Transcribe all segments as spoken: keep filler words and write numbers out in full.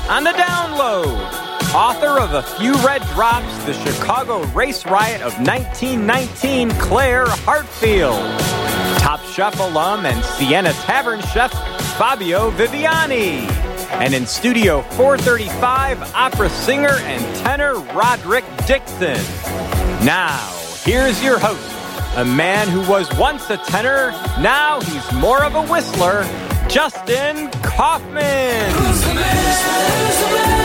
on the download. Author of A Few Red Drops, the Chicago Race Riot of nineteen nineteen, Claire Hartfield. Top Chef alum and Siena Tavern chef, Fabio Viviani. And in Studio four thirty-five, opera singer and tenor Roderick Dixon. Now, here's your host, a man who was once a tenor, now he's more of a whistler, Justin Kaufman. Who's the man? Who's the man?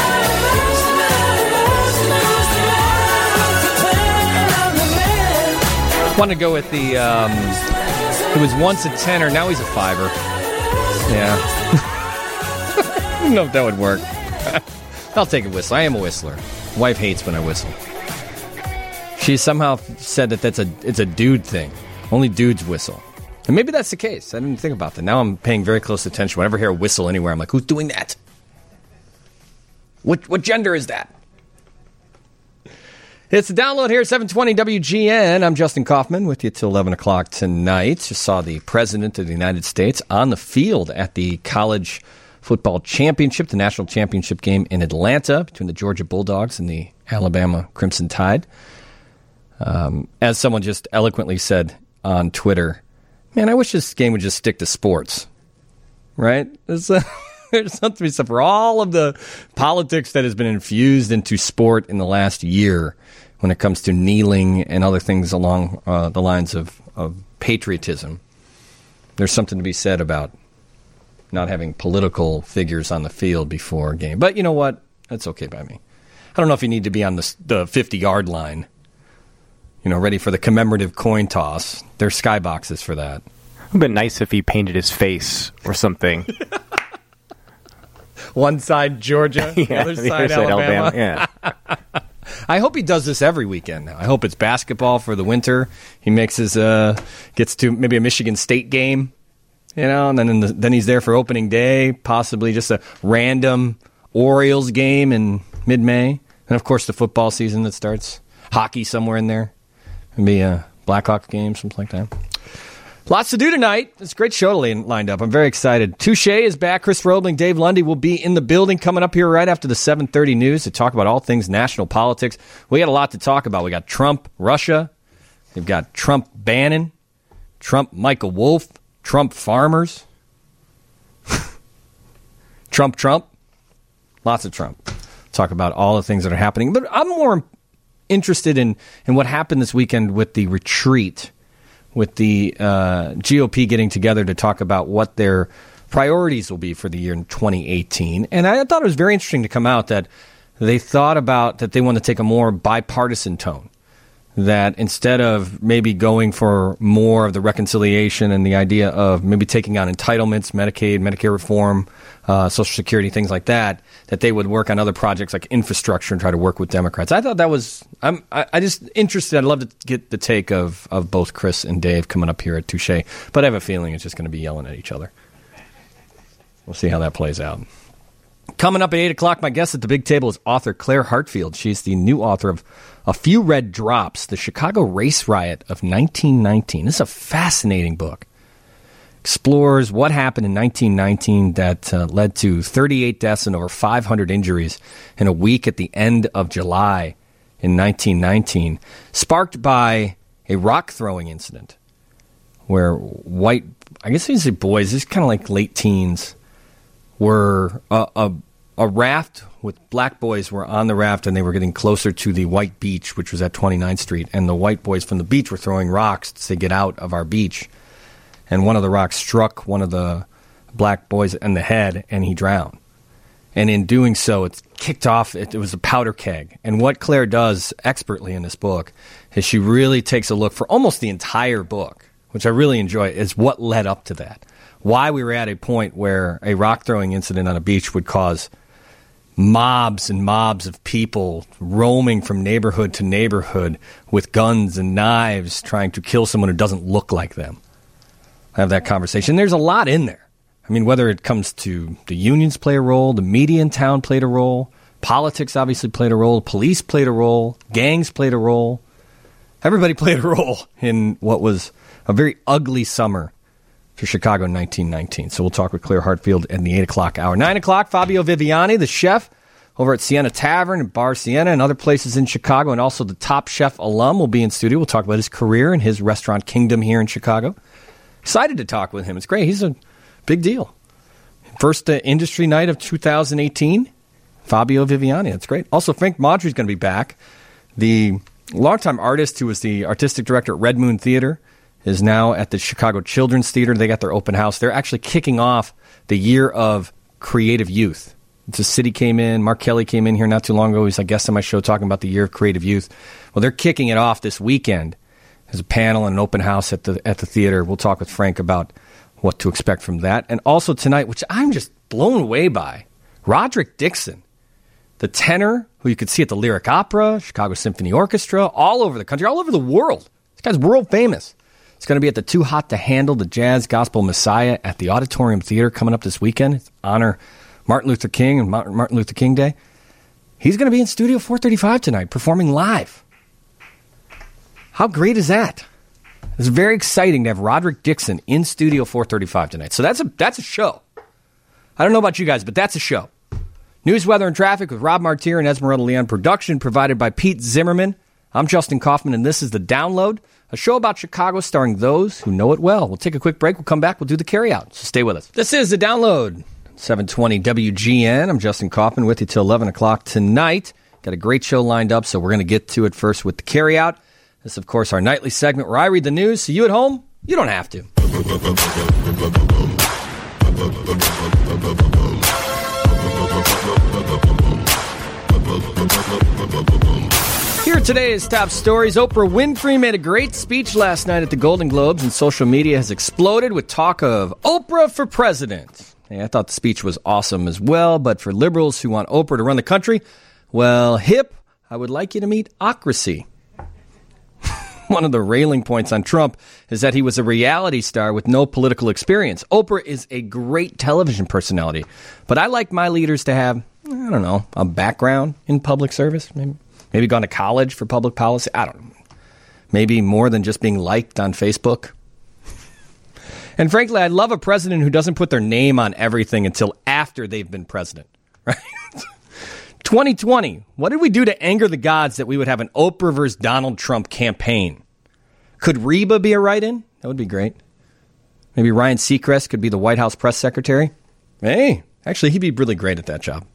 I want to go with the, um, he was once a tenor, now he's a fiver. Yeah. I don't know if that would work. I'll take a whistle. I am a whistler. Wife hates when I whistle. She somehow said that that's a it's a dude thing. Only dudes whistle. And maybe that's the case. I didn't think about that. Now I'm paying very close attention. Whenever I hear a whistle anywhere, I'm like, who's doing that? What what gender is that? It's the download here at seven twenty W G N. I'm Justin Kaufman with you till eleven o'clock tonight. Just saw the President of the United States on the field at the College Football Championship, the national championship game in Atlanta between the Georgia Bulldogs and the Alabama Crimson Tide. Um, as someone just eloquently said on Twitter, man, I wish this game would just stick to sports, right? There's, uh, there's something to be said for all of the politics that has been infused into sport in the last year when it comes to kneeling and other things along uh, the lines of, of patriotism. There's something to be said about not having political figures on the field before a game. But you know what? That's okay by me. I don't know if you need to be on the the fifty-yard line, you know, ready for the commemorative coin toss. There's skyboxes for that. It would have been nice if he painted his face or something. One side Georgia, yeah, the other the side, other side Alabama. Alabama. Yeah. I hope he does this every weekend now. I hope it's basketball for the winter. He makes his, uh, gets to maybe a Michigan State game. You know, and then in the, then he's there for opening day, possibly just a random Orioles game in mid-May. And, of course, the football season that starts. Hockey somewhere in there. Maybe a Blackhawks game, something like that. Lots to do tonight. It's a great show lined up. I'm very excited. Touche is back. Chris Roebling, Dave Lundy will be in the building coming up here right after the seven thirty news to talk about all things national politics. We got a lot to talk about. We got Trump, Russia. We've got Trump Bannon, Trump Michael Wolff, Trump farmers. Trump, Trump. Lots of Trump. Talk about all the things that are happening. But I'm more interested in, in what happened this weekend with the retreat, with the uh, G O P getting together to talk about what their priorities will be for the year in twenty eighteen. And I thought it was very interesting to come out that they thought about that they want to take a more bipartisan tone. That instead of maybe going for more of the reconciliation and the idea of maybe taking on entitlements, Medicaid, Medicare reform, uh, Social Security, things like that, that they would work on other projects like infrastructure and try to work with Democrats. I thought that was, I'm I, I just interested. I'd love to get the take of, of both Chris and Dave coming up here at Touche, but I have a feeling it's just going to be yelling at each other. We'll see how that plays out. Coming up at eight o'clock, my guest at the big table is author Claire Hartfield. She's the new author of A Few Red Drops, the Chicago Race Riot of nineteen nineteen. This is a fascinating book. Explores what happened in nineteen nineteen that uh, led to thirty-eight deaths and over five hundred injuries in a week at the end of July in nineteen nineteen, sparked by a rock-throwing incident where white, I guess these are boys, this is kind of like late teens, were a, a, a raft with black boys were on the raft and they were getting closer to the white beach, which was at twenty-ninth Street. And the white boys from the beach were throwing rocks to say, get out of our beach. And one of the rocks struck one of the black boys in the head and he drowned. And in doing so, it kicked off, it, it was a powder keg. And what Claire does expertly in this book is she really takes a look for almost the entire book, which I really enjoy, is what led up to that. Why we were at a point where a rock-throwing incident on a beach would cause mobs and mobs of people roaming from neighborhood to neighborhood with guns and knives trying to kill someone who doesn't look like them. I have that conversation. There's a lot in there. I mean, whether it comes to the unions play a role, the media in town played a role, politics obviously played a role, police played a role, gangs played a role. Everybody played a role in what was a very ugly summer for Chicago in nineteen nineteen. So we'll talk with Claire Hartfield in the eight o'clock hour. nine o'clock, Fabio Viviani, the chef over at Siena Tavern and Bar Siena and other places in Chicago, and also the Top Chef alum will be in studio. We'll talk about his career and his restaurant kingdom here in Chicago. Excited to talk with him. It's great. He's a big deal. First uh, industry night of two thousand eighteen, Fabio Viviani. That's great. Also, Frank Maudry is going to be back. The longtime artist who was the artistic director at Red Moon Theater is now at the Chicago Children's Theater. They got their open house. They're actually kicking off the year of creative youth. The city came in. Mark Kelly came in here not too long ago. He's a guest on my show talking about the year of creative youth. Well, they're kicking it off this weekend. There's a panel and an open house at the at the theater. We'll talk with Frank about what to expect from that. And also tonight, which I'm just blown away by, Roderick Dixon, the tenor who you could see at the Lyric Opera, Chicago Symphony Orchestra, all over the country, all over the world. This guy's world famous. It's going to be at the Too Hot to Handle, the Jazz Gospel Messiah at the Auditorium Theater coming up this weekend. It's honor Martin Luther King and Martin Luther King Day. He's going to be in Studio four thirty-five tonight, performing live. How great is that? It's very exciting to have Roderick Dixon in Studio four thirty-five tonight. So that's a that's a show. I don't know about you guys, but that's a show. News, weather, and traffic with Rob Martier and Esmeralda Leon. Production provided by Pete Zimmerman. I'm Justin Kaufman, and this is The Download, a show about Chicago starring those who know it well. We'll take a quick break. We'll come back. We'll do the carryout. So stay with us. This is The Download, seven twenty W G N. I'm Justin Kaufman with you till eleven o'clock tonight. Got a great show lined up, so we're going to get to it first with the carryout. This is, of course, our nightly segment where I read the news, so you at home, you don't have to. Here are today's top stories. Oprah Winfrey made a great speech last night at the Golden Globes, and social media has exploded with talk of Oprah for president. Hey, I thought the speech was awesome as well, but for liberals who want Oprah to run the country, well, hip, I would like you to meet ocracy. One of the railing points on Trump is that he was a reality star with no political experience. Oprah is a great television personality, but I like my leaders to have, I don't know, a background in public service. Maybe, maybe gone to college for public policy. I don't know. Maybe more than just being liked on Facebook. And frankly, I love a president who doesn't put their name on everything until after they've been president. Right? twenty twenty, what did we do to anger the gods that we would have an Oprah versus Donald Trump campaign? Could Reba be a write-in? That would be great. Maybe Ryan Seacrest could be the White House press secretary. Hey, actually, he'd be really great at that job.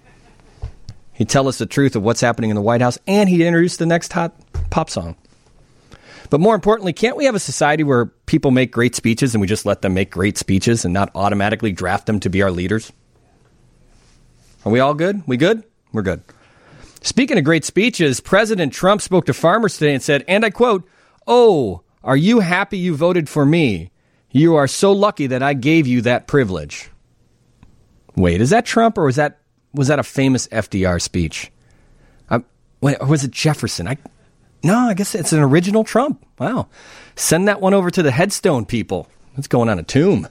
He'd tell us the truth of what's happening in the White House, and he'd introduce the next hot pop song. But more importantly, can't we have a society where people make great speeches and we just let them make great speeches and not automatically draft them to be our leaders? Are we all good? We good? We're good. Speaking of great speeches, President Trump spoke to farmers today and said, and I quote, "Oh, are you happy you voted for me? You are so lucky that I gave you that privilege." Wait, is that Trump or was that was that a famous F D R speech? I, wait, or was it Jefferson? I, no, I guess it's an original Trump. Wow. Send that one over to the headstone people. It's going on a tomb.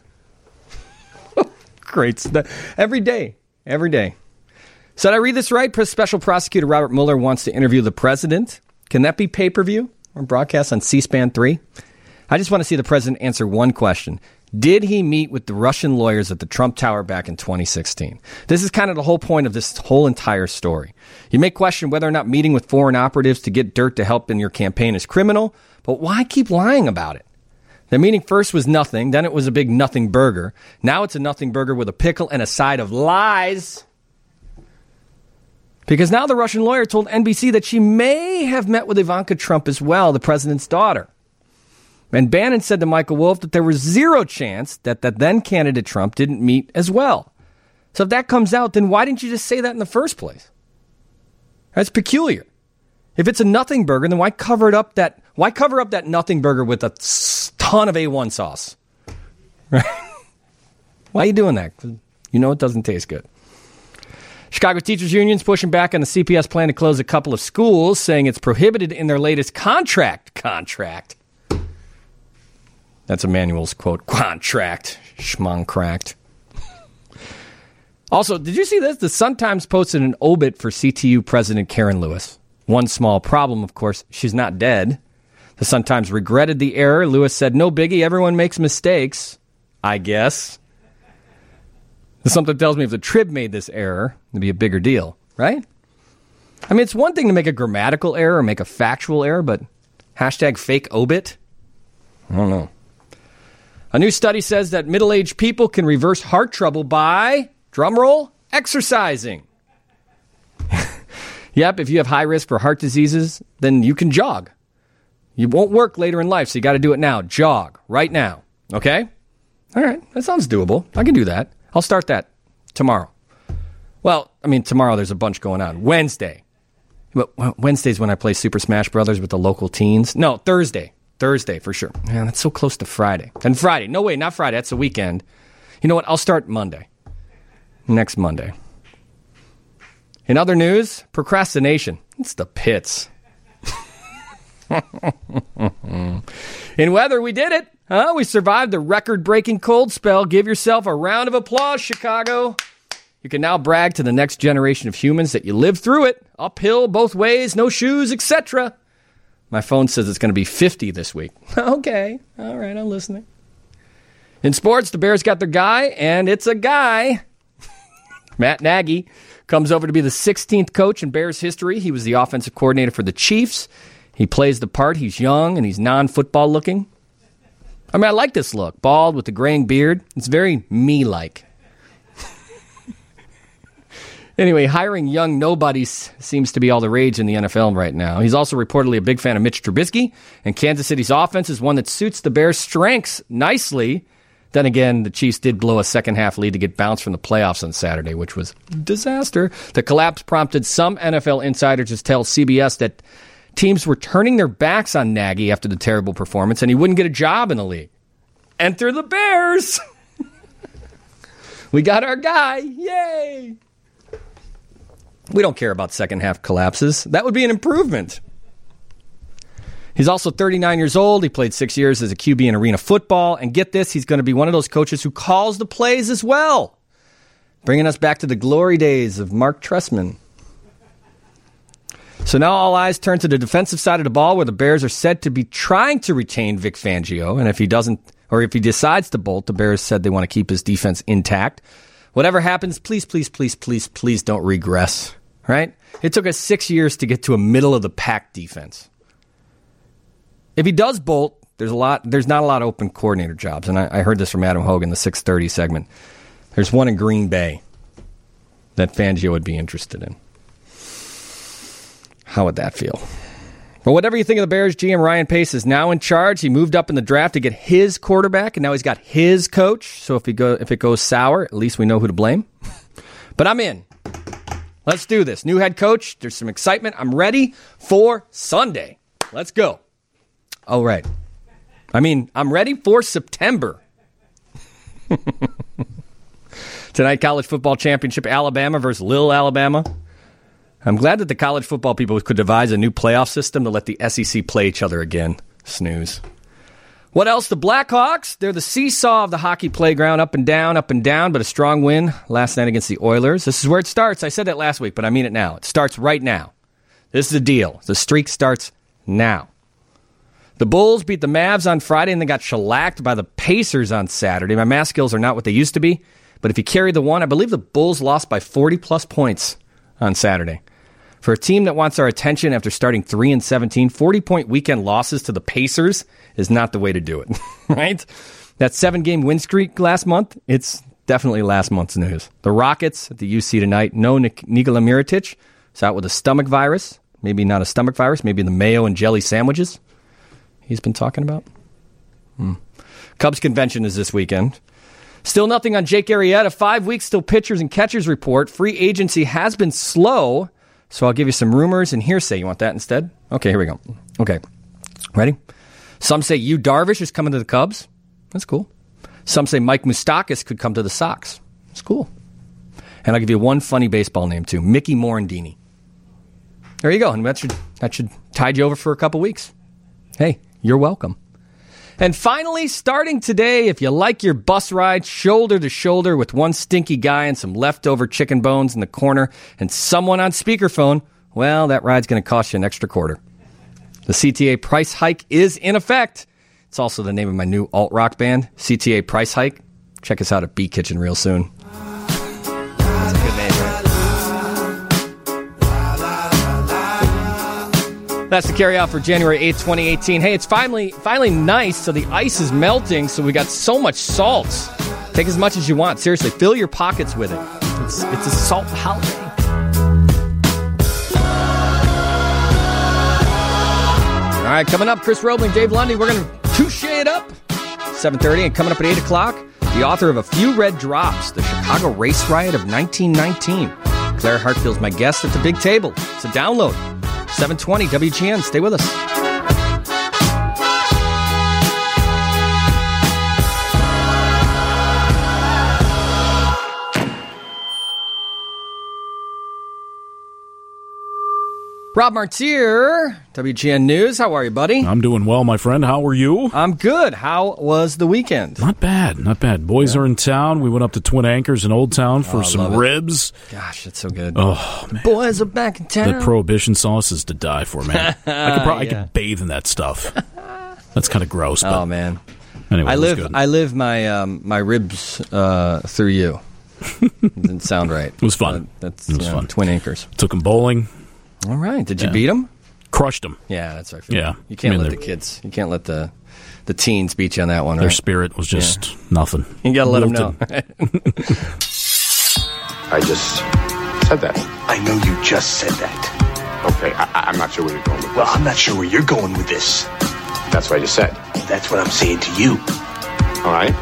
Great stuff. Every day. Every day. So did I read this right? Special Prosecutor Robert Mueller wants to interview the president. Can that be pay-per-view or broadcast on C-SPAN three? I just want to see the president answer one question. Did he meet with the Russian lawyers at the Trump Tower back in twenty sixteen? This is kind of the whole point of this whole entire story. You may question whether or not meeting with foreign operatives to get dirt to help in your campaign is criminal, but why keep lying about it? The meeting first was nothing, then it was a big nothing burger. Now it's a nothing burger with a pickle and a side of lies. Because now the Russian lawyer told N B C that she may have met with Ivanka Trump as well, the president's daughter. And Bannon said to Michael Wolff that there was zero chance that the then candidate Trump didn't meet as well. So if that comes out, then why didn't you just say that in the first place? That's peculiar. If it's a nothing burger, then why cover it up that why cover up that nothing burger with a ton of A one sauce? Right? Why are you doing that? You know it doesn't taste good. Chicago Teachers Union's pushing back on the C P S plan to close a couple of schools, saying it's prohibited in their latest contract. Contract. That's Emmanuel's quote. Contract. Schmoncracked. Also, did you see this? The Sun-Times posted an obit for C T U President Karen Lewis. One small problem, of course, she's not dead. The Sun-Times regretted the error. Lewis said, "No biggie, everyone makes mistakes." I guess. Something tells me if the Trib made this error, it'd be a bigger deal, right? I mean, it's one thing to make a grammatical error or make a factual error, but hashtag fake obit? I don't know. A new study says that middle-aged people can reverse heart trouble by, drumroll, exercising. Yep, if you have high risk for heart diseases, then you can jog. You won't work later in life, so you got to do it now. Jog, right now. Okay? All right, that sounds doable. I can do that. I'll start that tomorrow. Well, I mean, tomorrow there's a bunch going on. Wednesday. But Wednesday's when I play Super Smash Brothers with the local teens. No, Thursday. Thursday, for sure. Man, that's so close to Friday. And Friday. No, wait, not Friday. That's the weekend. You know what? I'll start Monday. Next Monday. In other news, procrastination. It's the pits. In weather, we did it. Huh? We survived the record-breaking cold spell. Give yourself a round of applause, Chicago. You can now brag to the next generation of humans that you lived through it. Uphill, both ways, no shoes, et cetera. My phone says it's going to be fifty this week. Okay. All right, I'm listening. In sports, the Bears got their guy, and it's a guy. Matt Nagy comes over to be the sixteenth coach in Bears history. He was the offensive coordinator for the Chiefs. He plays the part. He's young, and he's non-football looking. I mean, I like this look. Bald with the graying beard. It's very me-like. Anyway, hiring young nobodies seems to be all the rage in the N F L right now. He's also reportedly a big fan of Mitch Trubisky, and Kansas City's offense is one that suits the Bears' strengths nicely. Then again, the Chiefs did blow a second-half lead to get bounced from the playoffs on Saturday, which was a disaster. The collapse prompted some N F L insiders to tell C B S that teams were turning their backs on Nagy after the terrible performance, and he wouldn't get a job in the league. Enter the Bears! We got our guy! Yay! We don't care about second-half collapses. That would be an improvement. He's also thirty-nine years old. He played six years as a Q B in arena football. And get this, he's going to be one of those coaches who calls the plays as well. Bringing us back to the glory days of Mark Trestman. So now all eyes turn to the defensive side of the ball, where the Bears are said to be trying to retain Vic Fangio. And if he doesn't, or if he decides to bolt, the Bears said they want to keep his defense intact. Whatever happens, please, please, please, please, please don't regress. Right? It took us six years to get to a middle-of-the-pack defense. If he does bolt, there's a lot. There's not a lot of open coordinator jobs, and I, I heard this from Adam Hogan, the six thirty segment. There's one in Green Bay that Fangio would be interested in. How would that feel? But whatever you think of the Bears, G M Ryan Pace is now in charge. He moved up in the draft to get his quarterback, and now he's got his coach. So if he go, if it goes sour, at least we know who to blame. But I'm in. Let's do this. New head coach. There's some excitement. I'm ready for Sunday. Let's go. Oh, right. I mean, I'm ready for September. Tonight, college football championship, Alabama versus Lil Alabama. I'm glad that the college football people could devise a new playoff system to let the S E C play each other again. Snooze. What else? The Blackhawks, they're the seesaw of the hockey playground, up and down, up and down, but a strong win last night against the Oilers. This is where it starts. I said that last week, but I mean it now. It starts right now. This is the deal. The streak starts now. The Bulls beat the Mavs on Friday and they got shellacked by the Pacers on Saturday. My math skills are not what they used to be, but if you carry the one, I believe the Bulls lost by forty-plus points on Saturday. For a team that wants our attention after starting three and seventeen, forty-point weekend losses to the Pacers is not the way to do it, right? That seven-game win streak last month, it's definitely last month's news. The Rockets at the U C tonight, no Nik- Nikola Mirotic. He's out with a stomach virus. Maybe not a stomach virus, maybe the mayo and jelly sandwiches he's been talking about. Hmm. Cubs convention is this weekend. Still nothing on Jake Arrieta. Five weeks till pitchers and catchers report. Free agency has been slow. So I'll give you some rumors and hearsay. You want that instead? Okay, here we go. Okay. Ready? Some say Yu Darvish is coming to the Cubs. That's cool. Some say Mike Moustakas could come to the Sox. That's cool. And I'll give you one funny baseball name, too. Mickey Morandini. There you go. And that should, that should tide you over for a couple weeks. Hey, you're welcome. And finally, starting today, if you like your bus ride shoulder to shoulder with one stinky guy and some leftover chicken bones in the corner and someone on speakerphone, well, that ride's going to cost you an extra quarter. The C T A price hike is in effect. It's also the name of my new alt-rock band, C T A Price Hike. check us out at B Kitchen real soon. That's a good name, right? That's the carry out for January eighth, twenty eighteen. Hey, it's finally finally nice, so the ice is melting, so we got so much salt. Take as much as you want. Seriously, fill your pockets with it. It's, it's a salt holiday. All right, coming up, Chris Roebling, Dave Lundy. We're going to touche it up. seven thirty, and coming up at eight o'clock, the author of A Few Red Drops, the Chicago Race Riot of nineteen nineteen. Claire Hartfield's my guest at the big table. It's a download. seven twenty W G N. Stay with us. Rob Martier, W G N News. How are you, buddy? I'm doing well, my friend. How are you? I'm good. How was the weekend? Not bad, not bad. Boys yeah. are in town. We went up to Twin Anchors in Old Town for oh, some ribs. Gosh, that's so good. Oh, man. Boys are back in town. The Prohibition sauce is to die for, man. I could probably, yeah. I could bathe in that stuff. That's kind of gross. But oh man. Anyway, I it was live. good. I live my um, my ribs uh, through you. Didn't sound right. It was fun. Uh, that's it was you know, fun. Twin Anchors. Took them bowling. All right. Did you yeah. beat them? Crushed them. Yeah, that's right. Yeah. You can't I mean, let the kids, you can't let the the teens beat you on that one, Their right? spirit was just yeah. nothing. You got to let them know. I just said that. I know you just said that. Okay, I, I'm not sure where you're going with this. Well, I'm not sure where you're going with this. That's what I just said. That's what I'm saying to you. All right.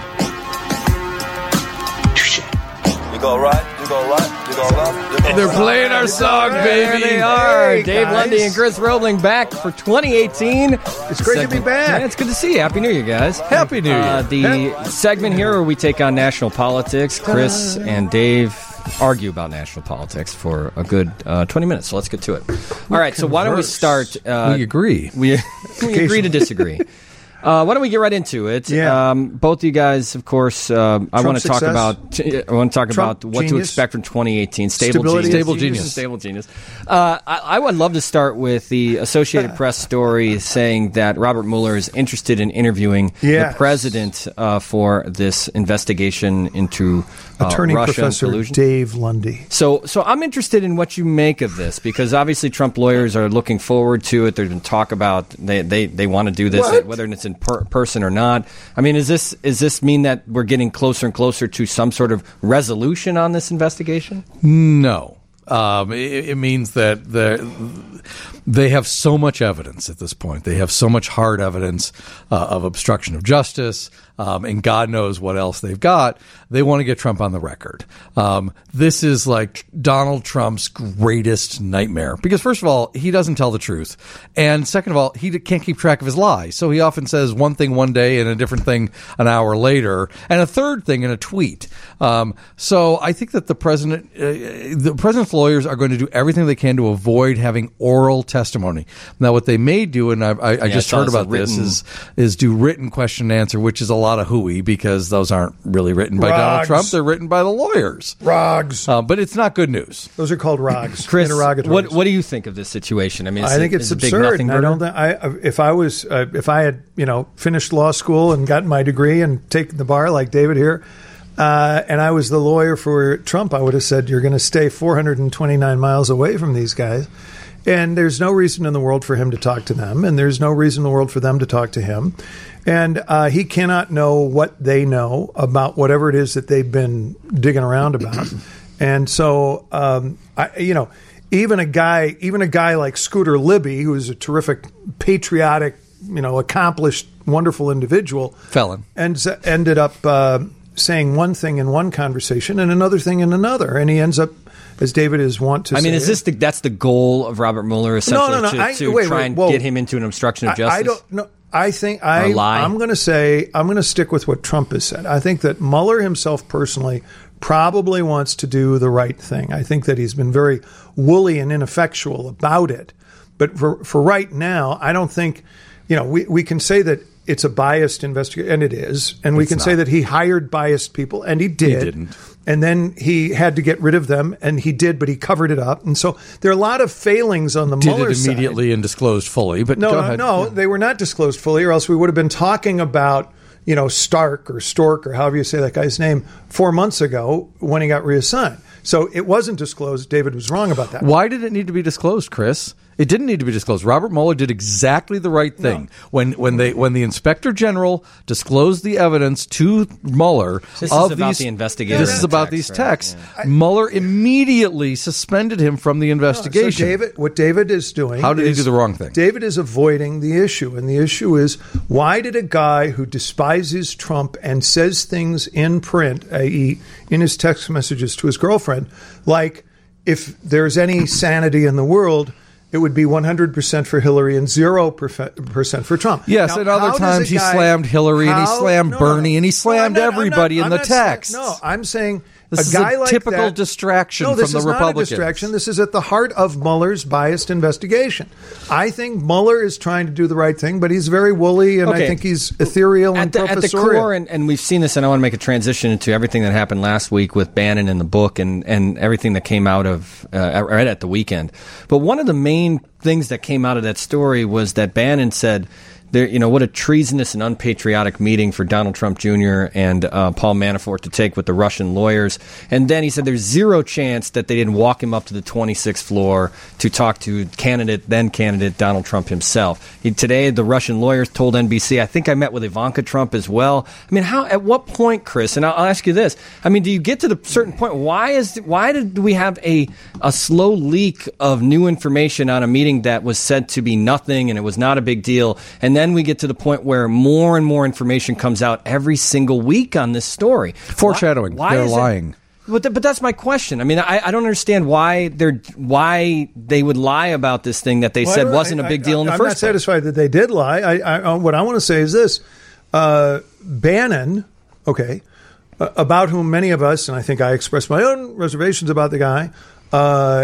Touche. You go right, you go right, you go left. You go They're right. playing our song, baby. They are. Hey, Dave guys. Lundy and Chris Roebling back for twenty eighteen. It's great to be back. Yeah, it's good to see you. Happy New Year, guys. Happy New Year. Uh, the segment here where we take on national politics. Chris and Dave argue about national politics for a good uh, twenty minutes. So let's get to it. All right. So why don't we start? Uh, we agree. We, we agree to disagree. Uh, why don't we get right into it? Yeah. Um, both of you guys, of course. Um, I want to talk success. about. I want to talk Trump about what genius. to expect from twenty eighteen. Stable Stability. genius. Stable genius. Stable genius. Uh, I, I would love to start with the Associated Press story saying that Robert Mueller is interested in interviewing Yes. the president uh, for this investigation into uh, Attorney Russia Professor and collusion. Dave Lundy. So, so I'm interested in what you make of this because obviously Trump lawyers are looking forward to it. There's been talk about they they, they want to do this, What? whether it's in per- person or not. I mean, is this is this mean that we're getting closer and closer to some sort of resolution on this investigation? No. Um, it, it means that the, they have so much evidence at this point. They have so much hard evidence uh, of obstruction of justice, um, and God knows what else they've got. They want to get Trump on the record. Um, this is like Donald Trump's greatest nightmare because, first of all, he doesn't tell the truth. And second of all, he can't keep track of his lies. So he often says one thing one day and a different thing an hour later and a third thing in a tweet. Um, so I think that the president, uh, the president's lawyers are going to do everything they can to avoid having oral testimony. Now, what they may do, and I, I, I Yeah, just so heard it's a about this, written- is is do written question and answer, which is a lot of hooey because those aren't really written by Donald Rogs. Trump. They're written by the lawyers. Rogs. Uh, but it's not good news. Those are called rogs. Chris, Interrogatories. what what do you think of this situation? I mean, is I it- think it's is it a big absurd. nothing And I don't. burger? Think, I if I was uh, if I had you know finished law school and gotten my degree and taken the bar like David here, uh, and I was the lawyer for Trump, I would have said you're going to stay four hundred twenty-nine miles away from these guys. And there's no reason in the world for him to talk to them, and there's no reason in the world for them to talk to him. And uh, he cannot know what they know about whatever it is that they've been digging around about. And so, um, I, you know, even a guy, even a guy like Scooter Libby, who is a terrific, patriotic, you know, accomplished, wonderful individual, Felon. ends, ended up uh, saying one thing in one conversation and another thing in another, and he ends up, as David is wont to I say. mean, is this the, that's the goal of Robert Mueller essentially no, no. to, I- to wait, try wait, and whoa. get him into an obstruction of I- justice? I don't know. I think I, Or lie? I'm going to say I'm going to stick with what Trump has said. I think that Mueller himself personally probably wants to do the right thing. I think that he's been very woolly and ineffectual about it. But for for right now, I don't think, you know, we, we can say that it's a biased investigation, and it is. And we It's can not. say that he hired biased people, and he did. didn't. And then he had to get rid of them, and he did, but he covered it up. And so there are a lot of failings on the Did Mueller it side. immediately and disclosed fully. But No, go no, ahead. no, they were not disclosed fully, or else we would have been talking about, you know, Stark or Stork or however you say that guy's name four months ago when he got reassigned. So it wasn't disclosed. David was wrong about that. Why did it need to be disclosed, Chris? It didn't need to be disclosed. Robert Mueller did exactly the right thing. No. When when they when the Inspector General disclosed the evidence to Mueller this of is about these, the investigator. This is about text, these texts. Right? Yeah. Mueller immediately suspended him from the investigation. No, so David, what David is doing? How did is, he do the wrong thing? David is avoiding the issue, and the issue is why did a guy who despises Trump and says things in print, that is, in his text messages to his girlfriend, like if there's any sanity in the world, it would be one hundred percent for Hillary and zero percent for Trump. Yes, now, and other times he guy, slammed Hillary how, and he slammed no, Bernie no, and he slammed no, not, everybody not, in the text. Saying, no, I'm saying this a guy is a like typical that, distraction no, from the this is Republicans. Not a distraction. This is at the heart of Mueller's biased investigation. I think Mueller is trying to do the right thing, but he's very woolly, and okay. I think he's ethereal at and the, professorial. At the core, and, and we've seen this, and I want to make a transition into everything that happened last week with Bannon in the book and, and everything that came out of uh, right at the weekend. But one of the main things that came out of that story was that Bannon said, there, you know, what a treasonous and unpatriotic meeting for Donald Trump Junior and uh, Paul Manafort to take with the Russian lawyers. And then he said there's zero chance that they didn't walk him up to the twenty-sixth floor to talk to candidate, then candidate Donald Trump himself. He, today, the Russian lawyers told N B C, I think I met with Ivanka Trump as well. I mean, how? At what point, Chris? And I'll, I'll ask you this. I mean, do you get to the certain point? Why is why did we have a a slow leak of new information on a meeting that was said to be nothing and it was not a big deal? And then we get to the point where more and more information comes out every single week on this story. Foreshadowing. Why, why They're is lying. It, but, th- but that's my question. I mean, I, I don't understand why they're why they would lie about this thing that they well, said wasn't I, a big I, deal in the I'm first not place. satisfied that they did lie. I, I, what I want to say is this. Uh, Bannon, okay, uh, about whom many of us, and I think I expressed my own reservations about the guy, uh,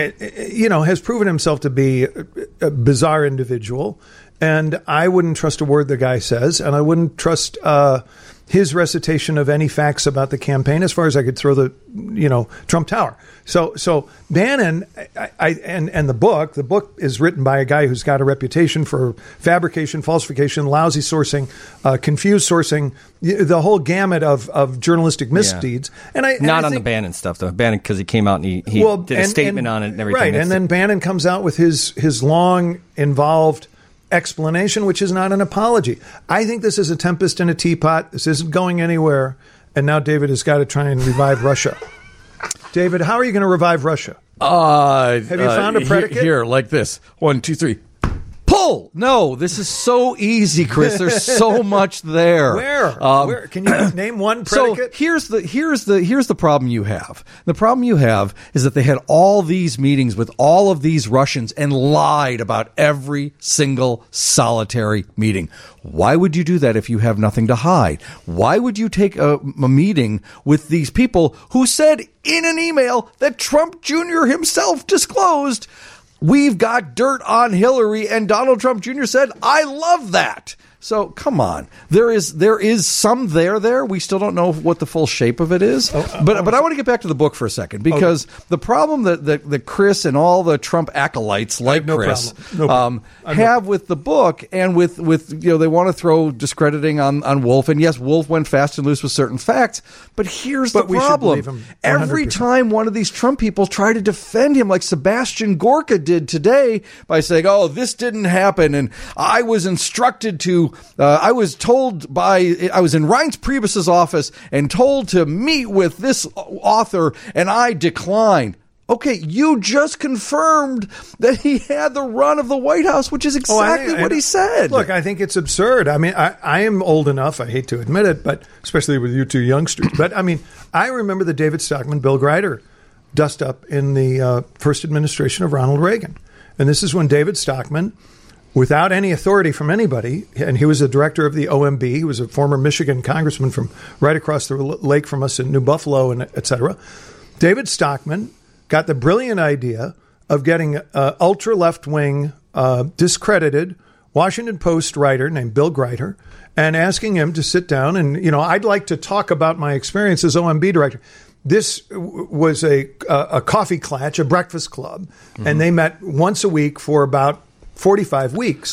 you know, has proven himself to be a, a bizarre individual. And I wouldn't trust a word the guy says, and I wouldn't trust uh, his recitation of any facts about the campaign as far as I could throw the, you know, Trump Tower. So, so Bannon, I, I, and and the book, the book is written by a guy who's got a reputation for fabrication, falsification, lousy sourcing, uh, confused sourcing, the whole gamut of, of journalistic misdeeds. Yeah. And I and not I on think, the Bannon stuff though. Bannon because he came out and he, he well, did a and, statement and, on it and everything. Right, That's and then Bannon comes out with his his long involved explanation, which is not an apology. I think this is a tempest in a teapot. This isn't going anywhere. And now David has got to try and revive Russia. David, how are you going to revive Russia? Uh, Have you found a predicate? Here, here, like this. One, two, three. Pull! No, this is so easy, Chris. There's so much there. Where? Um, Where? Can you name one predicate? So here's the here's the here's the problem you have. The problem you have is that they had all these meetings with all of these Russians and lied about every single solitary meeting. Why would you do that if you have nothing to hide? Why would you take a, a meeting with these people who said in an email that Trump Junior himself disclosed? We've got dirt on Hillary, and Donald Trump Junior said, I love that. So come on, there is there is some there there. We still don't know what the full shape of it is, oh, uh, but but I want to get back to the book for a second because okay. the problem that, that that Chris and all the Trump acolytes like no Chris no um, have not. with the book and with with you know they want to throw discrediting on on Wolf, and yes, Wolf went fast and loose with certain facts, but here's but the problem: every time one of these Trump people try to defend him, like Sebastian Gorka did today by saying, "Oh, this didn't happen," and I was instructed to. Uh, I was told by, I was in Reince Priebus's office and told to meet with this author, and I declined. Okay, you just confirmed that he had the run of the White House, which is exactly oh, I, I, what he said. Look, I think it's absurd. I mean, I, I am old enough, I hate to admit it, but especially with you two youngsters. But I mean, I remember the David Stockman, Bill Greider dust up in the uh, first administration of Ronald Reagan. And this is when David Stockman, without any authority from anybody, and he was the director of the O M B. He was a former Michigan congressman from right across the lake from us in New Buffalo, and et cetera. David Stockman got the brilliant idea of getting an ultra left-wing, uh, discredited Washington Post writer named Bill Greider and asking him to sit down and, you know, I'd like to talk about my experience as O M B director. This was a, a coffee clatch, a breakfast club, mm-hmm. and they met once a week for about forty-five weeks.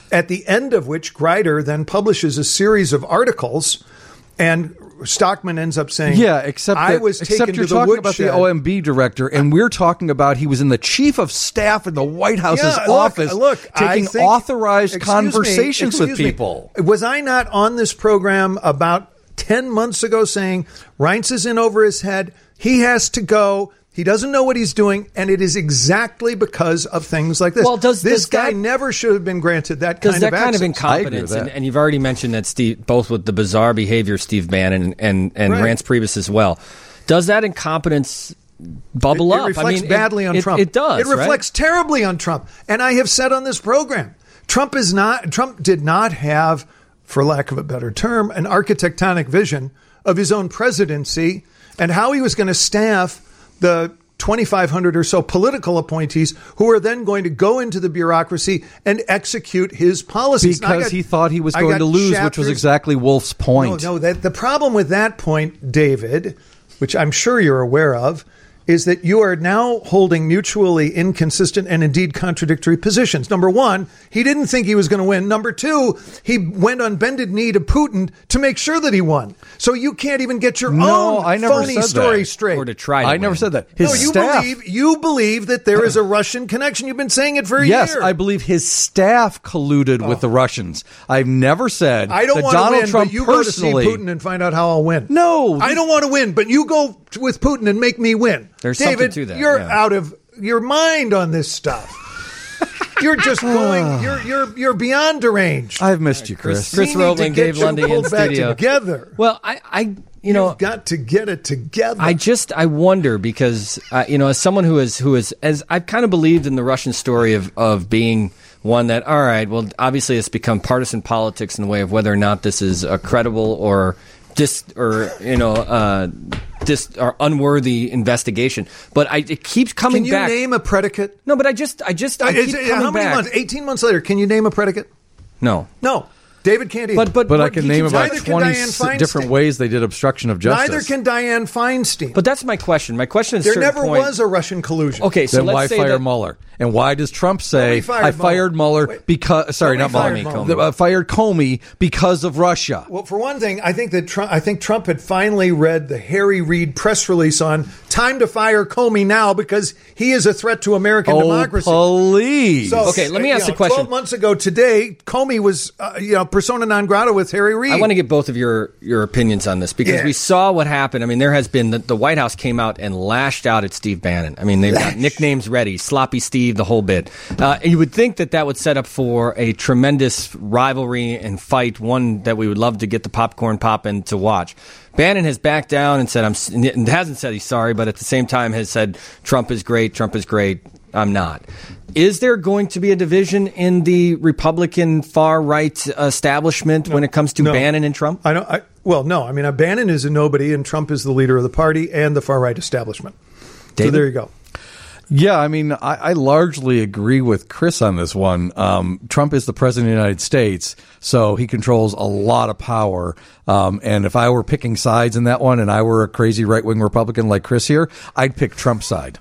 at the end of which Greider then publishes a series of articles, and Stockman ends up saying, yeah, except I that, was except taken you're to the talking woodshed. about the O M B director, and we're talking about he was in the chief of staff in the White House's Yeah, look, office, look, I taking think- authorized excuse me, conversations with excuse me. people. Was I not on this program about ten months ago saying Reince is in over his head? He has to go. He doesn't know what he's doing, and it is exactly because of things like this. Well, does- this does guy that- never should have been granted that Does kind that of kind of access. I agree incompetence, with and, that. and you've already mentioned that Steve, both with the bizarre behavior of Steve Bannon and and, and Right. Rance Priebus as well, does that incompetence bubble It, it up? reflects I mean, badly it, on it, Trump. It does. It reflects right? terribly on Trump. And I have said on this program, Trump is not. Trump did not have, for lack of a better term, an architectonic vision of his own presidency and how he was going to staff the twenty-five hundred or so political appointees who are then going to go into the bureaucracy and execute his policies. Now, I Because got- he thought he was I going got to lose, which chapters- was exactly Wolf's point. No, no. That, the problem with that point, David, which I'm sure you're aware of, is that you are now holding mutually inconsistent and indeed contradictory positions. Number one, he didn't think he was going to win. Number two, he went on bended knee to Putin to make sure that he won. So you can't even get your No, own I never phony said story that. straight. Or to try. To I win. never said that. His no, you staff. believe you believe that there is a Russian connection. You've been saying it for a Yes, year. I believe his staff colluded with the Russians. I've never said I don't that want to Donald win, Trump but you go to see personally. Putin and find out how I'll win. No, I don't want to win, but you go t- with Putin and make me win. There's something David, to that, you're yeah. out of your mind on this stuff. You're just going. You're you're you're beyond deranged. I've missed you, Chris. Chris We need to Roebling, get Dave you Lundy in pulled back studio. together. Well, I, I you know, You've got to get it together. I just I wonder because uh, you know, as someone who is who is as I've kind of believed in the Russian story of of being one that all right, well, obviously it's become partisan politics in the way of whether or not this is a credible or dis or you know uh, dis or unworthy investigation. But I it keeps coming Can you back. name a predicate? No, but I just I just I Uh, keep is it- coming how many back. months? Eighteen months later, can you name a predicate? No, No, David can't. but but But I what can he name keeps- about Neither can twenty Dianne s- Feinstein. different ways they did obstruction of justice. Neither can Dianne Feinstein. But that's my question. My question is there certain never point, was a Russian collusion. Okay, so Then let's why say fire that, Mueller? And why does Trump say, Nobody fired I fired Mueller. Mueller Wait. because, sorry, Nobody not fired Mueller, Mueller. Uh, fired Comey because of Russia? Well, for one thing, I think that Trump, I think Trump had finally read the Harry Reid press release on time to fire Comey now because he is a threat to American Oh, democracy. please. So, Okay, let me uh, ask you the question. Twelve months ago today, Comey was, uh, you know, persona non grata with Harry Reid. I want to get both of your, your opinions on this because Yeah. we saw what happened. I mean, there has been the, the White House came out and lashed out at Steve Bannon. I mean, they've got nicknames ready, Sloppy Steve, the whole bit. Uh, and you would think that that would set up for a tremendous rivalry and fight, one that we would love to get the popcorn popping to watch. Bannon has backed down and said, "I'm," s- and hasn't said he's sorry, but at the same time has said, "Trump is great. Trump is great. I'm not." Is there going to be a division in the Republican far right establishment when it comes to No. Bannon and Trump? I don't. I, well, no. I mean, uh, Bannon is a nobody, and Trump is the leader of the party and the far right establishment. So David? there you go. Yeah, I mean, I, I largely agree with Chris on this one. Um, Trump is the president of the United States, so he controls a lot of power. Um, and if I were picking sides in that one and I were a crazy right-wing Republican like Chris here, I'd pick Trump's side.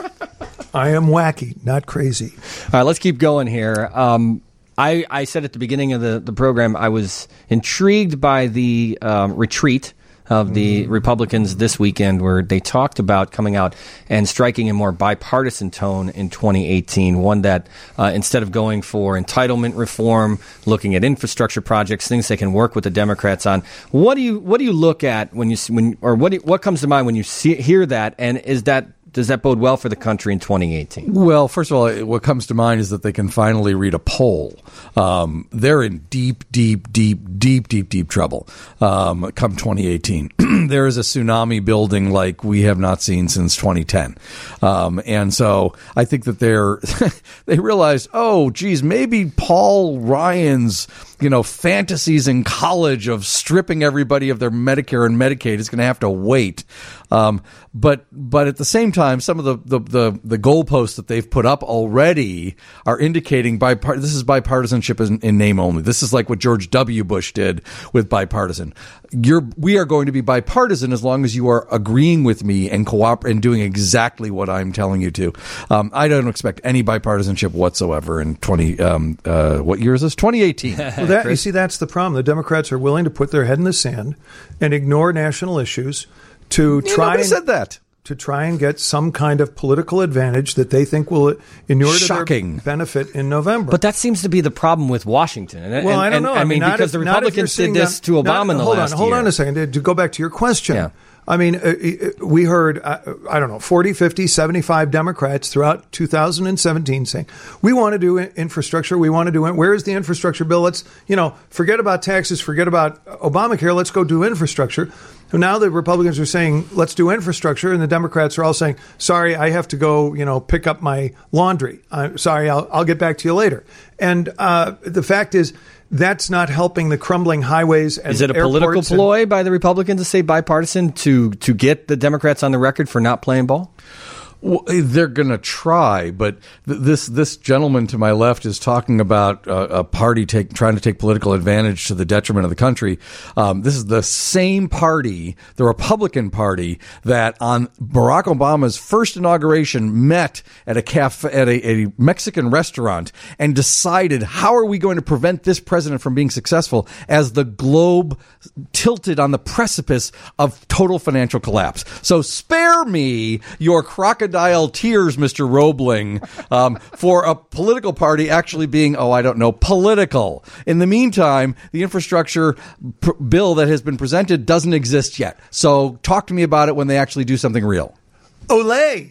I am wacky, not crazy. All right, let's keep going here. Um, I, I said at the beginning of the, the program I was intrigued by the um, retreat of the Republicans this weekend where they talked about coming out and striking a more bipartisan tone in twenty eighteen, one that uh, instead of going for entitlement reform, looking at infrastructure projects, things they can work with the Democrats on. What do you what do you look at when you when or what do, what comes to mind when you see, hear that, and is that does that bode well for the country in twenty eighteen? Well, first of all, what comes to mind is that they can finally read a poll. Um, they're in deep, deep, deep, deep, deep, deep trouble um, come twenty eighteen. There is a tsunami building like we have not seen since twenty ten. Um, and so I think that they're they realized, oh, geez, maybe Paul Ryan's you know, fantasies in college of stripping everybody of their Medicare and Medicaid is going to have to wait. Um, but but at the same time, some of the the the, the goalposts that they've put up already are indicating bipart- this is bipartisanship in, in name only. This is like what George W. Bush did with bipartisan. You're we are going to be bipartisan as long as you are agreeing with me and cooperating and doing exactly what I'm telling you to. Um, I don't expect any bipartisanship whatsoever in twenty. Um, uh, what year is this? twenty eighteen. Well, that, you see, that's the problem. The Democrats are willing to put their head in the sand and ignore national issues to Yeah, try nobody and, said that. to try and get some kind of political advantage that they think will inure to Shocking. their benefit in November. But that seems to be the problem with Washington. And, well, and, I don't know. And, I mean, not because if, the not if you're Republicans did seeing this that- to Obama not- in the hold last on, hold year. on a second. To go back to your question. Yeah. I mean, uh, we heard, uh, I don't know, forty, fifty, seventy-five Democrats throughout two thousand seventeen saying, we want to do infrastructure. We want to do it. Where's the infrastructure bill? Let's, you know, forget about taxes, forget about Obamacare. Let's go do infrastructure. So now the Republicans are saying, let's do infrastructure. And the Democrats are all saying, sorry, I have to go, you know, pick up my laundry. I'm sorry, I'll, I'll get back to you later. And uh, the fact is, that's not helping the crumbling highways and Is it a political airports and- ploy by the Republicans to say bipartisan to to get the Democrats on the record for not playing ball? Well, they're going to try, but th- this this gentleman to my left is talking about uh, a party take, trying to take political advantage to the detriment of the country. Um, this is the same party, the Republican Party, that on Barack Obama's first inauguration met at a cafe, at a, a Mexican restaurant and decided, how are we going to prevent this president from being successful as the globe tilted on the precipice of total financial collapse. So spare me your crocodile tears, Mister Roebling, um, for a political party actually being, oh, I don't know, political. In the meantime, the infrastructure pr- bill that has been presented doesn't exist yet. So talk to me about it when they actually do something real. Olay!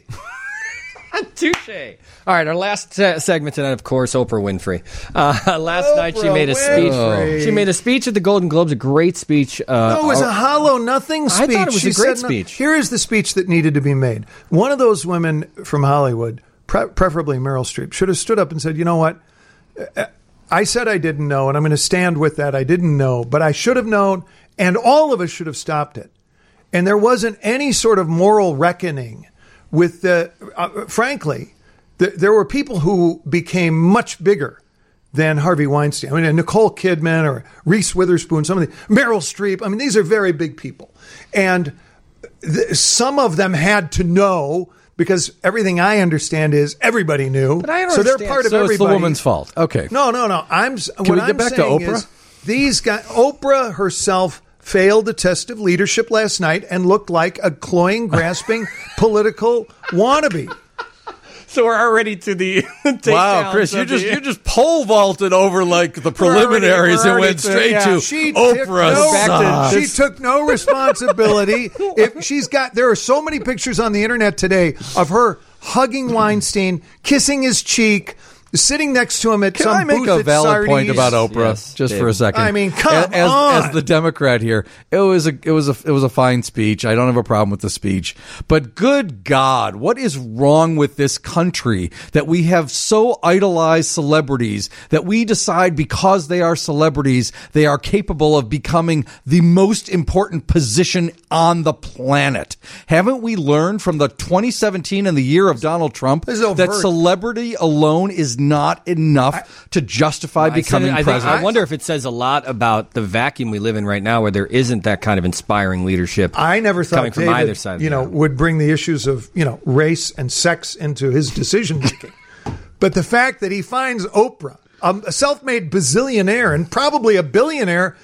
Touche. All right, our last uh, segment tonight, of course, Oprah Winfrey. Uh, last Oprah night she made a speech. Winfrey. She made a speech at the Golden Globes, a great speech. Uh, No, it was a hollow nothing speech. I thought it was She a great said no- speech. Here is the speech that needed to be made. One of those women from Hollywood, pre- preferably Meryl Streep, should have stood up and said, you know what? I said I didn't know, and I'm going to stand with that. I didn't know, but I should have known, and all of us should have stopped it. And there wasn't any sort of moral reckoning with the, uh, frankly, the, there were people who became much bigger than Harvey Weinstein. I mean, Nicole Kidman or Reese Witherspoon, some of the, Meryl Streep. I mean, these are very big people. And th- some of them had to know, because everything I understand is everybody knew. But I don't so they're understand. part of So everybody. it's the woman's fault. Okay. No, no, no. I'm. Can we what get I'm back to saying Oprah? is these guys. Oprah herself failed the test of leadership last night and looked like a cloying, grasping political wannabe. So we're already to the Wow, Chris, you just you just pole vaulted over like the preliminaries and went straight to She took Oprah. no- sauce. She took no responsibility. If she's got, there are so many pictures on the internet today of her hugging Weinstein, kissing his cheek, sitting next to him at Can some I make booth a at valid point Sardi's. about Oprah Yes, just Dave. for a second? I mean, come as, as, on. as the Democrat here, it was a it was a it was a fine speech. I don't have a problem with the speech, but good God, what is wrong with this country that we have so idolized celebrities that we decide because they are celebrities they are capable of becoming the most important position on the planet? Haven't we learned from the twenty seventeen and the year of Donald Trump This is overt. that celebrity alone is not enough to justify I said becoming it- I, think, president? I wonder if it says a lot about the vacuum we live in right now, where there isn't that kind of inspiring leadership. I never thought coming from David, either side of you the know, aisle. would bring the issues of, you know, race and sex into his decision making. But the fact that he finds Oprah, um, a self-made bazillionaire and probably a billionaire,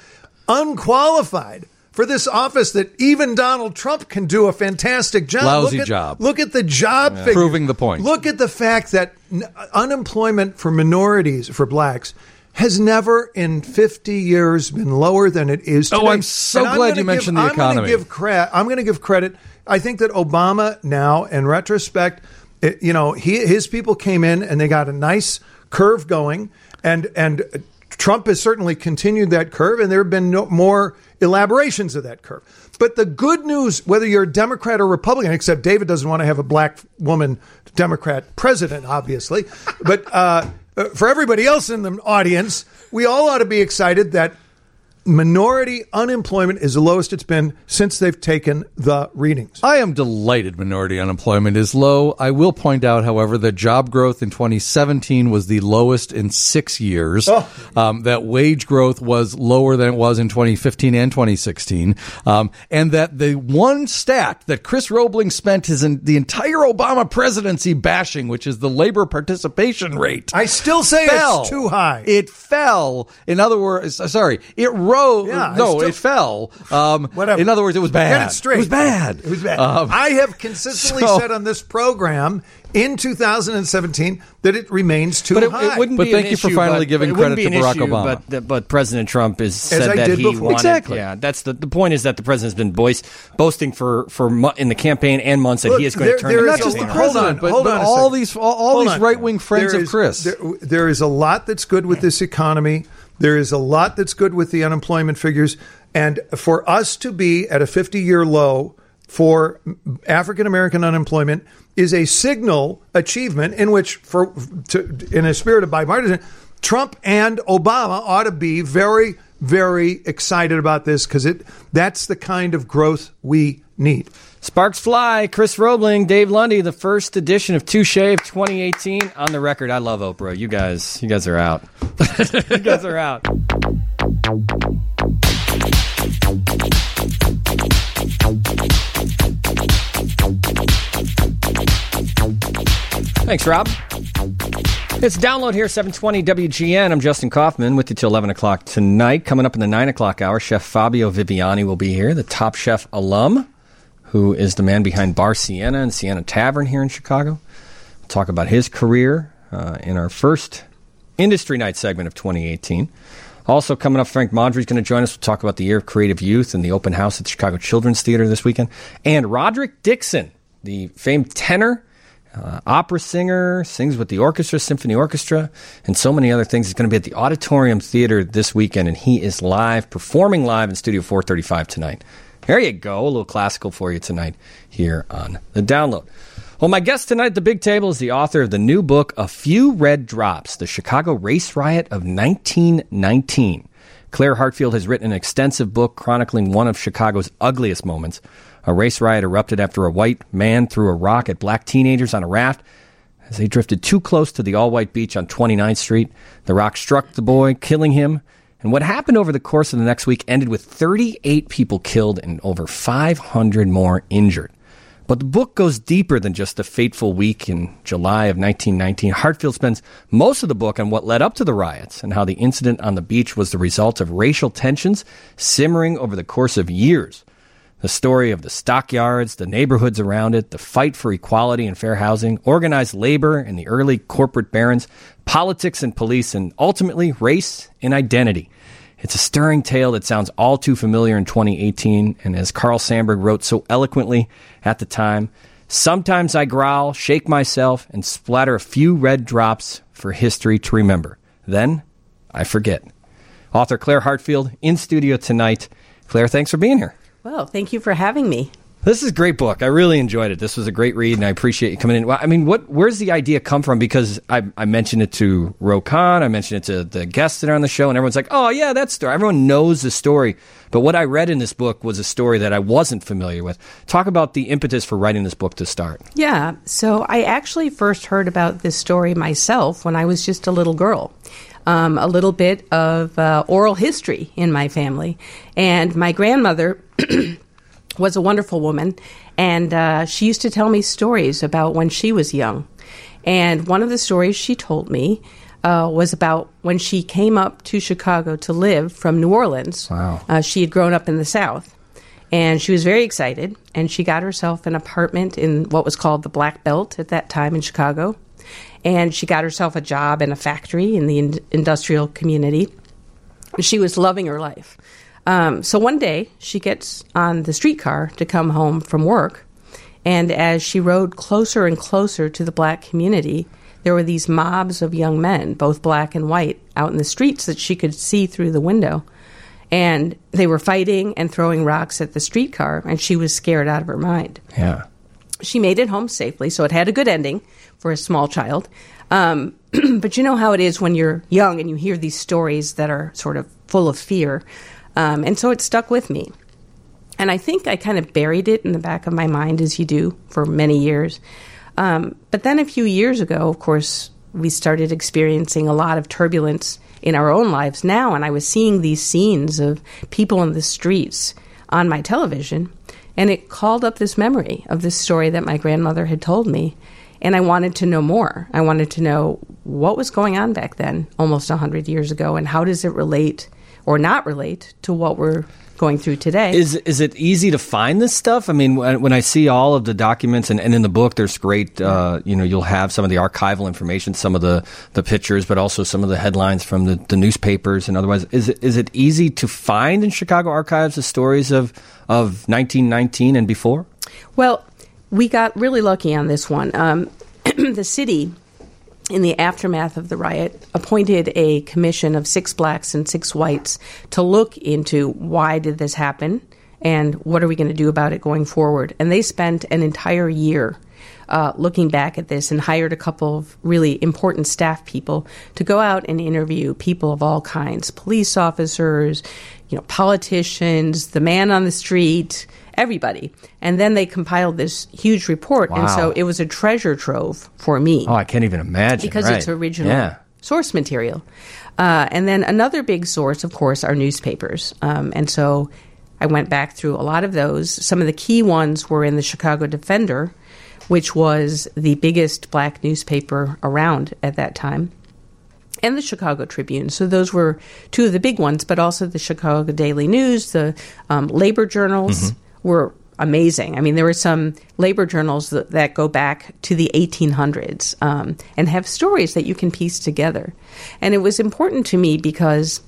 unqualified for this office that even Donald Trump can do a fantastic job. Lousy look at, job. Look at the job figure. Proving the point. Look at the fact that n- unemployment for minorities, for blacks, has never in fifty years been lower than it is today. Oh, I'm so And glad gonna you mentioned the I'm gonna economy. give credit. I'm going to give credit. I think that Obama now, in retrospect, it, you know, he, his people came in and they got a nice curve going, and and Trump has certainly continued that curve, and there have been no more elaborations of that curve. But the good news, whether you're a Democrat or Republican, except David doesn't want to have a black woman Democrat president, obviously, but uh, uh, for everybody else in the audience, we all ought to be excited that minority unemployment is the lowest it's been since they've taken the readings. I am delighted minority unemployment is low. I will point out, however, that job growth in twenty seventeen was the lowest in six years. Oh. Um, that wage growth was lower than it was in twenty fifteen and twenty sixteen. Um, and that the one stat that Chris Roebling spent his in, the entire Obama presidency bashing, which is the labor participation rate. I still say fell. It's too high. It fell. In other words, sorry, it rose. Yeah, no, still, it fell. Um, whatever. In other words, it was bad. Get it straight. It was bad. It was bad. Um, I have consistently so, said on this program in two thousand seventeen that it remains too but it, high. It wouldn't but be thank an you issue, for finally but, giving it credit be to an Barack issue, Obama. But, but President Trump has said I that did he before. wanted. Exactly. Yeah, that's the the point is that the president's been boast, boasting for for mo- in the campaign and months that Look, he is going there- to turn there the is Not just the campaign hold around. president, on, but, hold but on a all second. these all, all Hold these on. right wing friends There of is- Chris. There, there is a lot that's good with this economy. There is a lot that's good with the unemployment figures. And for us to be at a fifty-year low for African-American unemployment is a signal achievement in which, for to, in a spirit of bipartisan, Trump and Obama ought to be very, very excited about this because it that's the kind of growth we need. Sparks fly. Chris Roebling, Dave Lundy, the first edition of Touche of twenty eighteen. On the record, I love Oprah. You guys, you guys are out. You guys are out. Thanks, Rob. It's Download here, seven twenty W G N. I'm Justin Kaufman with you till eleven o'clock tonight. Coming up in the nine o'clock hour, Chef Fabio Viviani will be here, the Top Chef alum, who is the man behind Bar Sienna and Sienna Tavern here in Chicago. We'll talk about his career uh, in our first Industry Night segment of twenty eighteen. Also coming up, Frank Mondry's going to join us. We'll talk about the Year of Creative Youth and the open house at the Chicago Children's Theater this weekend. And Roderick Dixon, the famed tenor, uh, opera singer, sings with the orchestra, symphony orchestra, and so many other things. He's going to be at the Auditorium Theater this weekend, and he is live, performing live in Studio four thirty-five tonight. There you go, a little classical for you tonight here on The Download. Well, my guest tonight at the big table is the author of the new book, A Few Red Drops, The Chicago Race Riot of nineteen nineteen. Claire Hartfield has written an extensive book chronicling one of Chicago's ugliest moments. A race riot erupted after a white man threw a rock at black teenagers on a raft as they drifted too close to the all-white beach on twenty-ninth Street. The rock struck the boy, killing him. And what happened over the course of the next week ended with thirty-eight people killed and over five hundred more injured. But the book goes deeper than just a fateful week in July of nineteen nineteen. Hartfield spends most of the book on what led up to the riots and how the incident on the beach was the result of racial tensions simmering over the course of years. The story of the stockyards, the neighborhoods around it, the fight for equality and fair housing, organized labor and the early corporate barons, politics and police, and ultimately race and identity. It's a stirring tale that sounds all too familiar in twenty eighteen, and as Carl Sandburg wrote so eloquently at the time, sometimes I growl, shake myself, and splatter a few red drops for history to remember. Then I forget. Author Claire Hartfield in studio tonight. Claire, thanks for being here. Well, thank you for having me. This is a great book. I really enjoyed it. This was a great read, and I appreciate you coming in. Well, I mean, what? Where's the idea come from? Because I, I mentioned it to Ro Khan, I mentioned it to the guests that are on the show, and everyone's like, oh, yeah, that story. Everyone knows the story. But what I read in this book was a story that I wasn't familiar with. Talk about the impetus for writing this book to start. Yeah, so I actually first heard about this story myself when I was just a little girl. Um, a little bit of uh, oral history in my family. And my grandmother was a wonderful woman, and uh, she used to tell me stories about when she was young. And one of the stories she told me uh, was about when she came up to Chicago to live from New Orleans. Wow. Uh, she had grown up in the South. And she was very excited, and she got herself an apartment in what was called the Black Belt at that time in Chicago. And she got herself a job in a factory in the in- industrial community. She was loving her life. Um, so one day, she gets on the streetcar to come home from work, and as she rode closer and closer to the black community, there were these mobs of young men, both black and white, out in the streets that she could see through the window. And they were fighting and throwing rocks at the streetcar, and she was scared out of her mind. Yeah. she made it home safely, so it had a good ending for a small child. Um, but you know how it is when you're young and you hear these stories that are sort of full of fear. Um, and so it stuck with me. And I think I kind of buried it in the back of my mind, as you do for many years. Um, but then a few years ago, of course, we started experiencing a lot of turbulence in our own lives now, and I was seeing these scenes of people in the streets on my television, and it called up this memory of this story that my grandmother had told me, and I wanted to know more. I wanted to know what was going on back then, almost one hundred years ago, and how does it relate or not relate to what we're going through today. Is is it easy to find this stuff? I mean, when, when I see all of the documents, and, and in the book, there's great, uh, you know, you'll have some of the archival information, some of the, the pictures, but also some of the headlines from the, the newspapers and otherwise. Is it is it easy to find in Chicago archives the stories of, of nineteen nineteen and before? Well, we got really lucky on this one. Um, the city, in the aftermath of the riot, appointed a commission of six blacks and six whites to look into why did this happen and what are we going to do about it going forward. And they spent an entire year uh, looking back at this and hired a couple of really important staff people to go out and interview people of all kinds, police officers, you know, politicians, the man on the street, everybody. And then they compiled this huge report. Wow. And so it was a treasure trove for me. Oh, I can't even imagine. Because right. it's original yeah. source material. Uh, and then another big source, of course, are newspapers. Um, and so I went back through a lot of those. Some of the key ones were in the Chicago Defender, which was the biggest black newspaper around at that time, and the Chicago Tribune. So those were two of the big ones, but also the Chicago Daily News, the um, labor journals, mm-hmm. were amazing. I mean, there were some labor journals that, that go back to the eighteen hundreds um, and have stories that you can piece together. And it was important to me because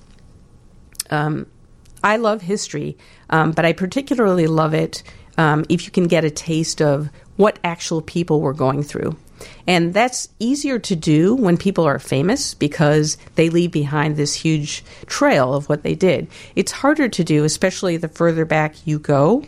um, I love history, um, but I particularly love it um, if you can get a taste of what actual people were going through. And that's easier to do when people are famous because they leave behind this huge trail of what they did. It's harder to do, especially the further back you go,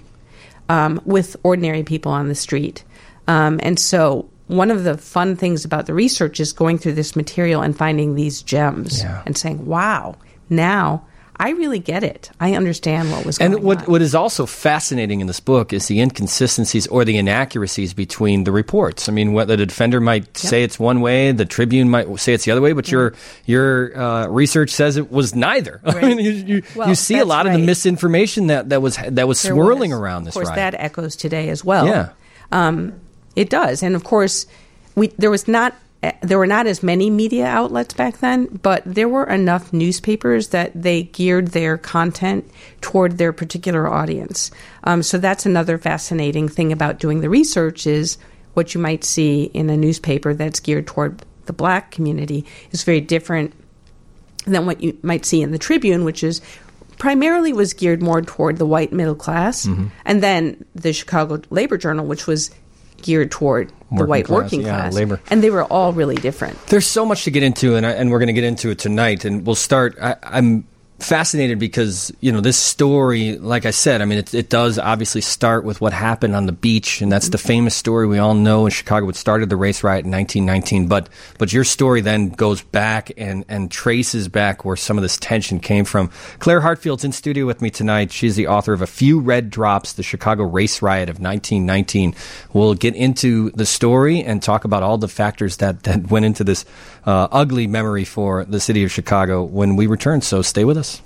um, with ordinary people on the street. Um, and so one of the fun things about the research is going through this material and finding these gems yeah. and saying, wow, now I really get it. I understand what was going on. And what, on. what is also fascinating in this book is the inconsistencies or the inaccuracies between the reports. I mean, what the Defender might yep. say it's one way, the Tribune might say it's the other way, but yep. your your uh, research says it was neither. Right. I mean, you you, well, you see a lot right. of the misinformation that, that was that was There swirling was. around this Of course, riot. that echoes today as well. Yeah, um, it does. And of course, we there was not. There were not as many media outlets back then, but there were enough newspapers that they geared their content toward their particular audience. Um, so that's another fascinating thing about doing the research is what you might see in a newspaper that's geared toward the black community is very different than what you might see in the Tribune, which is primarily was geared more toward the white middle class, mm-hmm. and then the Chicago Labor Journal, which was geared toward the working white class, working yeah, class. labor. And they were all really different. There's so much to get into, and, I, and we're going to get into it tonight. And we'll start. I, I'm fascinated because, you know, this story, like I said, I mean, it, it does obviously start with what happened on the beach, and that's the famous story we all know in Chicago. It started the race riot in nineteen nineteen, but but your story then goes back and, and traces back where some of this tension came from. Claire Hartfield's in studio with me tonight. She's the author of A Few Red Drops, the Chicago Race Riot of nineteen nineteen. We'll get into the story and talk about all the factors that, that went into this uh, ugly memory for the city of Chicago when we return, so stay with us.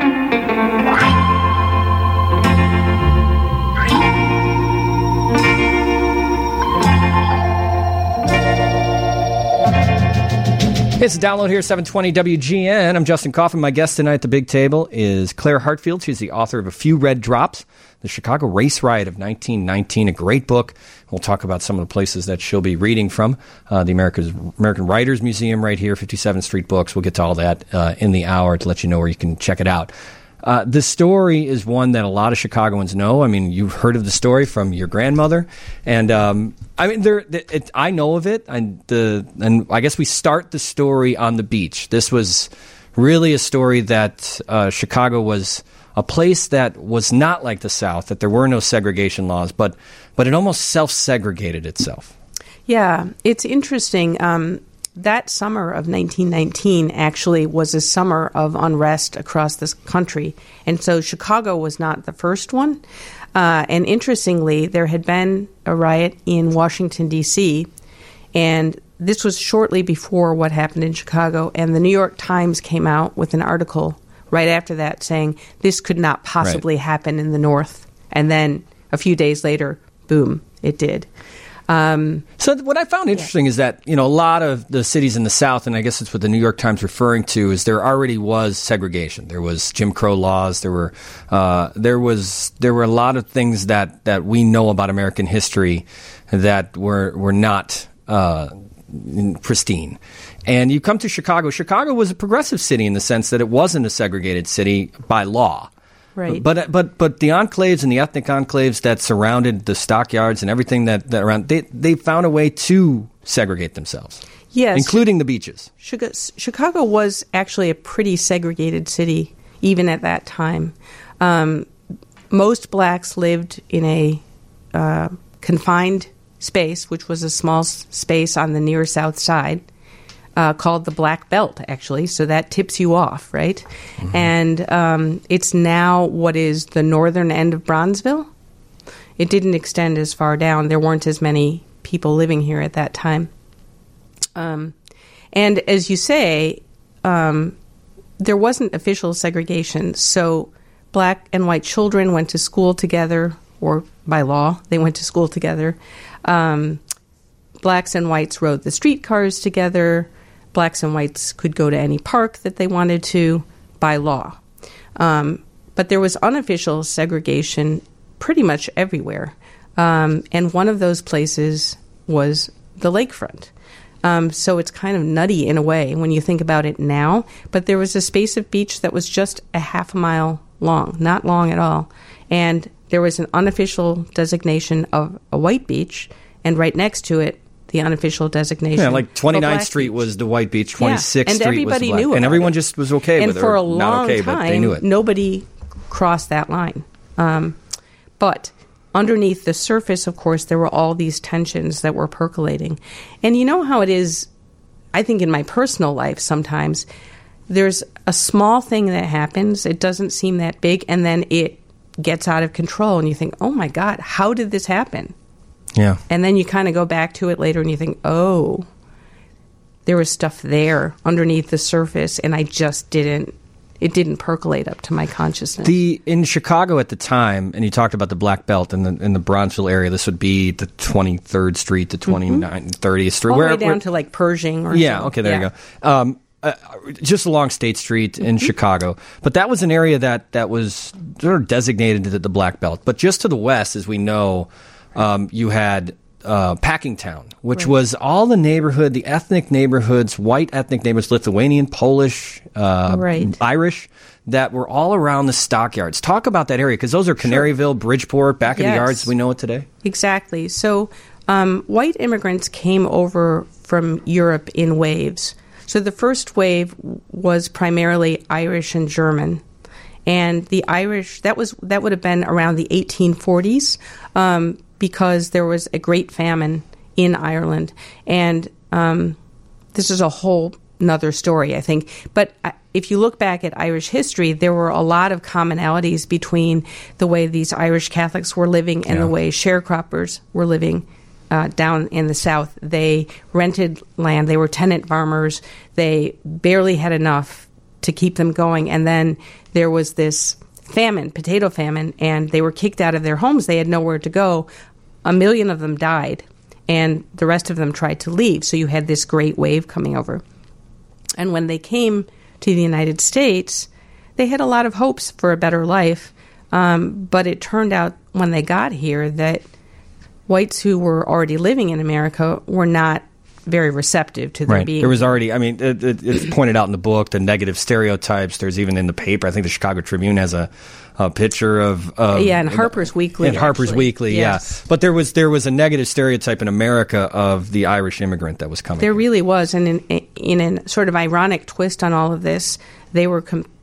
It's a download here, seven twenty W G N. I'm Justin Coffin. My guest tonight at the big table is Claire Hartfield. She's the author of A Few Red Drops, the Chicago Race Riot of nineteen nineteen, a great book. We'll talk about some of the places that she'll be reading from. Uh, the America's, American Writers Museum right here, fifty-seventh Street Books. We'll get to all that uh, in the hour to let you know where you can check it out. Uh, the story is one that a lot of Chicagoans know. I mean, you've heard of the story from your grandmother, and um, I mean, there. It, I know of it, and the and I guess we start the story on the beach. This was really a story that uh, Chicago was a place that was not like the South, that there were no segregation laws, but but it almost self-segregated itself. Yeah, it's interesting. Um, that summer of nineteen nineteen actually was a summer of unrest across this country. And so Chicago was not the first one. Uh, and interestingly, there had been a riot in Washington, D C, and this was shortly before what happened in Chicago. And the New York Times came out with an article right after that saying this could not possibly right. happen in the North. And then a few days later, boom, it did. Um, so what I found interesting yeah. is that, you know, a lot of the cities in the South, and I guess it's what the New York Times referring to, is there already was segregation. There was Jim Crow laws. There were uh, there was there were a lot of things that, that we know about American history that were were not uh, pristine. And you come to Chicago. Chicago was a progressive city in the sense that it wasn't a segregated city by law. Right. But but but the enclaves and the ethnic enclaves that surrounded the stockyards and everything that, that around, they they found a way to segregate themselves. Yes, including the beaches. Chicago was actually a pretty segregated city even at that time. Um, most blacks lived in a uh, confined space, which was a small s- space on the near south side. Uh, called the Black Belt, actually, so that tips you off, right? Mm-hmm. And um, it's now what is the northern end of Bronzeville. It didn't extend as far down. There weren't as many people living here at that time. Um, and as you say, um, there wasn't official segregation, so black and white children went to school together, or by law, they went to school together. Um, blacks and whites rode the streetcars together. Blacks and whites could go to any park that they wanted to by law. Um, but there was unofficial segregation pretty much everywhere. Um, and one of those places was the lakefront. Um, so it's kind of nutty in a way when you think about it now. But there was a space of beach that was just a half a mile long, not long at all. And there was an unofficial designation of a white beach, and right next to it, the unofficial designation. Yeah, like twenty-ninth Street was the white beach, twenty-sixth yeah. Street was the black. Knew and everyone it. just was okay and with it. And for a not long okay, time, but they knew it. Nobody crossed that line. Um, but underneath the surface, of course, there were all these tensions that were percolating. And you know how it is, I think in my personal life sometimes, there's a small thing that happens, it doesn't seem that big, and then it gets out of control, and you think, oh my God, how did this happen? Yeah. And then you kind of go back to it later and you think, oh, there was stuff there underneath the surface, and I just didn't, it didn't percolate up to my consciousness. The in Chicago at the time, and you talked about the Black Belt in the in the Bronzeville area, this would be the twenty-third Street, the twenty-ninth, thirtieth Street. All where, the way down where, to like Pershing or Yeah, something. okay, there yeah. you go. Um, uh, just along State Street in mm-hmm. Chicago. But that was an area that, that was sort of designated to the Black Belt. But just to the west, as we know, um, you had uh, Packingtown, which right. was all the neighborhood, the ethnic neighborhoods, white ethnic neighborhoods, Lithuanian, Polish, uh, right. Irish, that were all around the stockyards. Talk about that area, because those are Canaryville, sure. Bridgeport, back yes. in the yards as we know it today. Exactly. So um, white immigrants came over from Europe in waves. So the first wave was primarily Irish and German. And the Irish, that was that would have been around the eighteen forties, um, because there was a great famine in Ireland. And um, this is a whole nother story, I think. But if you look back at Irish history, there were a lot of commonalities between the way these Irish Catholics were living and yeah. the way sharecroppers were living uh, down in the South. They rented land. They were tenant farmers. They barely had enough to keep them going. And then there was this famine, potato famine, and they were kicked out of their homes. They had nowhere to go. A million of them died, and the rest of them tried to leave. So you had this great wave coming over. And when they came to the United States, they had a lot of hopes for a better life. Um, but it turned out when they got here that whites who were already living in America were not very receptive to their right. being. There was already, I mean, it, it, it's pointed out in the book, the negative stereotypes. There's even in the paper, I think the Chicago Tribune has a, a picture of... of yeah, and Harper's Weekly. And Harper's actually. Weekly, yes. yeah. But there was there was a negative stereotype in America of the Irish immigrant that was coming. There here. really was, and in, in a sort of ironic twist on all of this, they were com-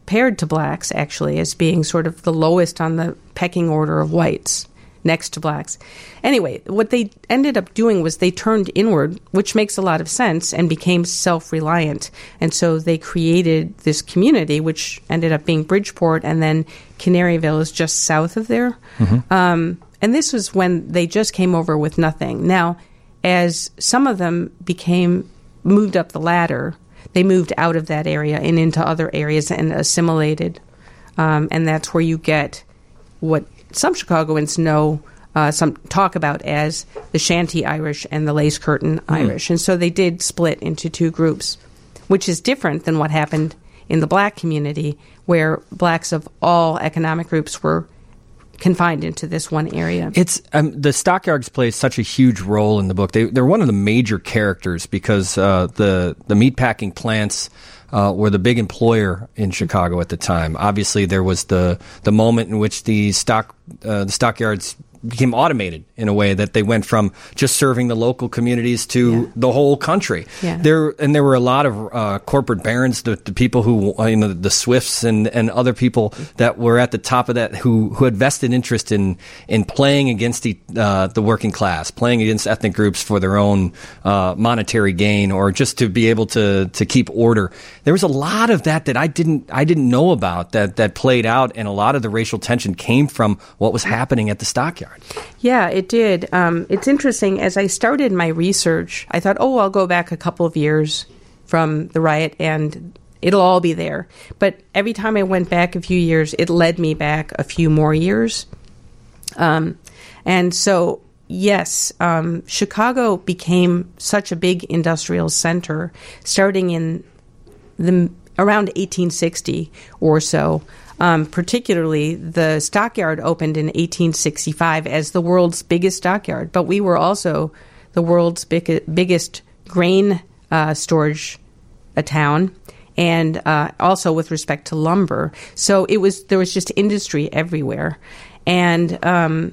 compared to blacks, actually, as being sort of the lowest on the pecking order of whites, next to blacks. Anyway, what they ended up doing was they turned inward, which makes a lot of sense, and became self-reliant. And so they created this community, which ended up being Bridgeport, and then Canaryville is just south of there. Mm-hmm. Um, and this was when they just came over with nothing. Now, as some of them became moved up the ladder, they moved out of that area and into other areas and assimilated. Um, and that's where you get what some Chicagoans know, uh, some talk about as the Shanty Irish and the Lace Curtain Irish. Mm. And so they did split into two groups, which is different than what happened in the black community, where blacks of all economic groups were confined into this one area. It's um, the stockyards play such a huge role in the book. They, they're one of the major characters because uh, the the meatpacking plants uh, were the big employer in Chicago at the time. Obviously, there was the the moment in which the stock uh, the stockyards became automated in a way that they went from just serving the local communities to yeah. the whole country. Yeah. There and there were a lot of uh, corporate barons, the, the people who, you know, the Swifts and, and other people that were at the top of that who, who had vested interest in in playing against the uh, the working class, playing against ethnic groups for their own uh, monetary gain or just to be able to to keep order. There was a lot of that that I didn't I didn't know about that that played out, and a lot of the racial tension came from what was happening at the stockyard. Yeah, it did. Um, it's interesting. As I started my research, I thought, oh, I'll go back a couple of years from the riot and it'll all be there. But every time I went back a few years, it led me back a few more years. Um, and so, yes, um, Chicago became such a big industrial center starting in the around eighteen sixty or so. Um, particularly, the stockyard opened in eighteen sixty-five as the world's biggest stockyard, but we were also the world's big, biggest grain uh, storage uh, town, and uh, also with respect to lumber. So it was there was just industry everywhere, and um,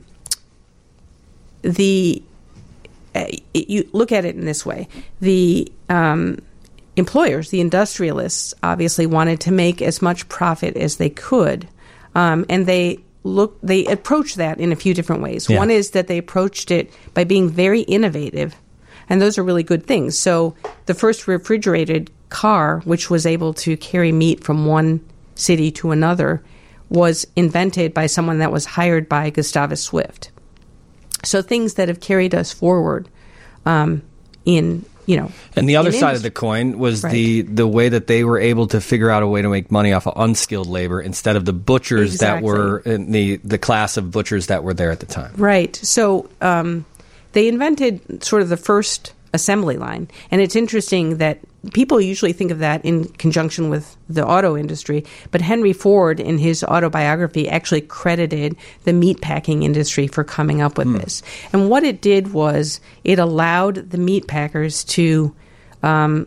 the uh, you look at it in this way: the um, employers, the industrialists, obviously wanted to make as much profit as they could, um, and they look they approached that in a few different ways. Yeah. One is that they approached it by being very innovative, and those are really good things. So the first refrigerated car, which was able to carry meat from one city to another, was invented by someone that was hired by Gustavus Swift. So things that have carried us forward um, in You know, and the other side industry. of the coin was right. the, the way that they were able to figure out a way to make money off of unskilled labor instead of the butchers exactly. that were in the, the class of butchers that were there at the time. Right. So um, they invented sort of the first assembly line. And it's interesting that people usually think of that in conjunction with the auto industry, but Henry Ford, in his autobiography, actually credited the meatpacking industry for coming up with mm. this. And what it did was it allowed the meatpackers to um,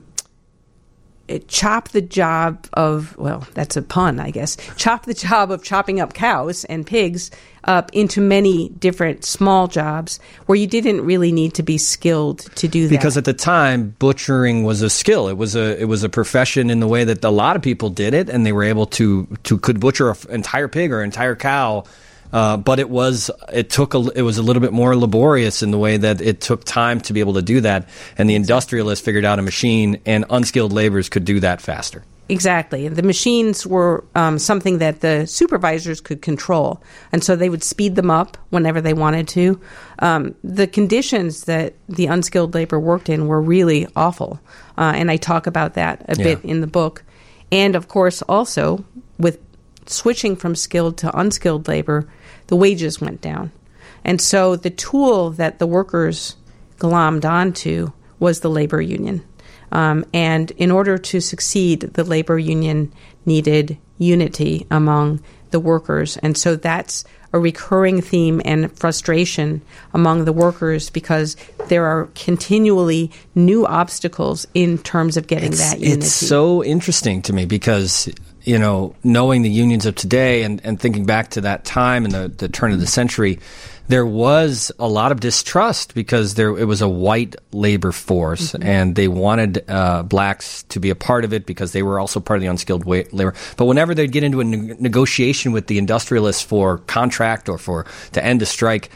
chop the job of, well, that's a pun, I guess, chop the job of chopping up cows and pigs up into many different small jobs where you didn't really need to be skilled to do that. Because at the time, butchering was a skill. It was a it was a profession in the way that a lot of people did it, and they were able to to could butcher an entire pig or an entire cow. Uh, but it was it took a, it was a little bit more laborious in the way that it took time to be able to do that, and the industrialists figured out a machine, and unskilled laborers could do that faster. Exactly. The machines were um, something that the supervisors could control, and so they would speed them up whenever they wanted to. Um, the conditions that the unskilled labor worked in were really awful, uh, and I talk about that a yeah. bit in the book. And, of course, also with switching from skilled to unskilled labor, the wages went down. And so the tool that the workers glommed onto was the labor union. Um, and in order to succeed, the labor union needed unity among the workers. And so that's a recurring theme and frustration among the workers because there are continually new obstacles in terms of getting it's, that unity. It's so interesting to me because you know, knowing the unions of today and, and thinking back to that time in the, the turn of the century, there was a lot of distrust because there it was a white labor force, mm-hmm. and they wanted uh, blacks to be a part of it because they were also part of the unskilled wa- labor. But whenever they'd get into a ne- negotiation with the industrialists for contract or for to end a strike,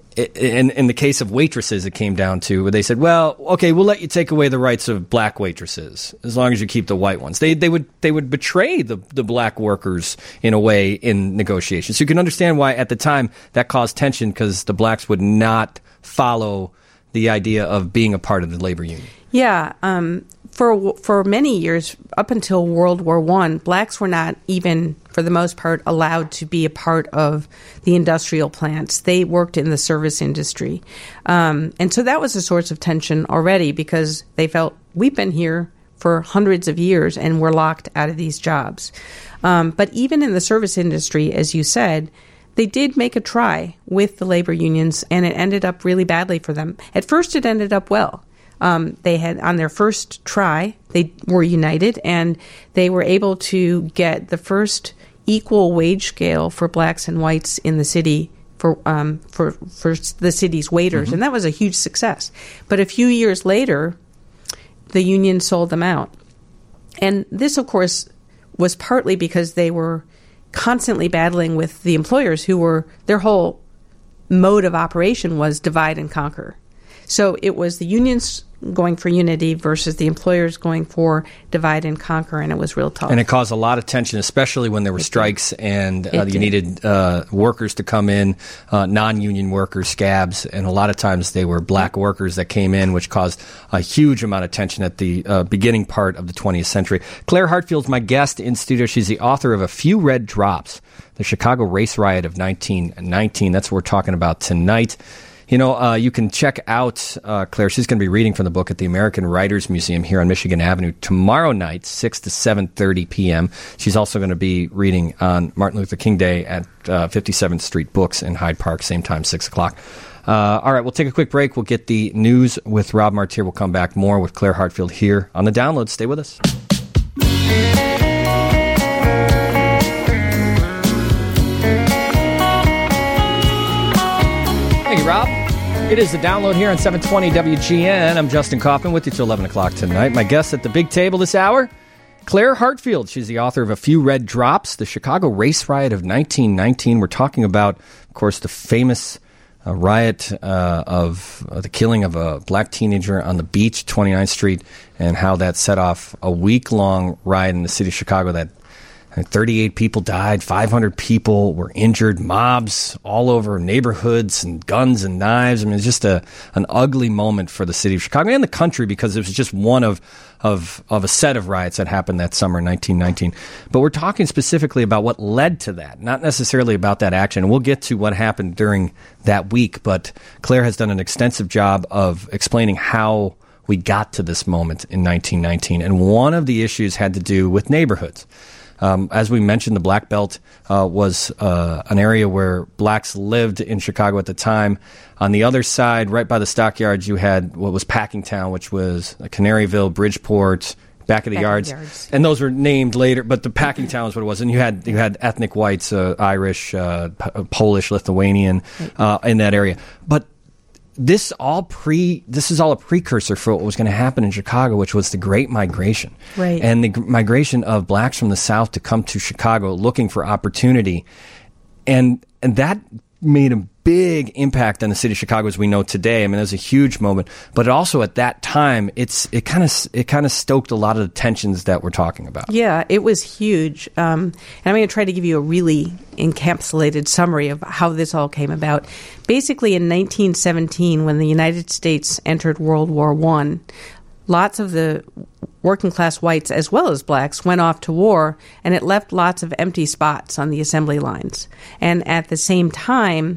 In, in the case of waitresses, it came down to where they said, "Well, okay, we'll let you take away the rights of black waitresses as long as you keep the white ones." They they would they would betray the, the black workers in a way in negotiations. So you can understand why at the time that caused tension because the blacks would not follow the idea of being a part of the labor union. Yeah, um, for for many years up until World War One, blacks were not even, for the most part, allowed to be a part of the industrial plants. They worked in the service industry. Um, and so that was a source of tension already because they felt, we've been here for hundreds of years and we're locked out of these jobs. Um, but even in the service industry, as you said, they did make a try with the labor unions, and it ended up really badly for them. At first, it ended up well. Um, they had, on their first try, they were united, and they were able to get the first equal wage scale for blacks and whites in the city for um, for for the city's waiters, mm-hmm. and that was a huge success. But a few years later, the union sold them out, and this, of course, was partly because they were constantly battling with the employers, who were their whole mode of operation was divide and conquer. So it was the unions going for unity versus the employers going for divide and conquer, and it was real tough. And it caused a lot of tension, especially when there were strikes and uh, you needed uh, workers to come in, uh, non-union workers, scabs, and a lot of times they were black workers that came in, which caused a huge amount of tension at the uh, beginning part of the twentieth century. Claire Hartfield's my guest in studio. She's the author of A Few Red Drops, The Chicago Race Riot of nineteen nineteen. That's what we're talking about tonight. You know, uh, you can check out uh, Claire. She's going to be reading from the book at the American Writers Museum here on Michigan Avenue tomorrow night, six to seven thirty p.m. She's also going to be reading on Martin Luther King Day at uh, fifty-seventh Street Books in Hyde Park, same time, six o'clock. Uh, all right, we'll take a quick break. We'll get the news with Rob Martier. We'll come back more with Claire Hartfield here on The Download. Stay with us. Thank you, Rob. It is The Download here on seven twenty W G N. I'm Justin Kaufman with you till eleven o'clock tonight. My guest at the big table this hour, Claire Hartfield. She's the author of A Few Red Drops, The Chicago Race Riot of nineteen nineteen. We're talking about, of course, the famous uh, riot uh, of uh, the killing of a black teenager on the beach, twenty-ninth Street, and how that set off a week-long riot in the city of Chicago that thirty-eight people died, five hundred people were injured, mobs all over neighborhoods, and guns and knives. I mean, it's just a an ugly moment for the city of Chicago and the country because it was just one of of of a set of riots that happened that summer in nineteen nineteen. But we're talking specifically about what led to that, not necessarily about that action. And we'll get to what happened during that week, but Claire has done an extensive job of explaining how we got to this moment in nineteen nineteen. And one of the issues had to do with neighborhoods. Um, as we mentioned, the Black Belt uh, was uh, an area where blacks lived in Chicago at the time. On the other side, right by the stockyards, you had what was Packingtown, which was Canaryville, Bridgeport, back of the back yards. Of the yards. And those were named later, but the Packingtown is what it was. And you had you had ethnic whites, uh, Irish, uh, P- Polish, Lithuanian uh, in that area. But This all pre. This is all a precursor for what was going to happen in Chicago, which was the Great Migration, right? And the g- migration of blacks from the South to come to Chicago looking for opportunity, and and that made a big impact on the city of Chicago as we know today. I mean, it was a huge moment, but also at that time, it's it kind of it kind of stoked a lot of the tensions that we're talking about. Yeah, it was huge. Um, and I'm going to try to give you a really encapsulated summary of how this all came about. Basically, in nineteen seventeen, when the United States entered World War One, lots of the working class whites as well as blacks went off to war, and it left lots of empty spots on the assembly lines. And at the same time,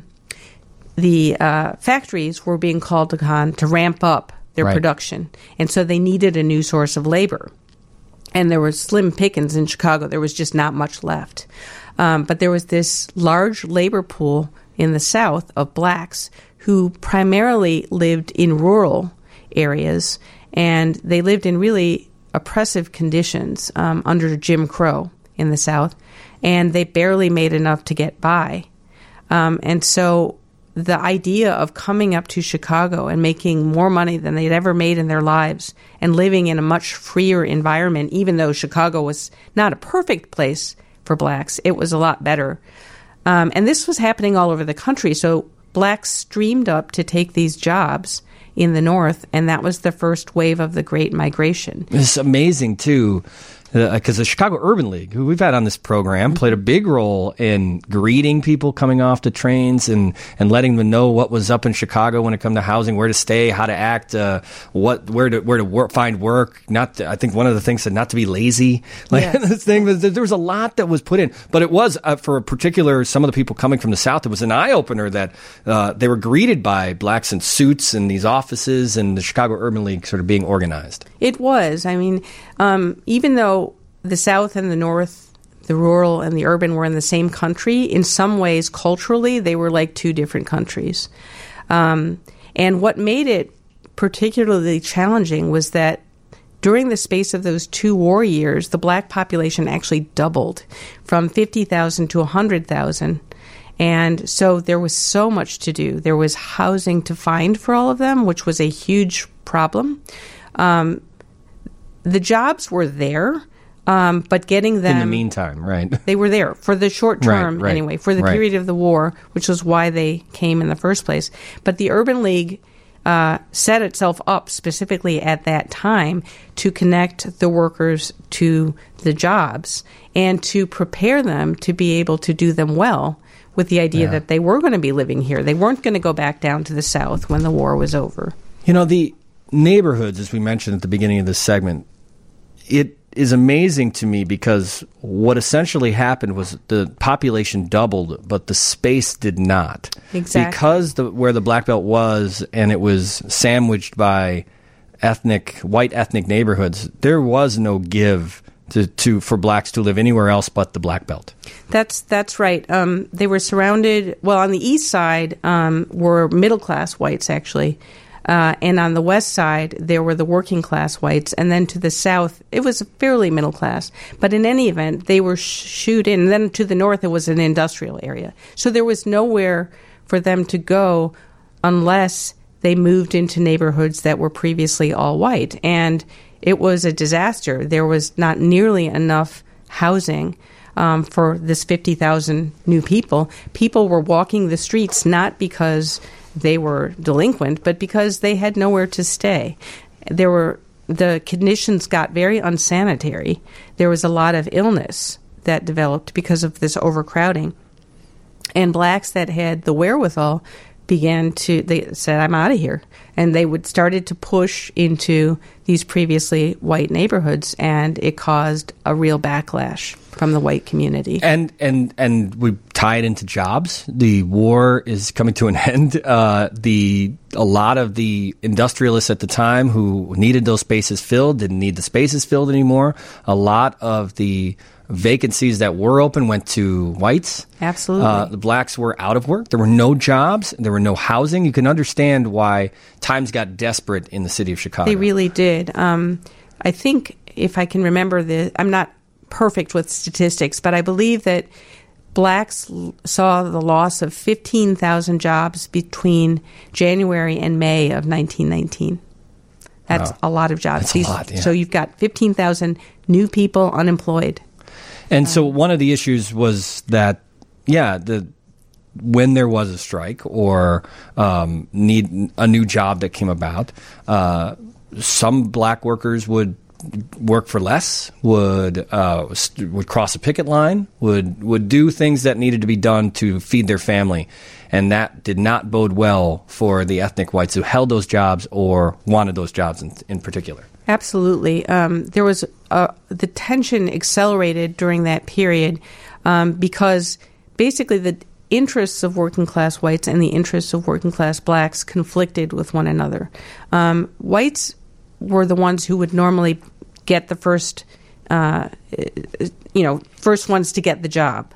the uh, factories were being called upon to ramp up their right. production. And so they needed a new source of labor. And there was slim pickings in Chicago. There was just not much left. Um, but there was this large labor pool in the South of blacks who primarily lived in rural areas, and they lived in really oppressive conditions um, under Jim Crow in the South, and they barely made enough to get by. Um, and so the idea of coming up to Chicago and making more money than they'd ever made in their lives and living in a much freer environment, even though Chicago was not a perfect place for blacks, it was a lot better. Um, and this was happening all over the country. So blacks streamed up to take these jobs in the North, and that was the first wave of the Great Migration. It's amazing, too, because uh, the Chicago Urban League, who we've had on this program, played a big role in greeting people coming off the trains and, and letting them know what was up in Chicago when it come to housing, where to stay, how to act, uh, what where to where to work, find work. Not to, I think one of the things said not to be lazy. Like yes. This thing, there was a lot that was put in, but it was uh, for a particular some of the people coming from the South. It was an eye opener that uh, they were greeted by blacks in suits in these offices and the Chicago Urban League sort of being organized. It was. I mean, um, even though the South and the North, the rural and the urban, were in the same country, in some ways, culturally, they were like two different countries. Um, and what made it particularly challenging was that during the space of those two war years, the black population actually doubled from fifty thousand to one hundred thousand. And so there was so much to do. There was housing to find for all of them, which was a huge problem. Um, the jobs were there. Um, but getting them... In the meantime, right. They were there for the short term, right, right, anyway, for the right. period of the war, which was why they came in the first place. But the Urban League uh, set itself up specifically at that time to connect the workers to the jobs and to prepare them to be able to do them well, with the idea yeah. that they were going to be living here. They weren't going to go back down to the South when the war was over. You know, the neighborhoods, as we mentioned at the beginning of this segment, it is amazing to me because what essentially happened was the population doubled, but the space did not. Exactly. Because the, where the Black Belt was, and it was sandwiched by ethnic, white ethnic neighborhoods, there was no give to, to for blacks to live anywhere else but the Black Belt. That's that's right. Um, they were surrounded, well, on the east side um, were middle-class whites, actually. Uh, and on the west side, there were the working class whites. And then to the south, it was fairly middle class. But in any event, they were sh- shooed in. And then to the north, it was an industrial area. So there was nowhere for them to go unless they moved into neighborhoods that were previously all white. And it was a disaster. There was not nearly enough housing um, for this fifty thousand new people. People were walking the streets not because they were delinquent, but because they had nowhere to stay. There were the conditions got very unsanitary. There was a lot of illness that developed because of this overcrowding. And blacks that had the wherewithal began to, they said, I'm out of here. And they would started to push into these previously white neighborhoods, and it caused a real backlash from the white community. And and and we tie it into jobs. The war is coming to an end. Uh, the a lot of the industrialists at the time who needed those spaces filled didn't need the spaces filled anymore. A lot of the vacancies that were open went to whites. Absolutely. Uh, the blacks were out of work. There were no jobs. There were no housing. You can understand why times got desperate in the city of Chicago. They really did. Um, I think, if I can remember the, I'm not perfect with statistics, but I believe that blacks l- saw the loss of fifteen thousand jobs between January and May of nineteen nineteen. That's wow. a lot of jobs. That's These, a lot, yeah. So you've got fifteen thousand new people unemployed. And so one of the issues was that, yeah, the when there was a strike or um, need a new job that came about, uh, some black workers would work for less, would uh, st- would cross a picket line, would would do things that needed to be done to feed their family, and that did not bode well for the ethnic whites who held those jobs or wanted those jobs in, in particular. Absolutely. Um, there was uh, the tension accelerated during that period um, because basically the interests of working class whites and the interests of working class blacks conflicted with one another. Um, whites were the ones who would normally get the first, uh, you know, first ones to get the job.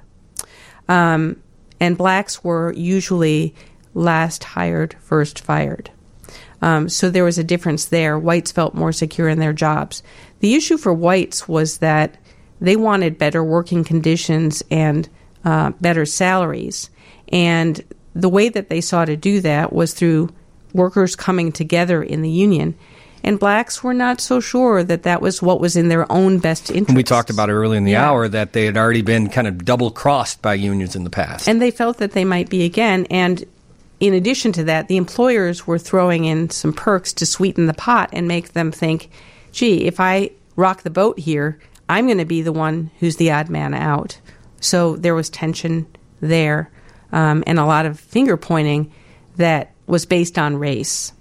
Um, and blacks were usually last hired, first fired. Um, so there was a difference there. Whites felt more secure in their jobs. The issue for whites was that they wanted better working conditions and uh, better salaries. And the way that they saw to do that was through workers coming together in the union. And blacks were not so sure that that was what was in their own best interest. And we talked about early in the Yeah. hour that they had already been kind of double-crossed by unions in the past. And they felt that they might be again. And in addition to that, the employers were throwing in some perks to sweeten the pot and make them think, gee, if I rock the boat here, I'm going to be the one who's the odd man out. So there was tension there, um, and a lot of finger-pointing that was based on race.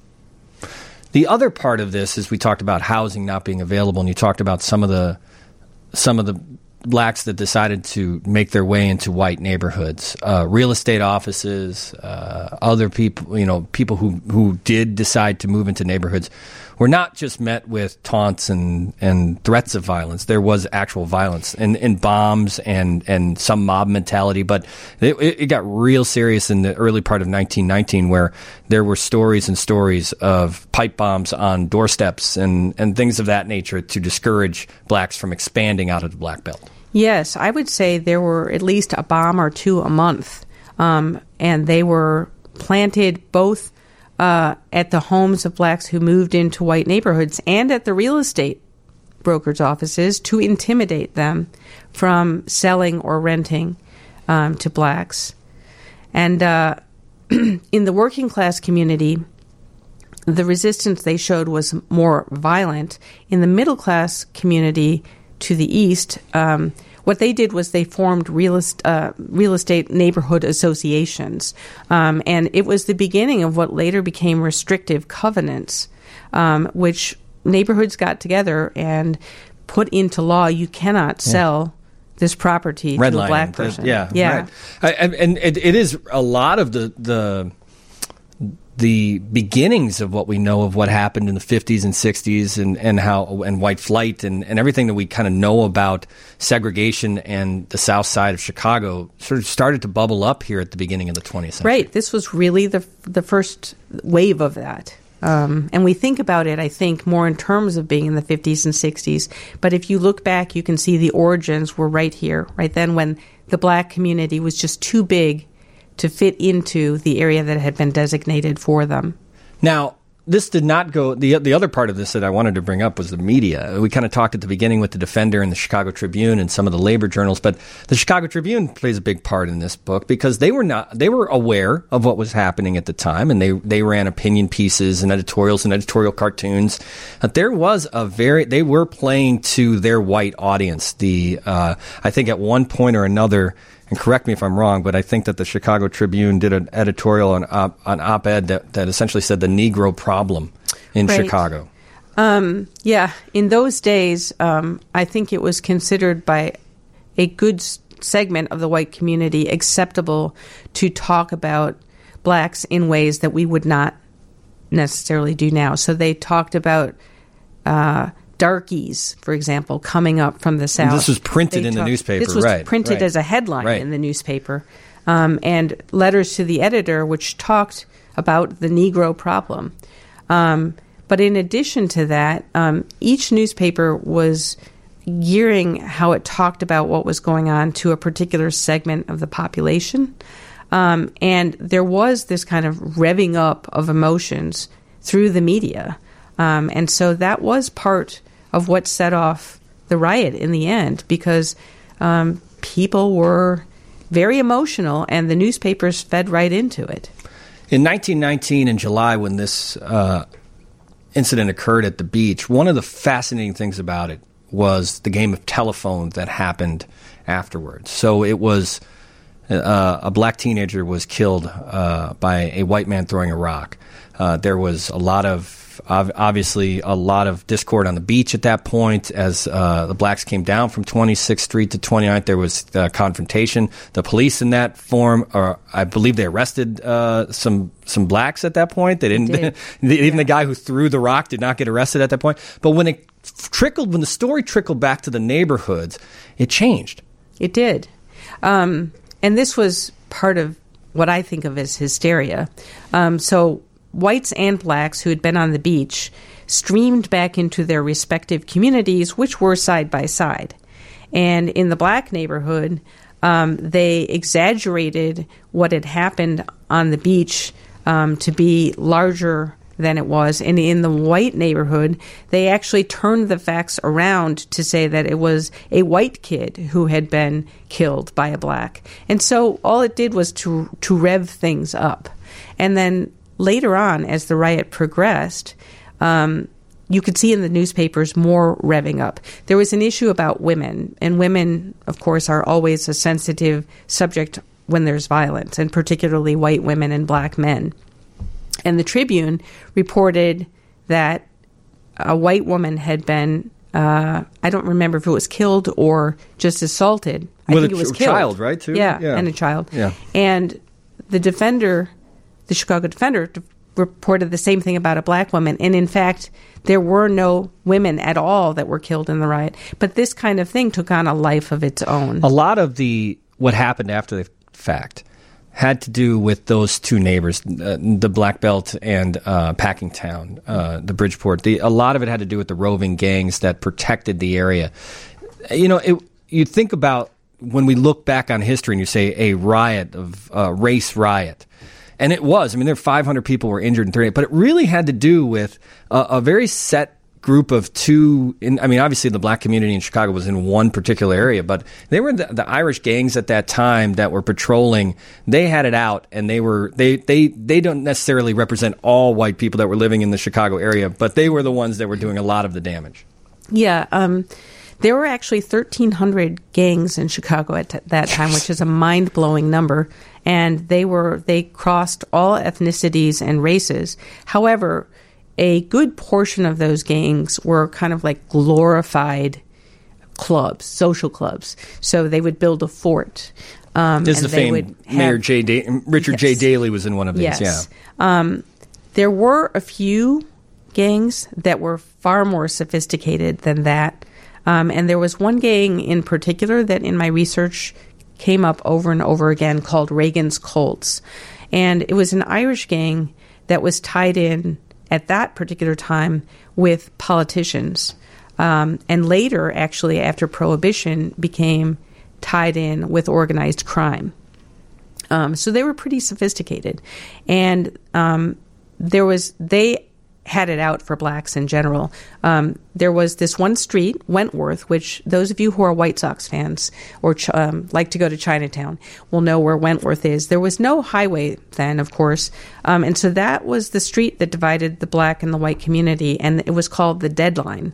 The other part of this is we talked about housing not being available, and you talked about some of the some of the blacks that decided to make their way into white neighborhoods, uh, real estate offices, uh, other people, you know, people who, who did decide to move into neighborhoods were not just met with taunts and, and threats of violence. There was actual violence and, and bombs and, and some mob mentality, but it, it got real serious in the early part of nineteen nineteen where there were stories and stories of pipe bombs on doorsteps and, and things of that nature to discourage blacks from expanding out of the Black Belt. Yes, I would say there were at least a bomb or two a month, um, and they were planted both uh, at the homes of blacks who moved into white neighborhoods and at the real estate brokers' offices to intimidate them from selling or renting um, to blacks. And uh, in the working class community, the resistance they showed was more violent. In the middle class community to the east, um, what they did was they formed real, est- uh, real estate neighborhood associations. Um, and it was the beginning of what later became restrictive covenants, um, which neighborhoods got together and put into law, you cannot sell this property Red to a lining, black person. Yeah, yeah. Right. I, and and it, it is a lot of the the the beginnings of what we know of what happened in the fifties and sixties and, and how and white flight and, and everything that we kind of know about segregation and the South Side of Chicago sort of started to bubble up here at the beginning of the twentieth century. Right. This was really the the first wave of that. Um, and we think about it, I think, more in terms of being in the fifties and sixties. But if you look back, you can see the origins were right here, right then when the black community was just too big to fit into the area that had been designated for them. Now, this did not go, the the other part of this that I wanted to bring up was the media. We kind of talked at the beginning with the Defender and the Chicago Tribune and some of the labor journals, but the Chicago Tribune plays a big part in this book because they were not, they were aware of what was happening at the time, and they, they ran opinion pieces and editorials and editorial cartoons. But there was a very, they were playing to their white audience. The, uh, I think at one point or another, and correct me if I'm wrong, but I think that the Chicago Tribune did an editorial on op, on op-ed that, that essentially said the Negro problem in Right. Chicago. Um, yeah, in those days, um, I think it was considered by a good s- segment of the white community acceptable to talk about blacks in ways that we would not necessarily do now. So they talked about uh, darkies, for example, coming up from the South. This was printed They in the talked- newspaper, This was right, printed right. as a headline Right. in the newspaper. Um, and letters to the editor, which talked about the Negro problem. Um, but in addition to that, um, each newspaper was gearing how it talked about what was going on to a particular segment of the population. Um, and there was this kind of revving up of emotions through the media. Um, and so that was part of what set off the riot in the end, because um, people were very emotional and the newspapers fed right into it. In nineteen nineteen, in July, when this uh, incident occurred at the beach, one of the fascinating things about it was the game of telephone that happened afterwards. So it was uh, a black teenager was killed uh, by a white man throwing a rock. Uh, there was a lot of Obviously, a lot of discord on the beach at that point. As uh, the blacks came down from twenty-sixth Street to twenty-ninth, there was uh, confrontation. The police in that form, or I believe they arrested uh, some some blacks at that point. They didn't. They did. Even Yeah. the guy who threw the rock did not get arrested at that point. But when it trickled, when the story trickled back to the neighborhoods, it changed. It did. Um, and this was part of what I think of as hysteria. Um, so whites and blacks who had been on the beach streamed back into their respective communities, which were side by side. And in the black neighborhood, um, they exaggerated what had happened on the beach um, to be larger than it was. And in the white neighborhood, they actually turned the facts around to say that it was a white kid who had been killed by a black. And so all it did was to to rev things up. And then later on, as the riot progressed, um, you could see in the newspapers more revving up. There was an issue about women, and women, of course, are always a sensitive subject when there's violence, and particularly white women and black men. And the Tribune reported that a white woman had been, uh, I don't remember if it was killed or just assaulted. I With think a it was ch- killed. child, right, too? Yeah, Yeah. and a child. Yeah. And the Defender, the Chicago Defender, d- reported the same thing about a black woman. And in fact, there were no women at all that were killed in the riot. But this kind of thing took on a life of its own. A lot of the what happened after the fact had to do with those two neighbors, uh, the Black Belt and uh, Packingtown, uh, the Bridgeport. The, a lot of it had to do with the roving gangs that protected the area. You know, it, you think about when we look back on history and you say a riot, of uh, race riot, and it was. I mean, there were five hundred people were injured in thirty-eight, but it really had to do with a, a very set group of two. In, I mean, obviously the black community in Chicago was in one particular area, but they were the, the Irish gangs at that time that were patrolling. They had it out, and they were they they they don't necessarily represent all white people that were living in the Chicago area, but they were the ones that were doing a lot of the damage. Yeah, um, there were actually thirteen hundred gangs in Chicago at t- that time, which is a mind-blowing number, and they were they crossed all ethnicities and races. However, a good portion of those gangs were kind of like glorified clubs, social clubs. So they would build a fort. Um, this is and the they famed would have, Mayor J. Da- Richard Yes. J. Daley was in one of these. Yes. Yeah. Um, there were a few gangs that were far more sophisticated than that. Um, and there was one gang in particular that in my research came up over and over again called Reagan's Colts. And it was an Irish gang that was tied in at that particular time with politicians. Um, and later, actually, after Prohibition, became tied in with organized crime. Um, so they were pretty sophisticated. And um, there was, they had it out for blacks in general. Um, there was this one street, Wentworth, which those of you who are White Sox fans or ch- um, like to go to Chinatown will know where Wentworth is. There was no highway then, of course. Um, and so that was the street that divided the black and the white community, and it was called the Deadline.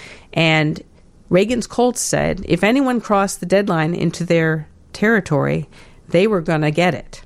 And Reagan's Colts said if anyone crossed the deadline into their territory, they were going to get it.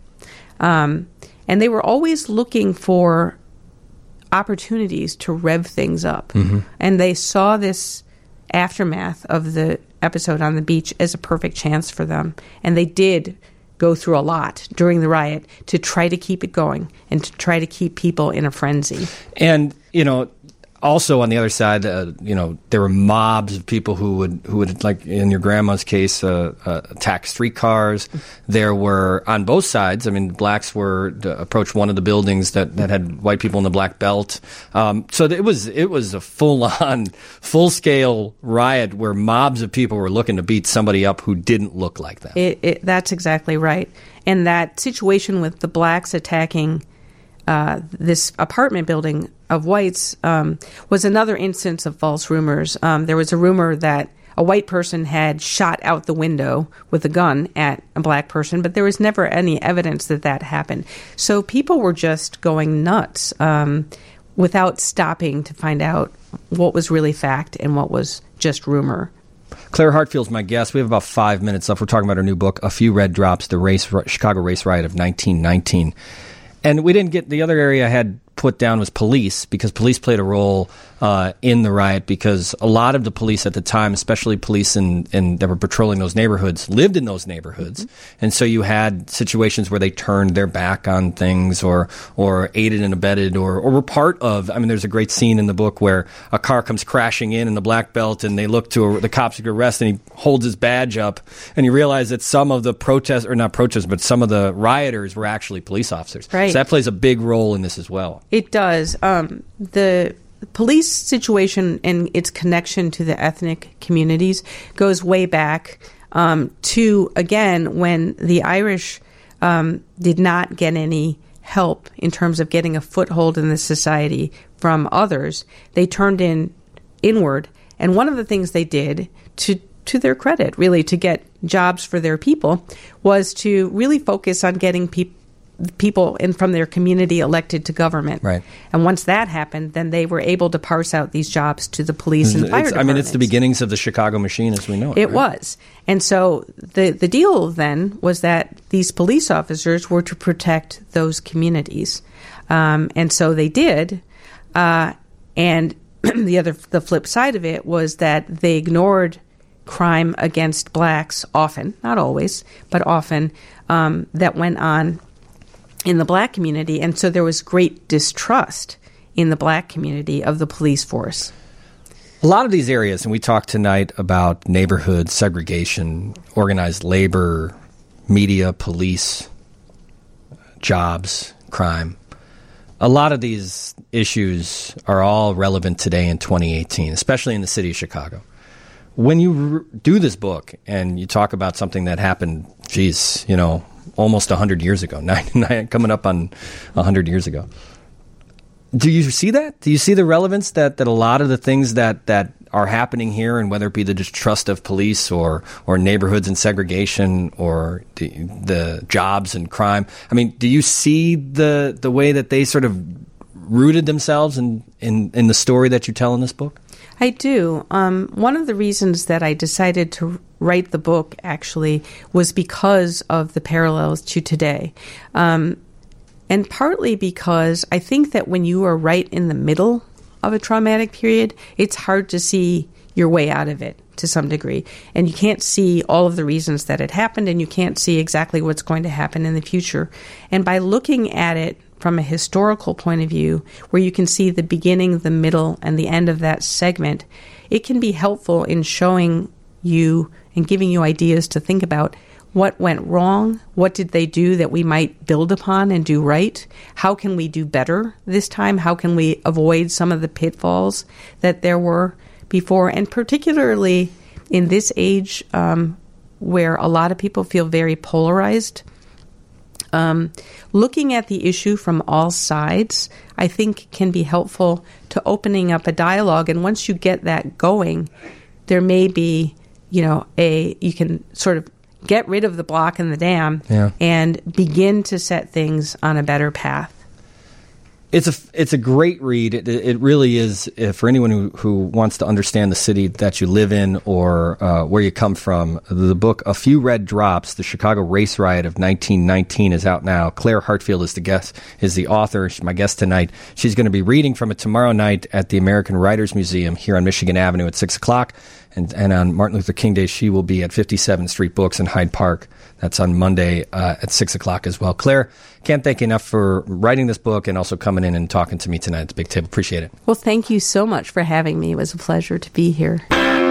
Um, and they were always looking for opportunities to rev things up. Mm-hmm. And they saw this aftermath of the episode on the beach as a perfect chance for them. And they did go through a lot during the riot to try to keep it going and to try to keep people in a frenzy. And, you know, also on the other side, uh, you know, there were mobs of people who would, who would, like in your grandma's case, uh, uh, attack streetcars. There were, on both sides, I mean, blacks were to approach one of the buildings that, that had white people in the Black Belt. Um, so it was, it was a full-on, full-scale riot where mobs of people were looking to beat somebody up who didn't look like them. It, it, that's exactly right. And that situation with the blacks attacking uh, this apartment building of whites um, was another instance of false rumors. Um, there was a rumor that a white person had shot out the window with a gun at a black person, but there was never any evidence that that happened. So people were just going nuts um, without stopping to find out what was really fact and what was just rumor. Claire Hartfield's my guest. We have about five minutes left. We're talking about her new book, A Few Red Drops, The Race Chicago Race Riot of nineteen nineteen. And we didn't get, the other area I had put down was police, because police played a role uh, in the riot, because a lot of the police at the time, especially police in, in, that were patrolling those neighborhoods, lived in those neighborhoods. Mm-hmm. And so you had situations where they turned their back on things or or aided and abetted or, or were part of. I mean, there's a great scene in the book where a car comes crashing in in the Black Belt and they look to a, the cops to arrest, and he holds his badge up, and you realize that some of the protests, or not protests, but some of the rioters were actually police officers. Right. So that plays a big role in this as well. It does. Um, the police situation and its connection to the ethnic communities goes way back um, to, again, when the Irish um, did not get any help in terms of getting a foothold in the society from others. They turned in inward. And one of the things they did, to to their credit, really, to get jobs for their people, was to really focus on getting people people in from their community elected to government. Right. And once that happened, then they were able to parse out these jobs to the police and It's- fire I departments. mean, it's the beginnings of the Chicago machine as we know it. It right? was. And so the the deal then was that these police officers were to protect those communities. Um, and so they did. Uh, and the other the flip side of it was that they ignored crime against blacks often, not always, but often, um, that went on in the black community. And so there was great distrust in the black community of the police force. A lot of these areas, and we talked tonight about neighborhood segregation, organized labor, media, police, jobs, crime. A lot of these issues are all relevant today in twenty eighteen, especially in the city of Chicago. When you r- do this book and you talk about something that happened, geez, you know, almost one hundred years ago, ninety-nine, coming up on one hundred years ago, do you see that? Do you see the relevance that, that a lot of the things that, that are happening here, and whether it be the distrust of police or, or neighborhoods and segregation or the, the jobs and crime, I mean, do you see the the way that they sort of rooted themselves in, in, in the story that you tell in this book? I do. Um, one of the reasons that I decided to write the book, actually, was because of the parallels to today. Um, and partly because I think that when you are right in the middle of a traumatic period, it's hard to see your way out of it to some degree. And you can't see all of the reasons that it happened, and you can't see exactly what's going to happen in the future. And by looking at it from a historical point of view, where you can see the beginning, the middle, and the end of that segment, it can be helpful in showing you and giving you ideas to think about what went wrong, what did they do that we might build upon and do right, how can we do better this time, how can we avoid some of the pitfalls that there were before, and particularly in this age um, where a lot of people feel very polarized. Um, looking at the issue from all sides, I think, can be helpful to opening up a dialogue. And once you get that going, there may be, you know, a you can sort of get rid of the block and the dam Yeah. and begin to set things on a better path. It's a it's a great read. It, it really is uh, for anyone who, who wants to understand the city that you live in or uh, where you come from. The book "A Few Red Drops: The Chicago Race Riot of nineteen nineteen" is out now. Claire Hartfield is the guest is the author. She's my guest tonight. She's going to be reading from it tomorrow night at the American Writers Museum here on Michigan Avenue at six o'clock, and and on Martin Luther King Day she will be at fifty-seventh Street Books in Hyde Park. That's on Monday uh, at six o'clock as well. Claire, can't thank you enough for writing this book and also coming in and talking to me tonight at the Big Table. Appreciate it. Well, thank you so much for having me. It was a pleasure to be here.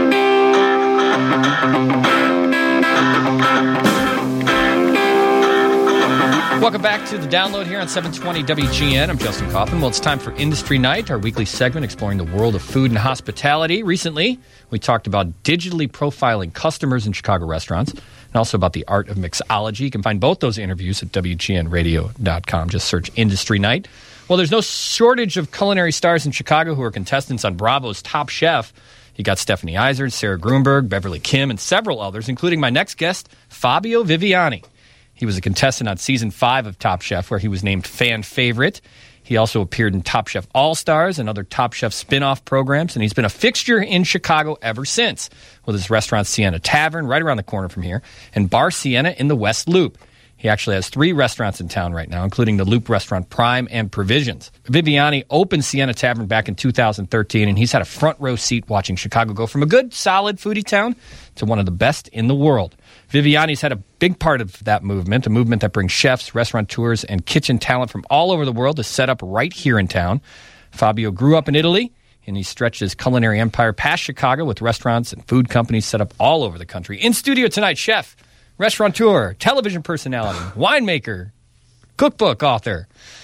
Welcome back to the download here on seven twenty W G N. I'm Justin Kaufman. Well, it's time for Industry Night, our weekly segment exploring the world of food and hospitality. Recently, we talked about digitally profiling customers in Chicago restaurants and also about the art of mixology. You can find both those interviews at W G N radio dot com. Just search Industry Night. Well, there's no shortage of culinary stars in Chicago who are contestants on Bravo's Top Chef. You got Stephanie Izard, Sarah Grunberg, Beverly Kim, and several others, including my next guest, Fabio Viviani. He was a contestant on season five of Top Chef, where he was named fan favorite. He also appeared in Top Chef All-Stars and other Top Chef spin-off programs, and he's been a fixture in Chicago ever since, with his restaurant Sienna Tavern right around the corner from here and Bar Sienna in the West Loop. He actually has three restaurants in town right now, including the Loop Restaurant Prime and Provisions. Viviani opened Sienna Tavern back in two thousand thirteen, and he's had a front row seat watching Chicago go from a good, solid foodie town to one of the best in the world. Viviani's had a big part of that movement, a movement that brings chefs, restaurateurs, and kitchen talent from all over the world to set up right here in town. Fabio grew up in Italy, and he stretched his culinary empire past Chicago with restaurants and food companies set up all over the country. In studio tonight, chef, restaurateur, television personality, winemaker, cookbook author,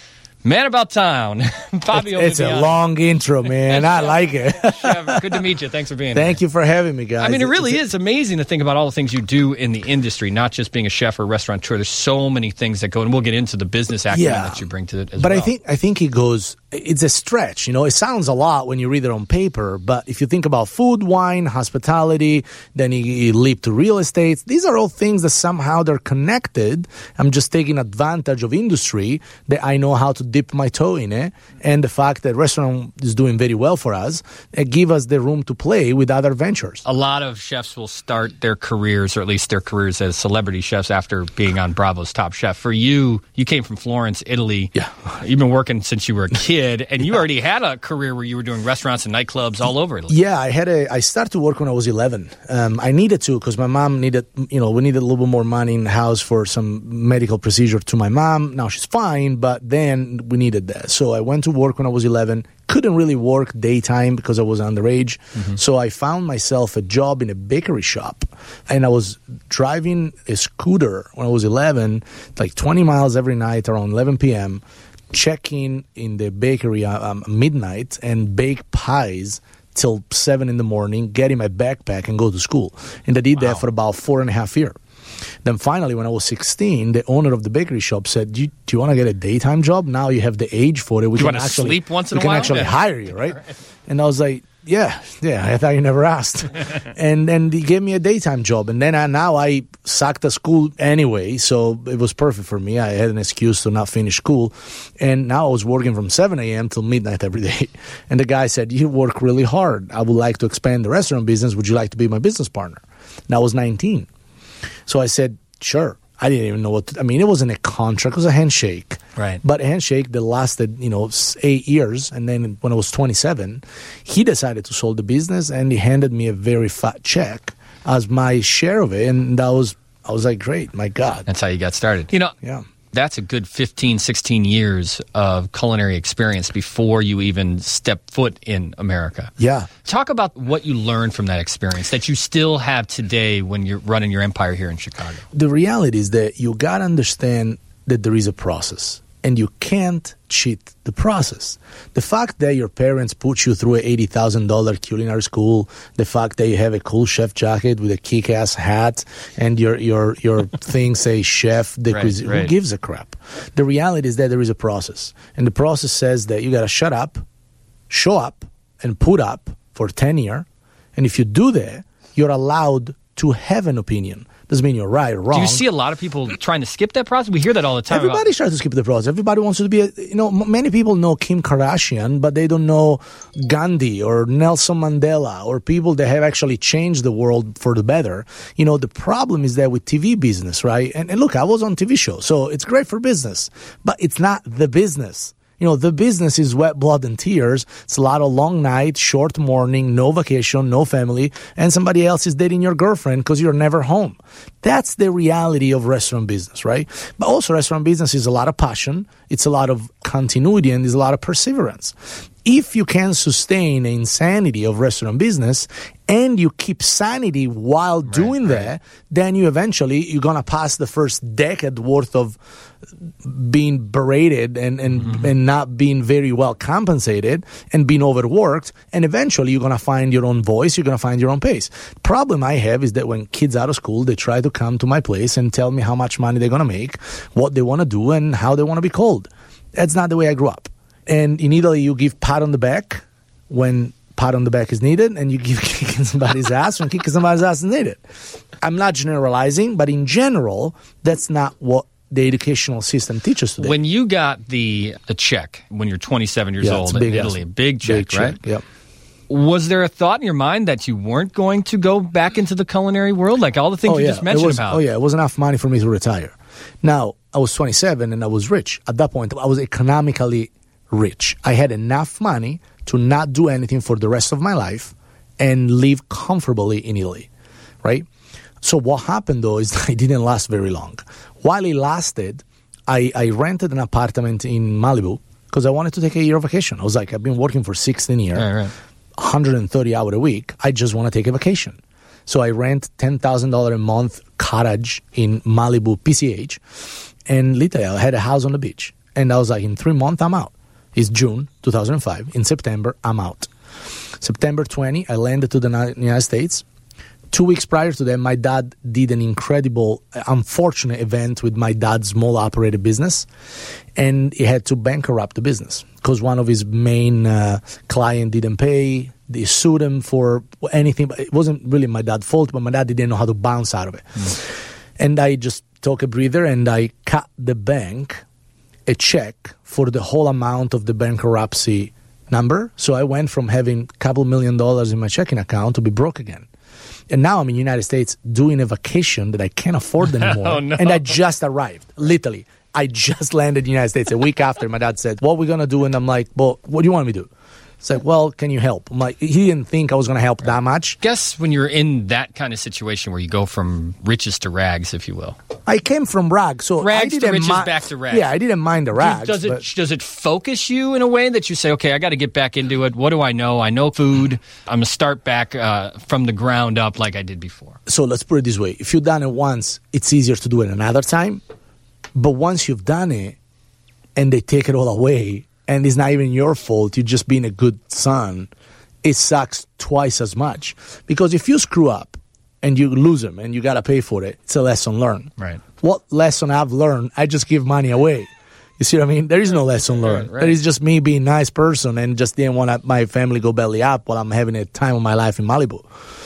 Man About Town. Fabio It's, it's a long intro, man. I like it. Chef, good to meet you. Thanks for being Thank here. you for having me, guys. I mean, it really it's, is amazing to think about all the things you do in the industry, not just being a chef or a restaurateur. There's so many things that go, and we'll get into the business acumen Yeah. that you bring to it as but well. I think I think it goes. It's a stretch, you know. It sounds a lot when you read it on paper, but if you think about food, wine, hospitality, then you, you leap to real estate. These are all things that somehow they're connected. I'm just taking advantage of industry that I know how to dip my toe in it, and the fact that restaurant is doing very well for us, it give us the room to play with other ventures. A lot of chefs will start their careers, or at least their careers as celebrity chefs, after being on Bravo's Top Chef. For you, you came from Florence, Italy. Yeah. You've been working since you were a kid, and you already had a career where you were doing restaurants and nightclubs all over Italy. Yeah, I had a. I started to work when I was eleven. Um, I needed to because my mom needed, you know, we needed a little bit more money in the house for some medical procedure to my mom. Now she's fine, but then we needed that. So I went to work when I was eleven. Couldn't really work daytime because I was underage. Mm-hmm. So I found myself a job in a bakery shop, and I was driving a scooter when I was eleven, like twenty miles every night around eleven p.m., checking in the bakery um, midnight and bake pies till seven in the morning, getting my backpack and go to school. And I did wow. that for about four and a half years. Then finally, when I was sixteen, the owner of the bakery shop said, do you, do you want to get a daytime job? Now you have the age for it. We do you can want to actually, sleep once in we a while? We can actually yeah. hire you, right? right? And I was like, yeah, yeah, I thought you never asked. and then he gave me a daytime job. And then I, now I sucked at school anyway, so it was perfect for me. I had an excuse to not finish school. And now I was working from seven a.m. till midnight every day. And the guy said, you work really hard. I would like to expand the restaurant business. Would you like to be my business partner? And I was nineteen. So I said, sure. I didn't even know what to, I mean, it wasn't a contract. It was a handshake. Right. But a handshake that lasted, you know, eight years. And then when I was twenty-seven, he decided to sell the business, and he handed me a very fat check as my share of it. And that was, I was like, great, my God. That's how you got started. You know, yeah. That's a good fifteen, sixteen years of culinary experience before you even step foot in America. Yeah. Talk about what you learned from that experience that you still have today when you're running your empire here in Chicago. The reality is that you got to understand that there is a process, and you can't cheat the process. The fact that your parents put you through an eighty thousand dollars culinary school, the fact that you have a cool chef jacket with a kick-ass hat, and your your your thing say chef de right, cuisine, right. who gives a crap? The reality is that there is a process, and the process says that you got to shut up, show up, and put up for ten years, and if you do that, you're allowed to have an opinion. Doesn't mean you're right or wrong. Do you see a lot of people trying to skip that process? We hear that all the time. Everybody about- tries to skip the process. Everybody wants to be, a, you know, m- many people know Kim Kardashian, but they don't know Gandhi or Nelson Mandela or people that have actually changed the world for the better. You know, the problem is that with T V business, right? And, and look, I was on T V show, so it's great for business, but it's not the business. You know, the business is wet blood and tears. It's a lot of long nights, short morning, no vacation, no family, and somebody else is dating your girlfriend because you're never home. That's the reality of restaurant business, right? But also restaurant business is a lot of passion. It's a lot of continuity, and there's a lot of perseverance. If you can sustain the insanity of restaurant business and you keep sanity while right, doing right. that, then you eventually, you're going to pass the first decade worth of being berated and, and, mm-hmm. and not being very well compensated and being overworked. And eventually you're going to find your own voice. You're going to find your own pace. Problem I have is that when kids out of school, they try to come to my place and tell me how much money they're going to make, what they want to do, and how they want to be called. That's not the way I grew up. And in Italy, you give pat on the back when pat on the back is needed, and you give kicking somebody's ass when kicking somebody's ass is needed. I'm not generalizing, but in general, that's not what the educational system teaches today. When you got the the check when you're twenty-seven years yeah, old in Italy, a big check, big right? Check, yep. Was there a thought in your mind that you weren't going to go back into the culinary world? Like all the things oh, you yeah. just mentioned was, about. Oh, yeah. It was enough money for me to retire. Now, I was twenty-seven and I was rich. At that point, I was economically rich. I had enough money to not do anything for the rest of my life and live comfortably in Italy, right? So what happened, though, is that it didn't last very long. While it lasted, I, I rented an apartment in Malibu because I wanted to take a year of vacation. I was like, I've been working for sixteen years, right, right. one hundred thirty hours a week. I just want to take a vacation. So I rent ten thousand dollars a month cottage in Malibu, P C H, and literally I had a house on the beach. And I was like, in three months, I'm out. It's June two thousand five. In September, I'm out. September twentieth, I landed to the United States. Two weeks prior to that, my dad did an incredible, unfortunate event with my dad's small operated business, and he had to bankrupt the business because one of his main uh, client didn't pay. They sued him for anything. It wasn't really my dad's fault, but my dad didn't know how to bounce out of it. Mm. And I just took a breather and I cut the bank a check for the whole amount of the bankruptcy number. So I went from having a couple million dollars in my checking account to be broke again. And now I'm in the United States doing a vacation that I can't afford anymore. Oh, no. And I just arrived, literally. I just landed in the United States a week after. My dad said, what are we going to do? And I'm like, well, what do you want me to do? It's like, well, can you help? I'm like, he didn't think I was going to help that much. Guess when you're in that kind of situation where you go from riches to rags, if you will. I came from rags, so rags I didn't to riches, mi- back to rags. Yeah, I didn't mind the rags. Does it but... does it focus you in a way that you say, okay, I got to get back into it? What do I know? I know food. I'm gonna start back uh, from the ground up like I did before. So let's put it this way: if you've done it once, it's easier to do it another time. But once you've done it, and they take it all away, and it's not even your fault, you're just being a good son, it sucks twice as much. Because if you screw up and you lose them and you got to pay for it, it's a lesson learned. Right. What lesson I've learned? I just give money away. You see what I mean? There is no lesson learned. Right, right. There is just me being a nice person and just didn't want my family go belly up while I'm having a time of my life in Malibu.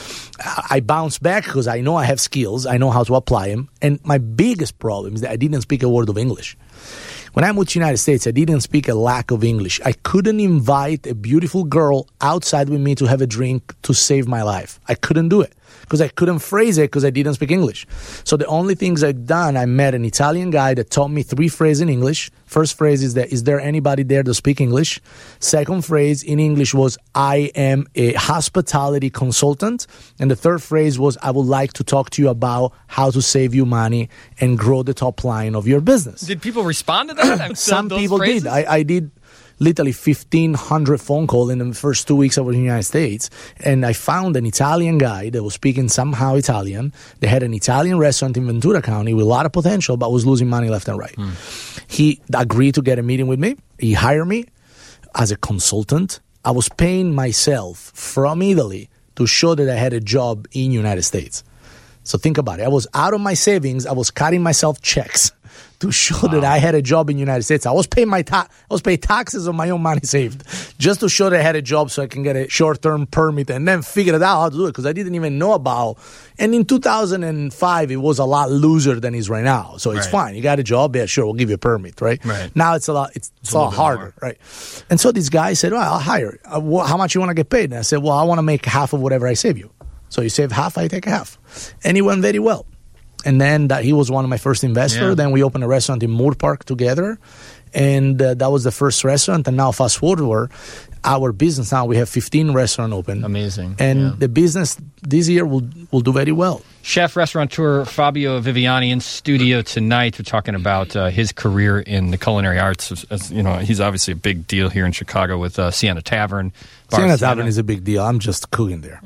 I bounce back because I know I have skills. I know how to apply them. And my biggest problem is that I didn't speak a word of English. When I moved to the United States, I didn't speak a lack of English. I couldn't invite a beautiful girl outside with me to have a drink to save my life. I couldn't do it because I couldn't phrase it because I didn't speak English. So the only things I've done, I met an Italian guy that taught me three phrases in English. First phrase is that, is there anybody there to speak English? Second phrase in English was, I am a hospitality consultant. And the third phrase was, I would like to talk to you about how to save you money and grow the top line of your business. Did people respond to that? Some Those people phrases? did. I, I did literally fifteen hundred phone calls in the first two weeks I was in the United States. And I found an Italian guy that was speaking somehow Italian. They had an Italian restaurant in Ventura County with a lot of potential, but was losing money left and right. Hmm. He agreed to get a meeting with me. He hired me as a consultant. I was paying myself from Italy to show that I had a job in the United States. So think about it. I was out of my savings. I was cutting myself checks to show wow. that I had a job in the United States. I was paying my ta- I was paying taxes on my own money saved just to show that I had a job so I can get a short-term permit and then figure it out how to do it because I didn't even know about. And in two thousand five, it was a lot looser than it is right now. So it's right. fine. You got a job, yeah, sure, we'll give you a permit, right? right. Now it's a lot. It's, it's, it's a lot harder, more. right? And so this guy said, "Well, I'll hire. Uh, wh- how much you want to get paid?" And I said, "Well, I want to make half of whatever I save you. So you save half, I take half." And it went very well. And then that he was one of my first investors. Yeah. Then we opened a restaurant in Moore Park together. And uh, that was the first restaurant. And now fast forward, our business now, we have fifteen restaurants open. Amazing. And yeah. the business this year will will do very well. Chef, restaurateur Fabio Viviani in studio tonight. We're talking about uh, his career in the culinary arts. As, as, you know, he's obviously a big deal here in Chicago with uh, Sienna Tavern. Bar Sienna Sienna Tavern is a big deal. I'm just cooking there.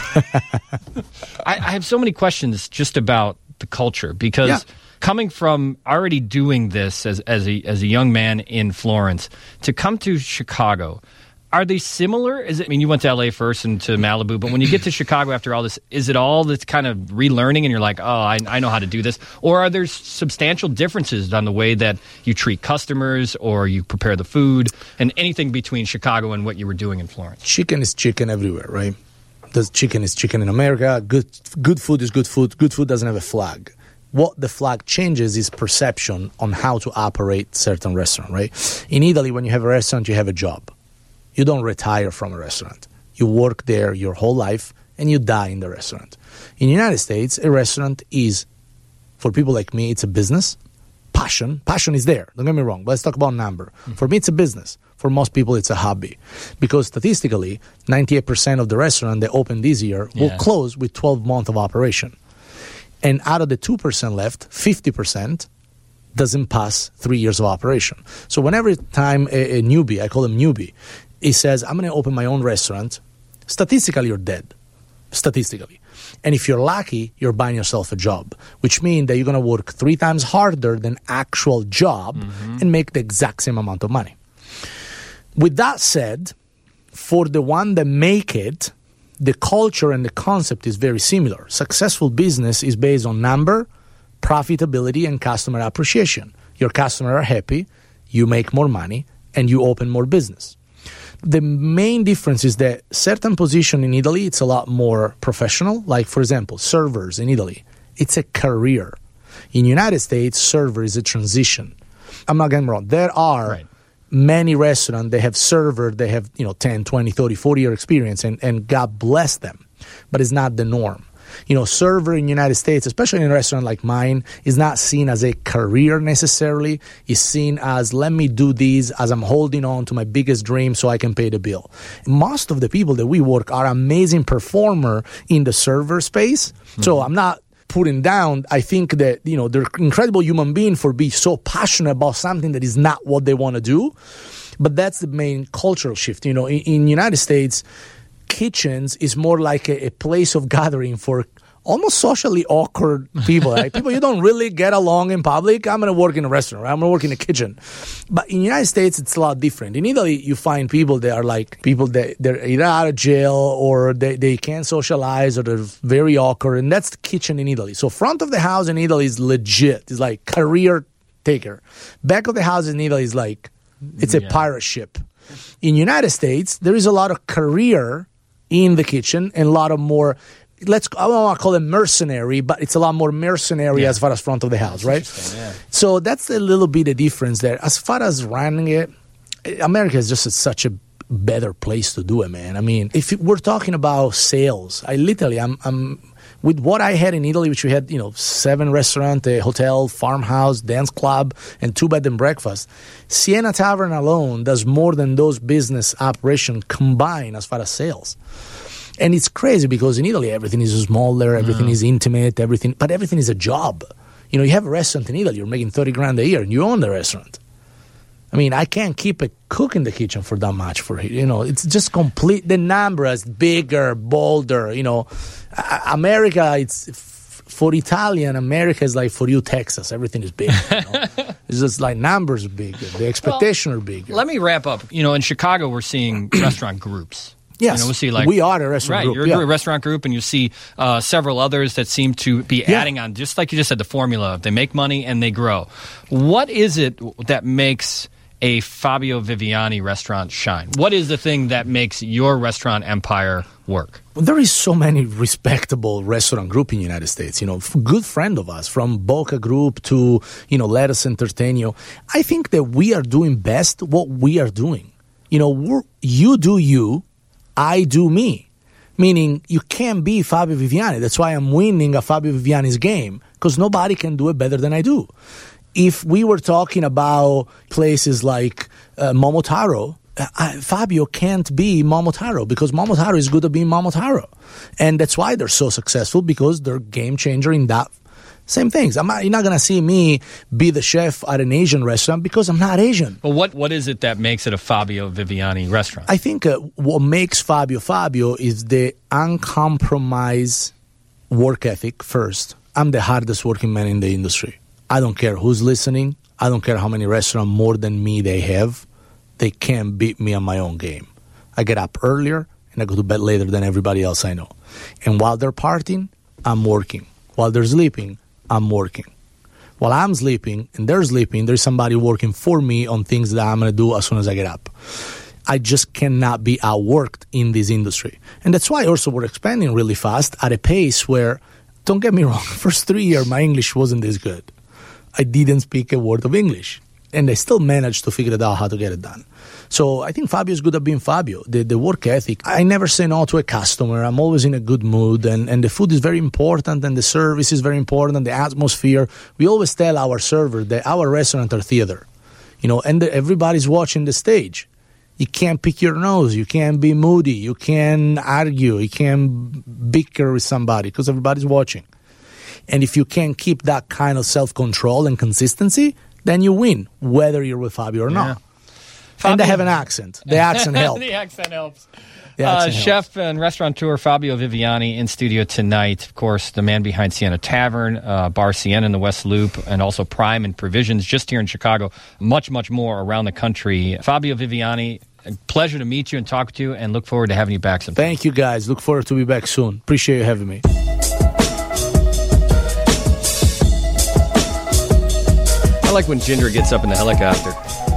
I, I have so many questions just about the culture because yeah. coming from already doing this as as a as a young man in Florence to come to Chicago, are they similar? Is it, I mean, you went to L A first and to Malibu, but when you get to Chicago after all this, is it all this kind of relearning and you're like, oh, I, I know how to do this? Or are there substantial differences on the way that you treat customers or you prepare the food and anything between Chicago and what you were doing in Florence? Chicken is chicken everywhere, right? The chicken is chicken in America. Good good food is good food. Good food doesn't have a flag. What the flag changes is perception on how to operate certain restaurant, right? In Italy, when you have a restaurant, you have a job. You don't retire from a restaurant. You work there your whole life, and you die in the restaurant. In the United States, a restaurant is, for people like me, it's a business. Passion. Passion is there. Don't get me wrong. But let's talk about number. Mm-hmm. For me, it's a business. For most people, it's a hobby. Because statistically, ninety-eight percent of the restaurant that opened this year yeah. will close with twelve months of operation. And out of the two percent left, fifty percent doesn't pass three years of operation. So whenever time a, a newbie, I call him newbie, he says, I'm going to open my own restaurant, statistically you're dead. statistically. And if you're lucky, you're buying yourself a job, which means that you're going to work three times harder than actual job mm-hmm. and make the exact same amount of money. With that said, for the one that make it, the culture and the concept is very similar. Successful business is based on number, profitability, and customer appreciation. Your customers are happy, you make more money, and you open more business. The main difference is that certain position in Italy, it's a lot more professional. Like, for example, servers in Italy, it's a career. In the United States, server is a transition. I'm not getting me wrong. There are right. many restaurants, they have server, they have, you know, ten, twenty, thirty, forty year experience, and, and God bless them. But it's not the norm. You know, server in the United States, especially in a restaurant like mine, is not seen as a career necessarily. It's seen as, let me do this as I'm holding on to my biggest dream so I can pay the bill. Most of the people that we work are amazing performer in the server space. Mm-hmm. So I'm not putting down. I think that, you know, they're incredible human beings for being so passionate about something that is not what they want to do. But that's the main cultural shift. You know, in, in the United States, kitchens is more like a, a place of gathering for almost socially awkward people. Right? People you don't really get along in public. I'm going to work in a restaurant. Right? I'm going to work in a kitchen. But in the United States, it's a lot different. In Italy, you find people that are like people that they're either out of jail or they, they can't socialize or they're very awkward. And that's the kitchen in Italy. So front of the house in Italy is legit. It's like career taker. Back of the house in Italy is like, it's a yeah. pirate ship. In the United States, there is a lot of career in the kitchen and a lot of more, let's, I don't want to call it mercenary, but it's a lot more mercenary yeah. as far as front of the house, that's right? Yeah. So that's a little bit of difference there. As far as running it, America is just a, such a better place to do it, man. I mean, if we're talking about sales, I literally, I'm, I'm with what I had in Italy, which we had, you know, seven restaurant, a hotel, farmhouse, dance club, and two bed and breakfast. Siena Tavern alone does more than those business operations combined as far as sales. And it's crazy because in Italy, everything is smaller, everything mm. is intimate, everything, but everything is a job. You know, you have a restaurant in Italy, you're making thirty grand a year, and you own the restaurant. I mean, I can't keep a cook in the kitchen for that much. For you know, it's just complete. The number is bigger, bolder. You know, America. It's for Italian. America is like for you, Texas. Everything is big. You know? It's just like numbers are bigger. The expectation well, are bigger. Let me wrap up. You know, in Chicago, we're seeing restaurant groups. Yes, you know, we see like we are a restaurant right, group. You're yeah. a restaurant group, and you see uh, several others that seem to be yeah. adding on, just like you just said, the formula. They make money and they grow. What is it that makes a Fabio Viviani restaurant shine? What is the thing that makes your restaurant empire work? Well, there is so many respectable restaurant group in the United States. You know, good friend of us, from Boca Group to, you know, Let Us Entertain You. I think that we are doing best what we are doing. You know, we're, you do you, I do me. Meaning, you can't be Fabio Viviani. That's why I'm winning a Fabio Viviani's game, because nobody can do it better than I do. If we were talking about places like uh, Momotaro, uh, Fabio can't be Momotaro because Momotaro is good at being Momotaro. And that's why they're so successful, because they're game changer in that same things. I'm not, you're not going to see me be the chef at an Asian restaurant because I'm not Asian. But what, what is it that makes it a Fabio Viviani restaurant? I think uh, what makes Fabio Fabio is the uncompromised work ethic first. I'm the hardest working man in the industry. I don't care who's listening. I don't care how many restaurants more than me they have. They can't beat me on my own game. I get up earlier and I go to bed later than everybody else I know. And while they're partying, I'm working. While they're sleeping, I'm working. While I'm sleeping and they're sleeping, there's somebody working for me on things that I'm going to do as soon as I get up. I just cannot be outworked in this industry. And that's why also we're expanding really fast at a pace where, don't get me wrong, first three years my English wasn't this good. I didn't speak a word of English. And I still managed to figure it out how to get it done. So I think Fabio is good at being Fabio. The, the work ethic, I never say no to a customer. I'm always in a good mood. And, and the food is very important. And the service is very important. And the atmosphere. We always tell our server that our restaurant are theater. You know, and the, everybody's watching the stage. You can't pick your nose. You can't be moody. You can't argue. You can't bicker with somebody because everybody's watching. And if you can keep that kind of self-control and consistency, then you win, whether you're with Fabio or not. Yeah. Fabio. And they have an accent. The accent helps. The accent helps. Yeah, uh, it's a chef and restaurateur Fabio Viviani in studio tonight. Of course, the man behind Sienna Tavern, uh, Bar Sienna in the West Loop, and also Prime and Provisions just here in Chicago. Much, much more around the country. Fabio Viviani, a pleasure to meet you and talk to you, and look forward to having you back sometime. Thank you, guys. Look forward to be back soon. Appreciate you having me. I like when Ginger gets up in the helicopter.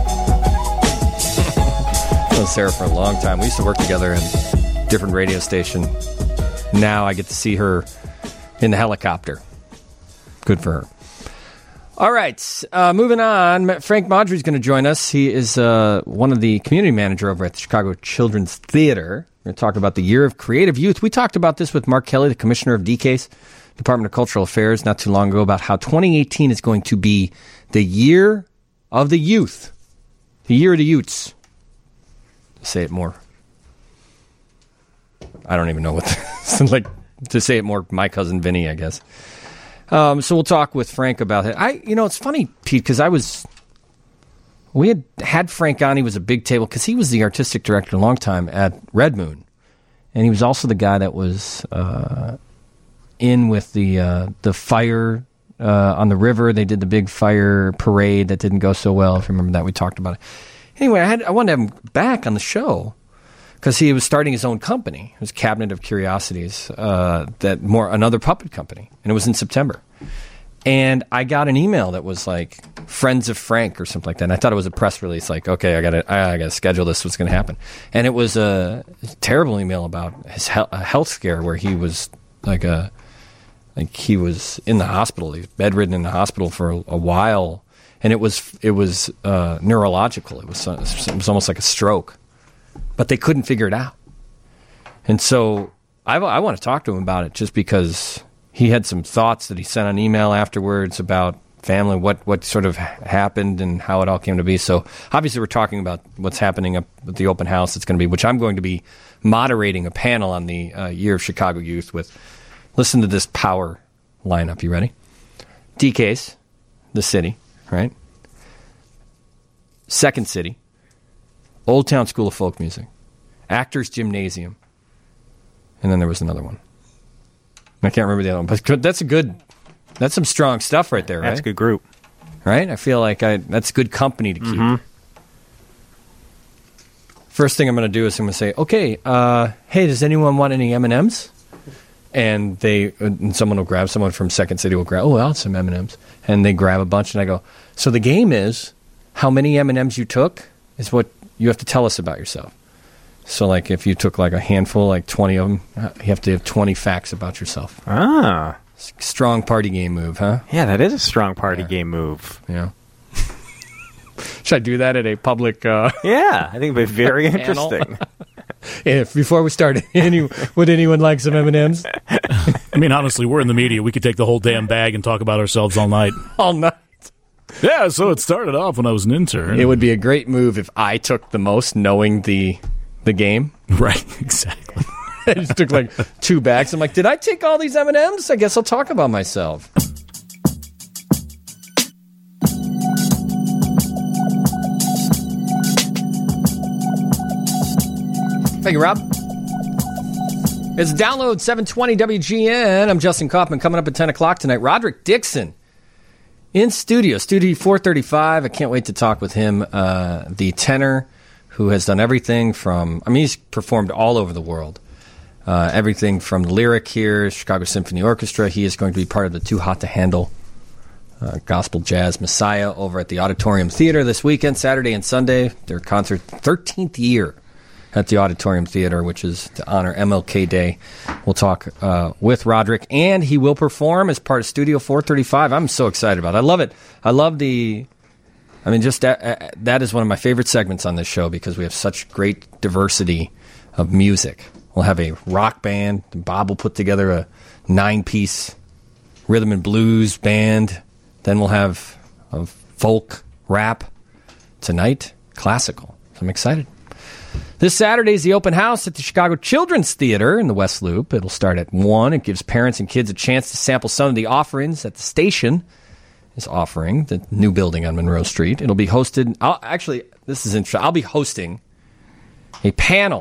I've known Sarah for a long time. We used to work together in a different radio station. Now I get to see her in the helicopter. Good for her. All right, uh, moving on. Frank Maudry is going to join us. He is uh, one of the community manager over at the Chicago Children's Theater. We're going to talk about the Year of Creative Youth. We talked about this with Mark Kelly, the commissioner of D C A S E, Department of Cultural Affairs, not too long ago, about how twenty eighteen is going to be the year of the youth. The year of the youths. Say it more. I don't even know what to, like to say it more. My cousin Vinny, I guess. Um, so we'll talk with Frank about it. I, you know, it's funny, Pete, because I was, we had had Frank on. He was a big table because he was the artistic director a long time at Red Moon, and he was also the guy that was uh, in with the uh, the fire uh, on the river. They did the big fire parade that didn't go so well. If you remember that, we talked about it. Anyway, I had I wanted to have him back on the show because he was starting his own company. It was Cabinet of Curiosities, uh, that more another puppet company, and it was in September. And I got an email that was like "Friends of Frank" or something like that. And I thought it was a press release, like, okay, I got to I got to schedule this. What's going to happen? And it was a terrible email about his he- a health scare where he was like a like he was in the hospital. He was bedridden in the hospital for a, a while, and it was it was uh, neurological. It was it was almost like a stroke. But they couldn't figure it out. And so I, I want to talk to him about it just because he had some thoughts that he sent on email afterwards about family, what, what sort of happened and how it all came to be. So obviously we're talking about what's happening up at the open house. It's going to be, which I'm going to be moderating a panel on the uh, Year of Chicago Youth with. Listen to this power lineup. You ready? D C A S E, the city, right? Second City. Old Town School of Folk Music, Actors Gymnasium, and then there was another one. I can't remember the other one, but that's a good, that's some strong stuff right there, right? That's a good group. Right? I feel like I that's good company to keep. Mm-hmm. First thing I'm going to do is I'm going to say, okay, uh, hey, does anyone want any M and M's? And they, and someone will grab, someone from Second City will grab, oh, I'll have some M and M's. And they grab a bunch, and I go, so the game is how many M and M's you took is what you have to tell us about yourself. So, like, if you took, like, a handful, like twenty of them, you have to have twenty facts about yourself. Ah. Strong party game move, huh? Yeah, that is a strong party yeah. game move. Yeah. Should I do that at a public... Uh, yeah, I think it would be very interesting. If before we start, any, would anyone like some M and M's? I mean, honestly, we're in the media. We could take the whole damn bag and talk about ourselves all night. all night. Yeah, so it started off when I was an intern. It would be a great move if I took the most, knowing the the game. Right, exactly. I just took like two bags. I'm like, did I take all these M and M's? I guess I'll talk about myself. Thank you, Rob. It's Download seven twenty W G N. I'm Justin Kaufman. Coming up at ten o'clock tonight, Roderick Dixon. In studio, Studio four thirty-five. I can't wait to talk with him, uh, the tenor who has done everything from, I mean, he's performed all over the world. Uh, everything from Lyric here, Chicago Symphony Orchestra. He is going to be part of the Too Hot to Handle uh, Gospel Jazz Messiah over at the Auditorium Theater this weekend, Saturday and Sunday. Their concert, thirteenth year at the Auditorium Theater, which is to honor M L K Day. We'll talk uh, with Roderick, and he will perform as part of Studio four thirty-five. I'm so excited about it. I love it. I love the, I mean, just that, uh, that is one of my favorite segments on this show because we have such great diversity of music. We'll have a rock band. Bob will put together a nine-piece rhythm and blues band. Then we'll have a folk, rap. Tonight, classical. So I'm excited. This Saturday is the open house at the Chicago Children's Theater in the West Loop. It'll start at one. It gives parents and kids a chance to sample some of the offerings that the station is offering, the new building on Monroe Street. It'll be hosted. I'll, actually, this is interesting. I'll be hosting a panel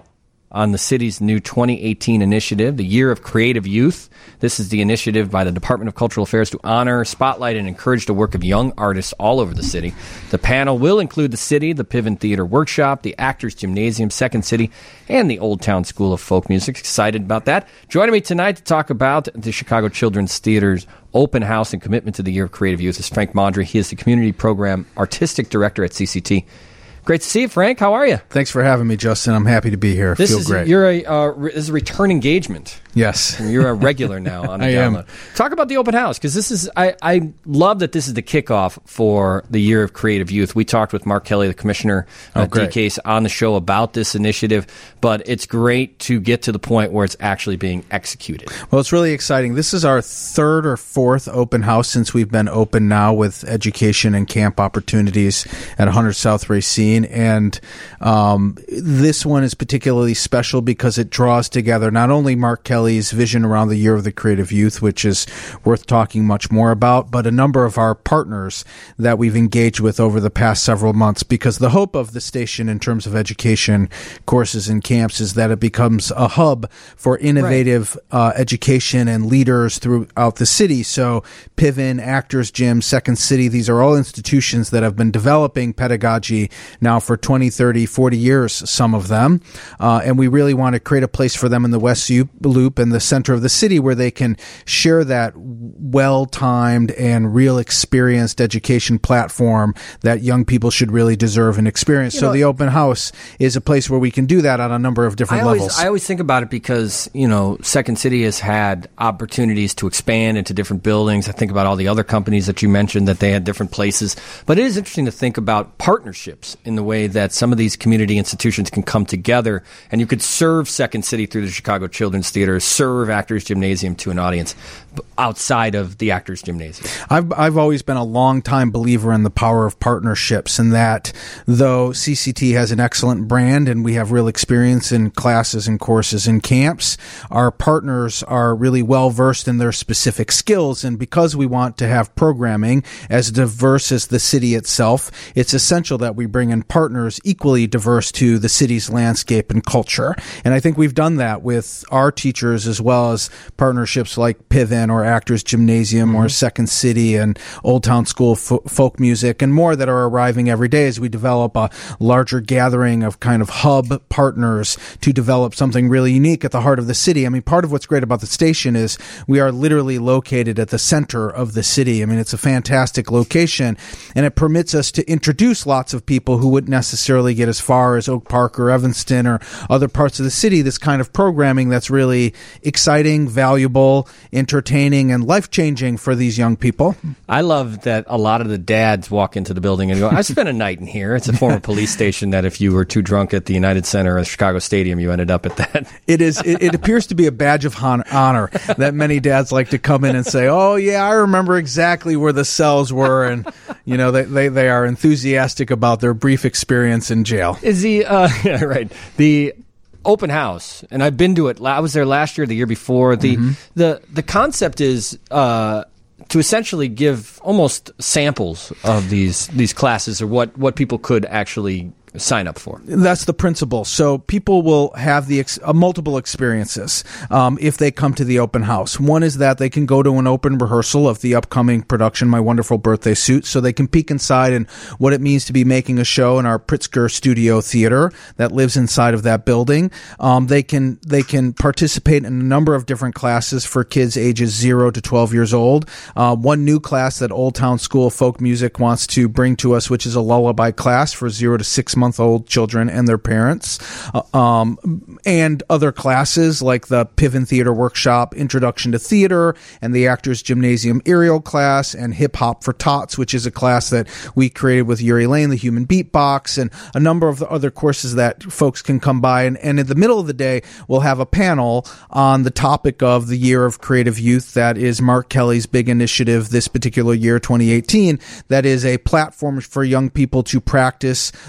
on the city's new twenty eighteen initiative, the Year of Creative Youth. This is the initiative by the Department of Cultural Affairs to honor, spotlight, and encourage the work of young artists all over the city. The panel will include the city, the Piven Theater Workshop, the Actors Gymnasium, Second City, and the Old Town School of Folk Music. Excited about that. Joining me tonight to talk about the Chicago Children's Theater's open house and commitment to the Year of Creative Youth is Frank Mondry. He is the Community Program Artistic Director at C C T. Great to see you, Frank. How are you? Thanks for having me, Justin. I'm happy to be here. This Feel is, great. You're a, uh, re- this is a return engagement. Yes. You're a regular now on the I download. am. Talk about the open house, because this is, I, I love that this is the kickoff for the Year of Creative Youth. We talked with Mark Kelly, the commissioner Oh, at great. D Case, on the show about this initiative, but it's great to get to the point where it's actually being executed. Well, it's really exciting. This is our third or fourth open house since we've been open now with education and camp opportunities at one hundred South Racine. And um, this one is particularly special because it draws together not only Mark Kelly's vision around the Year of the Creative Youth, which is worth talking much more about, but a number of our partners that we've engaged with over the past several months, because the hope of the station in terms of education, courses, and camps is that it becomes a hub for innovative uh, education and leaders throughout the city. So Piven, Actors Gym, Second City, these are all institutions that have been developing pedagogy now for twenty, thirty, forty years, some of them. Uh, and we really want to create a place for them in the West Loop and the center of the city where they can share that well-timed and real experienced education platform that young people should really deserve and experience. You so know, the open house is a place where we can do that on a number of different I always, levels. I always think about it because, you know, Second City has had opportunities to expand into different buildings. I think about all the other companies that you mentioned that they had different places. But it is interesting to think about partnerships in the way that some of these community institutions can come together, and you could serve Second City through the Chicago Children's Theater, serve Actors Gymnasium to an audience outside of the Actors Gymnasium. I've I've always been a long-time believer in the power of partnerships, and that though C C T has an excellent brand and we have real experience in classes and courses and camps, our partners are really well-versed in their specific skills, and because we want to have programming as diverse as the city itself, it's essential that we bring in partners equally diverse to the city's landscape and culture. And I think we've done that with our teachers as well as partnerships like Piven or Actors Gymnasium or Second City and Old Town School of Fo- Folk Music and more that are arriving every day as we develop a larger gathering of kind of hub partners to develop something really unique at the heart of the city. I mean, part of what's great about the station is we are literally located at the center of the city. I mean, it's a fantastic location, and it permits us to introduce lots of people who wouldn't necessarily get as far as Oak Park or Evanston or other parts of the city, this kind of programming that's really exciting, valuable, entertaining, and life-changing for these young people. I love that a lot of the dads walk into the building and go, I spent a night in here. It's a former police station that if you were too drunk at the United Center or Chicago Stadium, you ended up at that. It is. It, it appears to be a badge of hon- honor that many dads like to come in and say, oh, yeah, I remember exactly where the cells were. And, you know, they, they, they are enthusiastic about their brief experience in jail. Is the, uh, yeah, right. The open house, and I've been to it. I was there last year, the year before. The, mm-hmm. the, the concept is, uh, to essentially give almost samples of these these classes or what, what people could actually sign up for. That's the principle. So people will have the ex- uh, multiple experiences um, if they come to the open house. One is that they can go to an open rehearsal of the upcoming production, My Wonderful Birthday Suit, so they can peek inside and what it means to be making a show in our Pritzker Studio Theater that lives inside of that building. Um, they can they can participate in a number of different classes for kids ages zero to twelve years old. Uh, one new class that Old Town School of Folk Music wants to bring to us, which is a lullaby class for zero to six months old children and their parents, uh, um, and other classes like the Piven Theater Workshop, Introduction to Theater, and the Actors Gymnasium Aerial class, and Hip Hop for Tots, which is a class that we created with Yuri Lane, the Human Beatbox, and a number of the other courses that folks can come by. And, and in the middle of the day, we'll have a panel on the topic of the Year of Creative Youth. That is Mark Kelly's big initiative this particular year, twenty eighteen, that is a platform for young people to practice their voice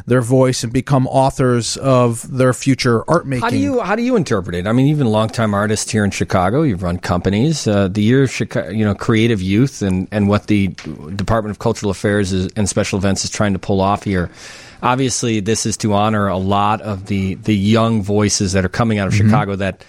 voice and become authors of their future art making. How do you how do you interpret it? I mean, even longtime artists here in Chicago, you've run companies. Uh, the year of Chicago, you know, creative youth, and, and what the Department of Cultural Affairs is, and Special Events is trying to pull off here. Obviously, this is to honor a lot of the the young voices that are coming out of mm-hmm. Chicago that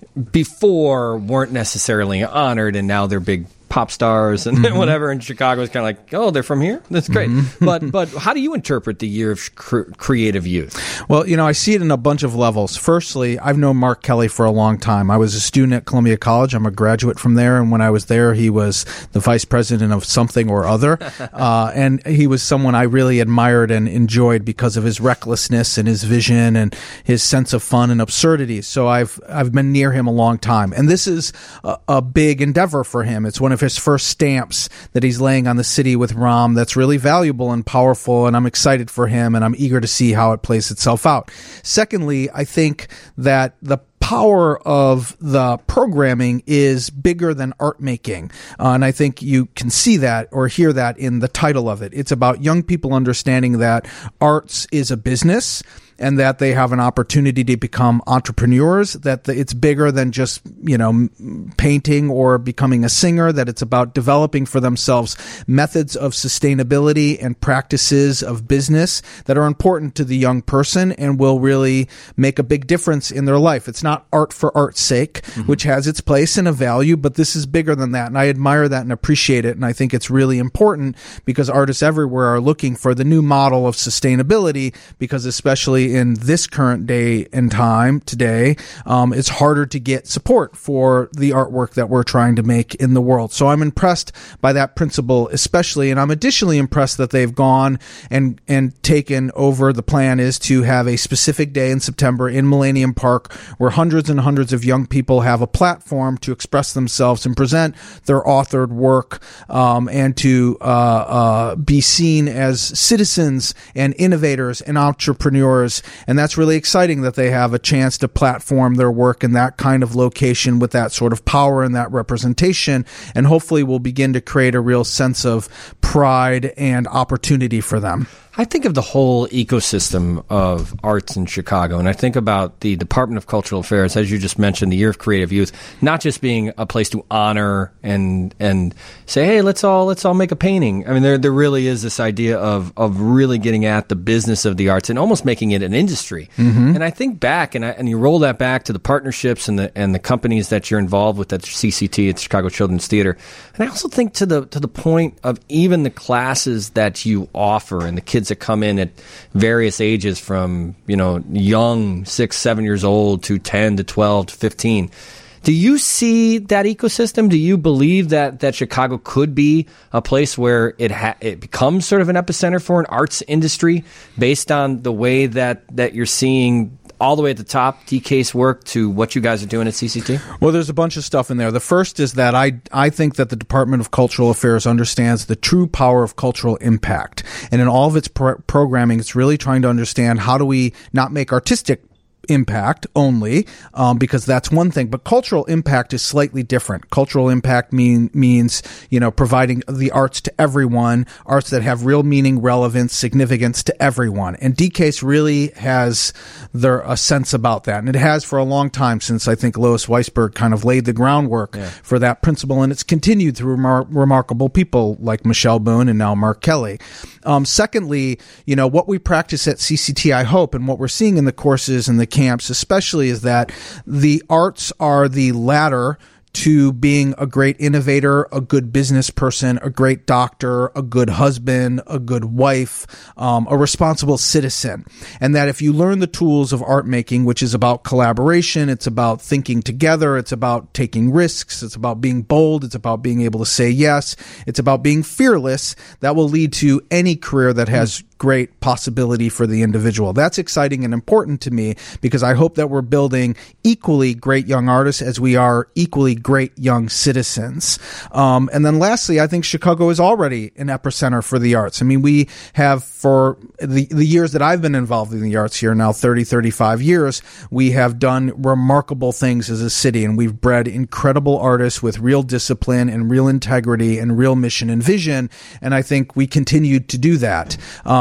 before weren't necessarily honored, and now they're big pop stars and mm-hmm. whatever. And Chicago is kind of like, oh, they're from here? That's great. Mm-hmm. but but how do you interpret the year of cr- creative youth? Well, you know, I see it in a bunch of levels. Firstly, I've known Mark Kelly for a long time. I was a student at Columbia College. I'm a graduate from there. And when I was there, he was the vice president of something or other. uh, and he was someone I really admired and enjoyed because of his recklessness and his vision and his sense of fun and absurdity. So I've I've been near him a long time. And this is a, a big endeavor for him. It's one of his first stamps that he's laying on the city with Ram that's really valuable and powerful, and I'm excited for him, and I'm eager to see how it plays itself out. Secondly, I think that the power of the programming is bigger than art making. Uh, and I think you can see that or hear that in the title of it. It's about young people understanding that arts is a business and that they have an opportunity to become entrepreneurs, that the, it's bigger than just, you know, painting or becoming a singer, that it's about developing for themselves methods of sustainability and practices of business that are important to the young person and will really make a big difference in their life. It's not art for art's sake, mm-hmm. which has its place and a value, but this is bigger than that. And I admire that and appreciate it. And I think it's really important because artists everywhere are looking for the new model of sustainability, because especially in this current day and time today, um, it's harder to get support for the artwork that we're trying to make in the world. So I'm impressed by that principle especially, and I'm additionally impressed that they've gone and, and taken over. The plan is to have a specific day in September in Millennium Park where hundreds and hundreds of young people have a platform to express themselves and present their authored work, um, and to uh, uh, be seen as citizens and innovators and entrepreneurs. And that's really exciting that they have a chance to platform their work in that kind of location with that sort of power and that representation. And hopefully we'll begin to create a real sense of pride and opportunity for them. I think of the whole ecosystem of arts in Chicago, and I think about the Department of Cultural Affairs, as you just mentioned, the Year of Creative Youth, not just being a place to honor and and say, hey, let's all let's all make a painting. I mean, there there really is this idea of of really getting at the business of the arts and almost making it an industry. Mm-hmm. And I think back, and I, and you roll that back to the partnerships and the and the companies that you're involved with at C C T, at the Chicago Children's Theater, and I also think to the to the point of even the classes that you offer and the kids that come in at various ages, from, you know, young six, seven years old to ten to twelve to fifteen. Do you see that ecosystem? Do you believe that, that Chicago could be a place where it ha- it becomes sort of an epicenter for an arts industry based on the way that, that you're seeing all the way at the top, D K's work, to what you guys are doing at C C T? Well, there's a bunch of stuff in there. The first is that I I think that the Department of Cultural Affairs understands the true power of cultural impact. And in all of its pro- programming, it's really trying to understand how do we not make artistic impact only, um, because that's one thing, but cultural impact is slightly different. Cultural impact mean, means, you know, providing the arts to everyone, arts that have real meaning, relevance, significance to everyone. And D K's really has their, a sense about that. And it has for a long time, since I think Lois Weisberg kind of laid the groundwork yeah. for that principle. And it's continued through remar- remarkable people like Michelle Boone and now Mark Kelly. Um, secondly, you know, what we practice at C C T, I hope, and what we're seeing in the courses and the camps especially, is that the arts are the ladder to being a great innovator, a good business person, a great doctor, a good husband, a good wife, um, a responsible citizen. And that if you learn the tools of art making, which is about collaboration, it's about thinking together, it's about taking risks, it's about being bold, it's about being able to say yes, it's about being fearless, that will lead to any career that has great possibility for the individual. That's exciting and important to me, because I hope that we're building equally great young artists as we are equally great young citizens. Um, and then lastly, I think Chicago is already an epicenter for the arts. I mean, we have, for the, the years that I've been involved in the arts here, now thirty, thirty-five years, we have done remarkable things as a city, and we've bred incredible artists with real discipline and real integrity and real mission and vision. And I think we continue to do that. Um,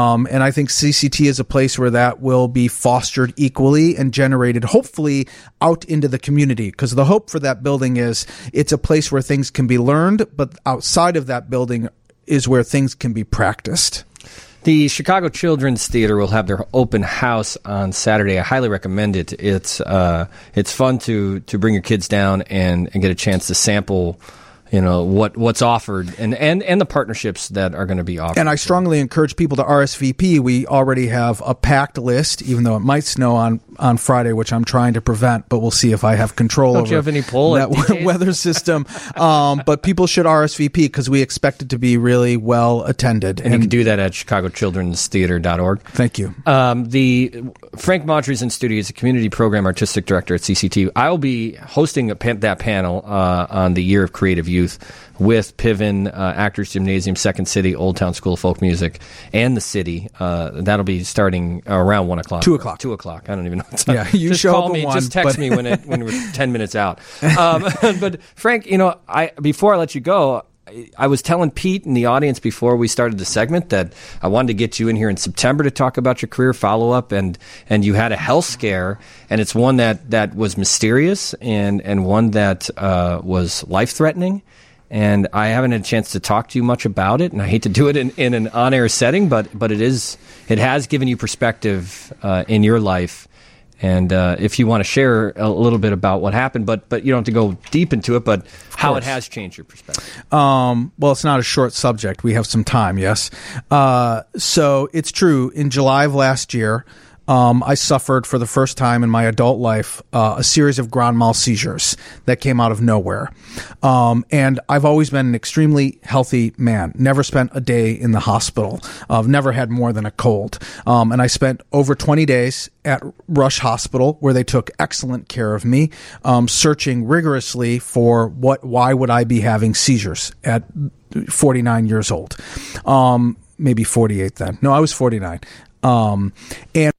Um, and I think C C T is a place where that will be fostered equally and generated, hopefully, out into the community. Because the hope for that building is it's a place where things can be learned, but outside of that building is where things can be practiced. The Chicago Children's Theater will have their open house on Saturday. I highly recommend it. It's uh, it's fun to to bring your kids down and, and get a chance to sample, you know, what what's offered and, and, and the partnerships that are going to be offered. And I strongly encourage people to R S V P. We already have a packed list, even though it might snow on, on Friday, which I'm trying to prevent, but we'll see if I have control Don't over you have any pull that at weather system. Um, but people should R S V P because we expect it to be really well attended. And, and you can do that at chicago children's theater dot org. Thank you. Um, the Frank Maudry's in studio is a community program artistic director at C C T. I will be hosting a pan- that panel uh, on the Year of Creative Youth with Piven, uh, Actors Gymnasium, Second City, Old Town School of Folk Music, and the city. Uh, that'll be starting around one o'clock. Two o'clock. Two o'clock. I don't even know what time. Yeah, you just show call up me. at one, just text but- me when it when we're ten minutes out. Um, but Frank, you know, I before I let you go, I was telling Pete in the audience before we started the segment that I wanted to get you in here in September to talk about your career follow-up, and, and you had a health scare, and it's one that, that was mysterious and, and one that uh, was life-threatening. And I haven't had a chance to talk to you much about it, and I hate to do it in, in an on-air setting, but but it is it has given you perspective uh, in your life. And uh, if you want to share a little bit about what happened, but but you don't have to go deep into it, but how it has changed your perspective. Um, well, it's not a short subject. We have some time, yes. Uh, so it's true. In July of last year, Um, I suffered for the first time in my adult life uh, a series of grand mal seizures that came out of nowhere. Um, and I've always been an extremely healthy man, never spent a day in the hospital. I've never had more than a cold. Um, and I spent over twenty days at Rush Hospital where they took excellent care of me, um, searching rigorously for what, why would I be having seizures at forty-nine years old? Um, maybe forty-eight then. No, I was forty-nine. Um, and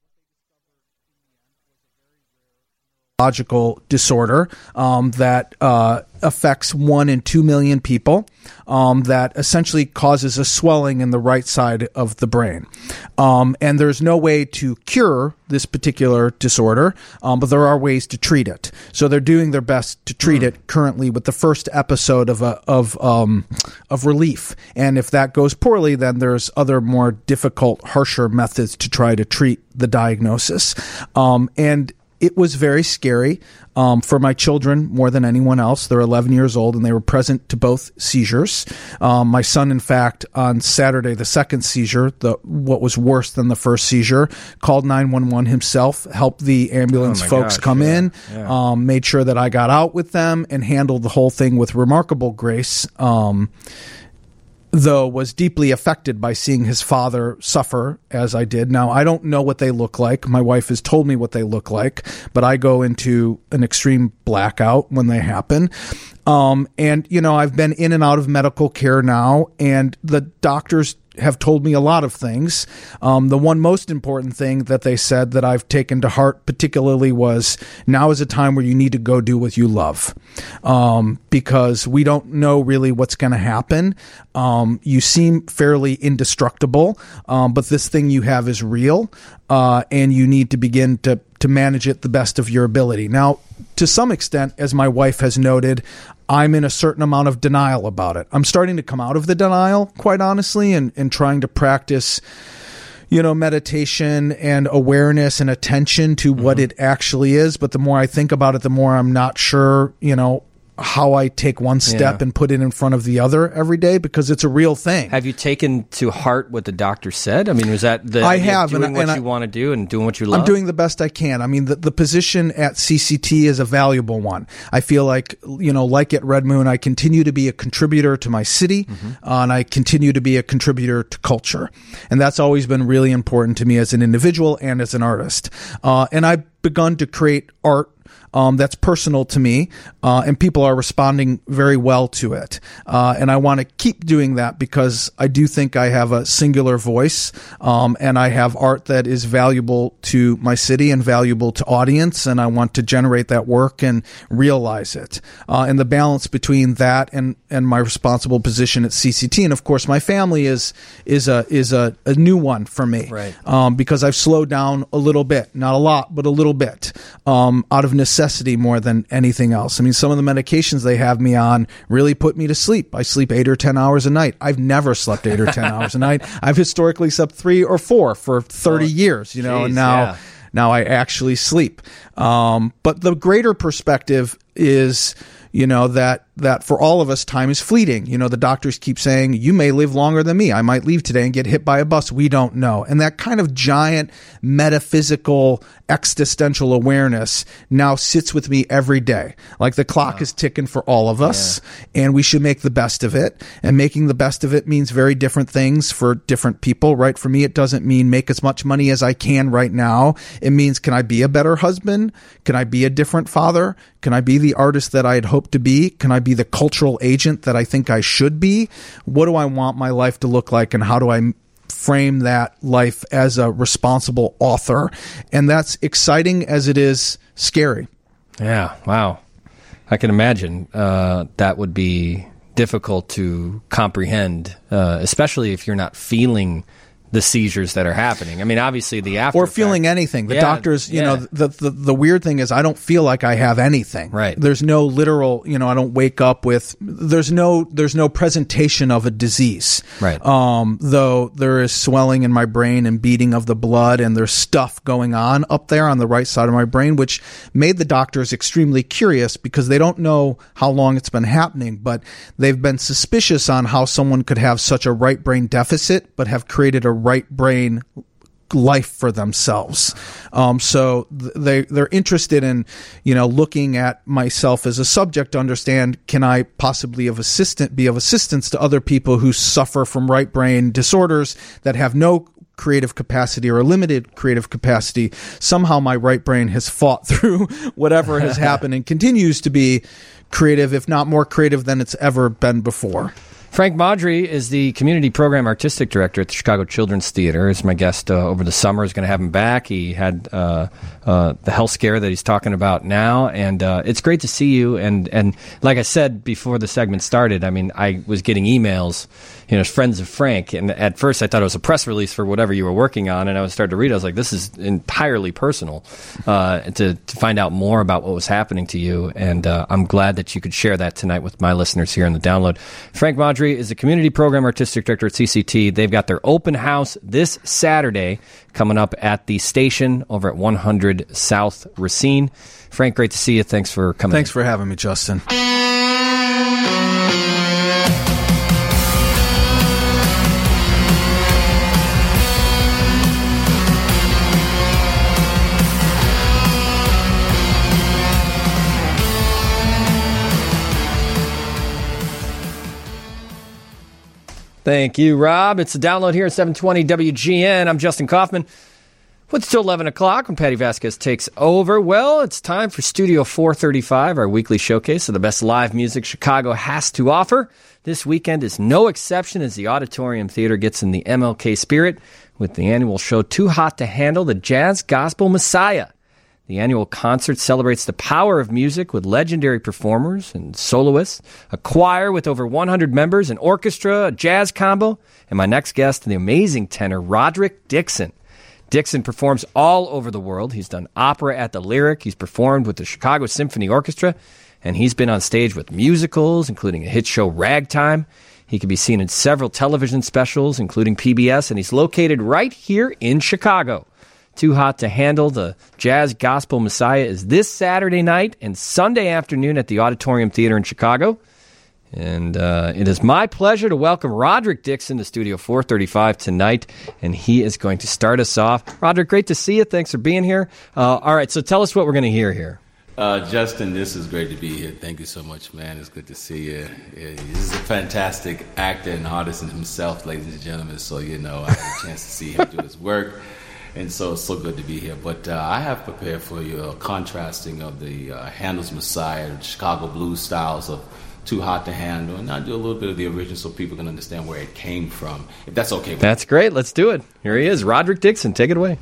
neurological disorder um, that uh, affects one in two million people um, that essentially causes a swelling in the right side of the brain. Um, and there's no way to cure this particular disorder, um, but there are ways to treat it. So they're doing their best to treat mm. it currently with the first episode of a, of um, of relief. And if that goes poorly, then there's other more difficult, harsher methods to try to treat the diagnosis. Um, and It was very scary um, for my children more than anyone else. They're eleven years old, and they were present to both seizures. Um, my son, in fact, on Saturday, the second seizure, the what was worse than the first seizure, called nine one one himself, helped the ambulance oh folks gosh, come yeah, in, yeah. Um, made sure that I got out with them, and handled the whole thing with remarkable grace. Um though was deeply affected by seeing his father suffer as I did. Now, I don't know what they look like. My wife has told me what they look like, but I go into an extreme blackout when they happen. Um, and, you know, I've been in and out of medical care now, and the doctors have told me a lot of things. Um, the one most important thing that they said that I've taken to heart particularly was now is a time where you need to go do what you love, um, because we don't know really what's going to happen. Um, you seem fairly indestructible, um, but this thing you have is real, uh, and you need to begin to to manage it the best of your ability. Now, to some extent, as my wife has noted, I'm in a certain amount of denial about it. I'm starting to come out of the denial, quite honestly, and, and trying to practice, you know, meditation and awareness and attention to mm-hmm. what it actually is. But the more I think about it, the more I'm not sure, you know, how I take one step Yeah. and put it in front of the other every day, because it's a real thing. Have you taken to heart what the doctor said? I mean, was that the I idea of have, doing and I- what and you I- want to do and doing what you love? I'm doing the best I can. I mean, the, the position at C C T is a valuable one. I feel like, you know, like at Red Moon, I continue to be a contributor to my city, Mm-hmm. uh, and I continue to be a contributor to culture. And that's always been really important to me as an individual and as an artist. Uh, and I've begun to create art um, that's personal to me, uh, and people are responding very well to it. Uh, and I want to keep doing that because I do think I have a singular voice, um, and I have art that is valuable to my city and valuable to audience, and I want to generate that work and realize it. Uh, and the balance between that and, and my responsible position at C C T, and of course my family is is a is a, a new one for me, right? Um, because I've slowed down a little bit, not a lot, but a little bit, um, out of necessity more than anything else. I mean, some of the medications they have me on really put me to sleep. I sleep eight or ten hours a night. I've never slept eight or ten hours a night. I've historically slept three or four for thirty years, you know, Jeez, and now. Yeah. Now I actually sleep. Um, but the greater perspective is, you know, that, that for all of us, time is fleeting. You know, the doctors keep saying, you may live longer than me. I might leave today and get hit by a bus. We don't know. And that kind of giant metaphysical existential awareness now sits with me every day. Like the clock wow. is ticking for all of us, yeah. and we should make the best of it. And making the best of it means very different things for different people, right? For me, it doesn't mean make as much money as I can right now. It means, can I be a better husband? Can I be a different father? Can I be the artist that I had hoped to be? Can I be the cultural agent that I think I should be? What do I want my life to look like, and how do I frame that life as a responsible author? And that's exciting as it is scary. Yeah, wow. I can imagine uh, that would be difficult to comprehend, uh, especially if you're not feeling the seizures that are happening. I mean, obviously the after or feeling anything. The yeah, doctors, you yeah. know, the, the the weird thing is I don't feel like I have anything. Right. There's no literal, you know, I don't wake up with. There's no there's no presentation of a disease. Right. Um, though there is swelling in my brain and beating of the blood, and there's stuff going on up there on the right side of my brain, which made the doctors extremely curious because they don't know how long it's been happening, but they've been suspicious on how someone could have such a right brain deficit but have created a right brain life for themselves. Um, so they they're interested in, you know, looking at myself as a subject to understand, can I possibly of assistant be of assistance to other people who suffer from right brain disorders that have no creative capacity or a limited creative capacity. Somehow my right brain has fought through whatever has happened and continues to be creative, if not more creative than it's ever been before. Frank Maudry is the Community Program Artistic Director at the Chicago Children's Theater. He's my guest uh, over the summer. He's going to have him back. He had uh, uh, the health scare that he's talking about now, and uh, it's great to see you. And, and like I said before the segment started, I mean, I was getting emails, you know, friends of Frank, and at first I thought it was a press release for whatever you were working on, and I was starting to read it. I was like, this is entirely personal, uh, to, to find out more about what was happening to you, and uh, I'm glad that you could share that tonight with my listeners here on the download. Frank Maudry is the Community Program Artistic Director at C C T. They've got their open house this Saturday coming up at the station over at one hundred South Racine. Frank, great to see you. Thanks for coming. Thanks in. for having me, Justin. Thank you, Rob. It's a download here at seven twenty W G N. I'm Justin Kaufman. What's till eleven o'clock when Patty Vasquez takes over? Well, it's time for Studio four thirty-five, our weekly showcase of the best live music Chicago has to offer. This weekend is no exception as the Auditorium Theater gets in the M L K spirit with the annual show Too Hot to Handle, the Jazz Gospel Messiah. The annual concert celebrates the power of music with legendary performers and soloists, a choir with over one hundred members, an orchestra, a jazz combo, and my next guest, the amazing tenor Roderick Dixon. Dixon performs all over the world. He's done opera at the Lyric. He's performed with the Chicago Symphony Orchestra, and he's been on stage with musicals, including a hit show Ragtime. He can be seen in several television specials, including P B S, and he's located right here in Chicago. Too Hot to Handle, the Jazz Gospel Messiah, is this Saturday night and Sunday afternoon at the Auditorium Theater in Chicago. And uh, it is my pleasure to welcome Roderick Dixon to Studio four thirty-five tonight, and he is going to start us off. Roderick, great to see you. Thanks for being here. Uh, all right, so tell us what we're going to hear here. Uh, Justin, this is great to be here. Thank you so much, man. It's good to see you. Yeah, this is a fantastic actor and artist himself, ladies and gentlemen. So, you know, I had a chance to see him do his work. And so it's so good to be here. But uh, I have prepared for you a contrasting of the uh, Handel's Messiah, Chicago blues styles of Too Hot to Handle, and I'll do a little bit of the original so people can understand where it came from, if that's okay with That's you. great. Let's do it. Here he is, Roderick Dixon. Take it away.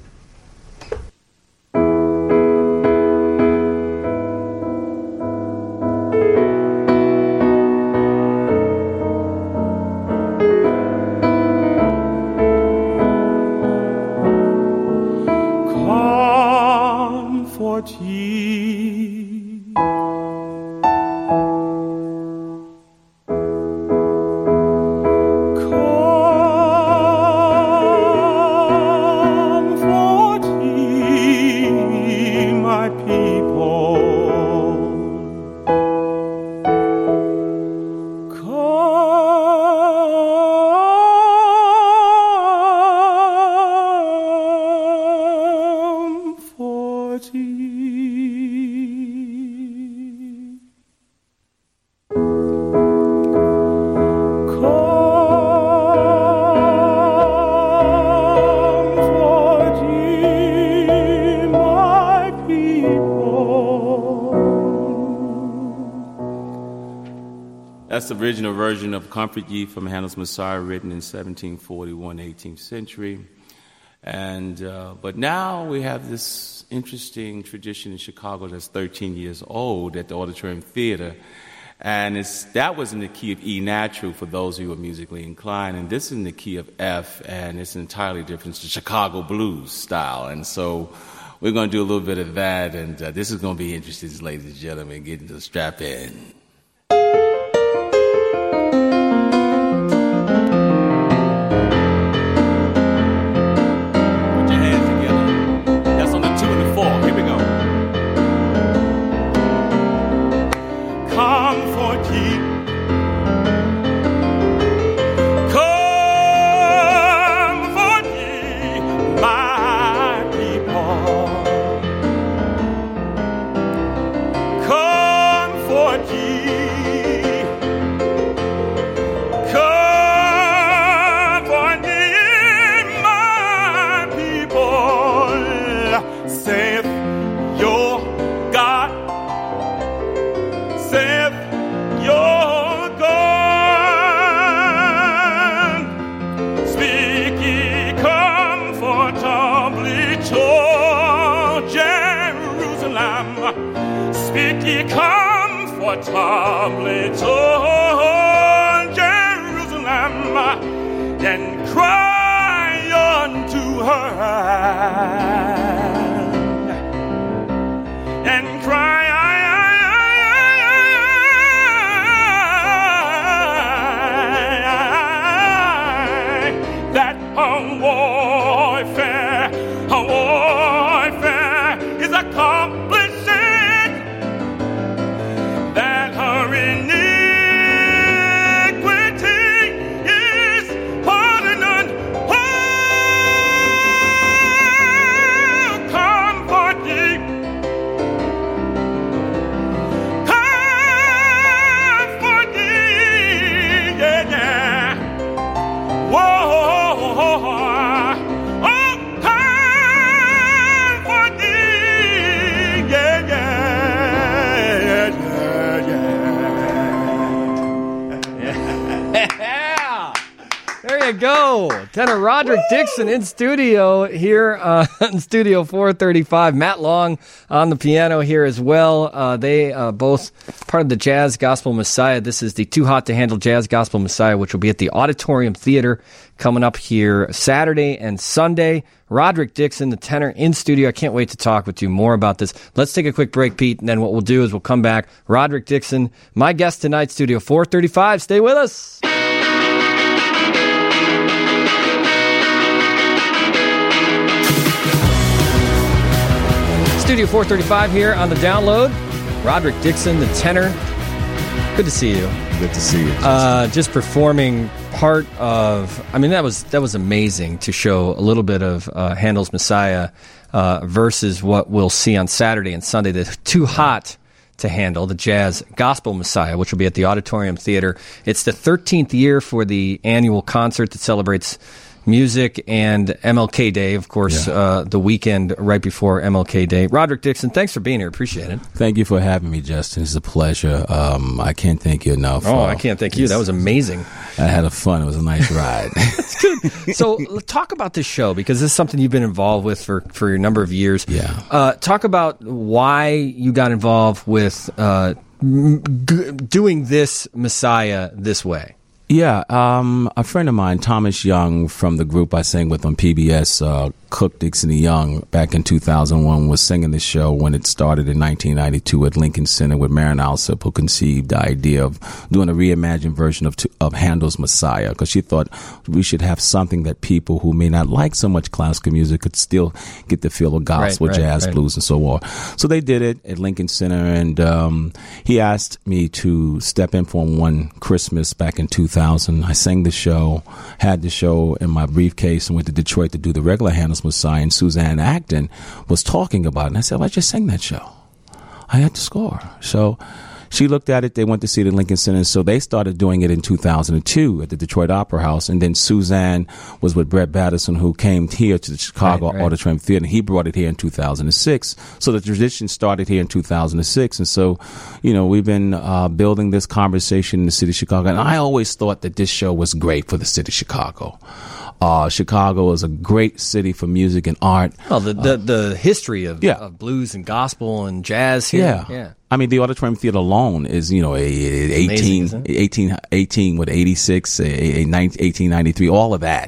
That's the original version of Comfort Ye from Handel's Messiah, written in seventeen forty-one, eighteenth century. And uh, but now we have this interesting tradition in Chicago that's thirteen years old at the Auditorium Theater. And it's that was in the key of E natural for those who are musically inclined. And this is in the key of F, and it's entirely different. It's the Chicago blues style. And so we're going to do a little bit of that. And uh, this is going to be interesting, ladies and gentlemen. Get into the strap in. Comfortably to Jerusalem, and cry unto her, and cry that a warfare, a warfare is accomplished. Go tenor Roderick Woo! Dixon in studio here uh, in Studio four thirty-five. Matt Long on the piano here as well. Uh, they uh, both part of the Jazz Gospel Messiah. This is the Too Hot to Handle Jazz Gospel Messiah, which will be at the Auditorium Theater coming up here Saturday and Sunday. Roderick Dixon, the tenor, in studio. I can't wait to talk with you more about this. Let's take a quick break, Pete, and then what we'll do is we'll come back. Roderick Dixon, my guest tonight, Studio four thirty-five. Stay with us. Studio four thirty-five here on the download. Roderick Dixon, the tenor. Good to see you. Good to see you. Uh, just performing part of. I mean, that was that was amazing to show a little bit of uh, Handel's Messiah uh, versus what we'll see on Saturday and Sunday. The Too Hot to Handle, the Jazz Gospel Messiah, which will be at the Auditorium Theater. It's the thirteenth year for the annual concert that celebrates music and M L K Day, of course, Yeah. uh, the weekend right before M L K Day. Roderick Dixon, thanks for being here. Appreciate it. Thank you for having me, Justin. It's a pleasure. Um, I can't thank you enough. Oh, Uh, I can't thank you. That was amazing. I had a fun. It was a nice ride. So let's talk about this show, because this is something you've been involved with for, for a number of years. Yeah. Uh, talk about why you got involved with uh, m- g- doing this Messiah this way. Yeah, um, a friend of mine, Thomas Young, from the group I sang with on P B S, uh, Cook, Dixon and Young, back in two thousand one, was singing the show when it started in nineteen ninety-two at Lincoln Center with Maren Alsop, who conceived the idea of doing a reimagined version of of Handel's Messiah, because she thought we should have something that people who may not like so much classical music could still get the feel of gospel, Right, right, jazz, right. blues, and so on. So they did it at Lincoln Center, and um, he asked me to step in for him one Christmas back in two thousand. I sang the show, had the show in my briefcase, and went to Detroit to do the regular Handel's Messiah, and Suzanne Acton was talking about it, and I said, well, I just sang that show. I had to score. So she looked at it. They went to see it at Lincoln Center. So they started doing it in two thousand two at the Detroit Opera House. And then Suzanne was with Brett Batterson, who came here to the Chicago Right, right. Auditorium Theater. And he brought it here in two thousand six. So the tradition started here in two thousand six. And so, you know, we've been uh, building this conversation in the city of Chicago. And I always thought that this show was great for the city of Chicago. Uh, Chicago is a great city for music and art. Well, the the, the history of, yeah. of blues and gospel and jazz here. Yeah. yeah. I mean, the Auditorium Theater alone is, you know, a, a Amazing, eighteen, isn't it? eighteen, eighteen with eighty-six, a, a nineteen, eighteen ninety-three, all of that.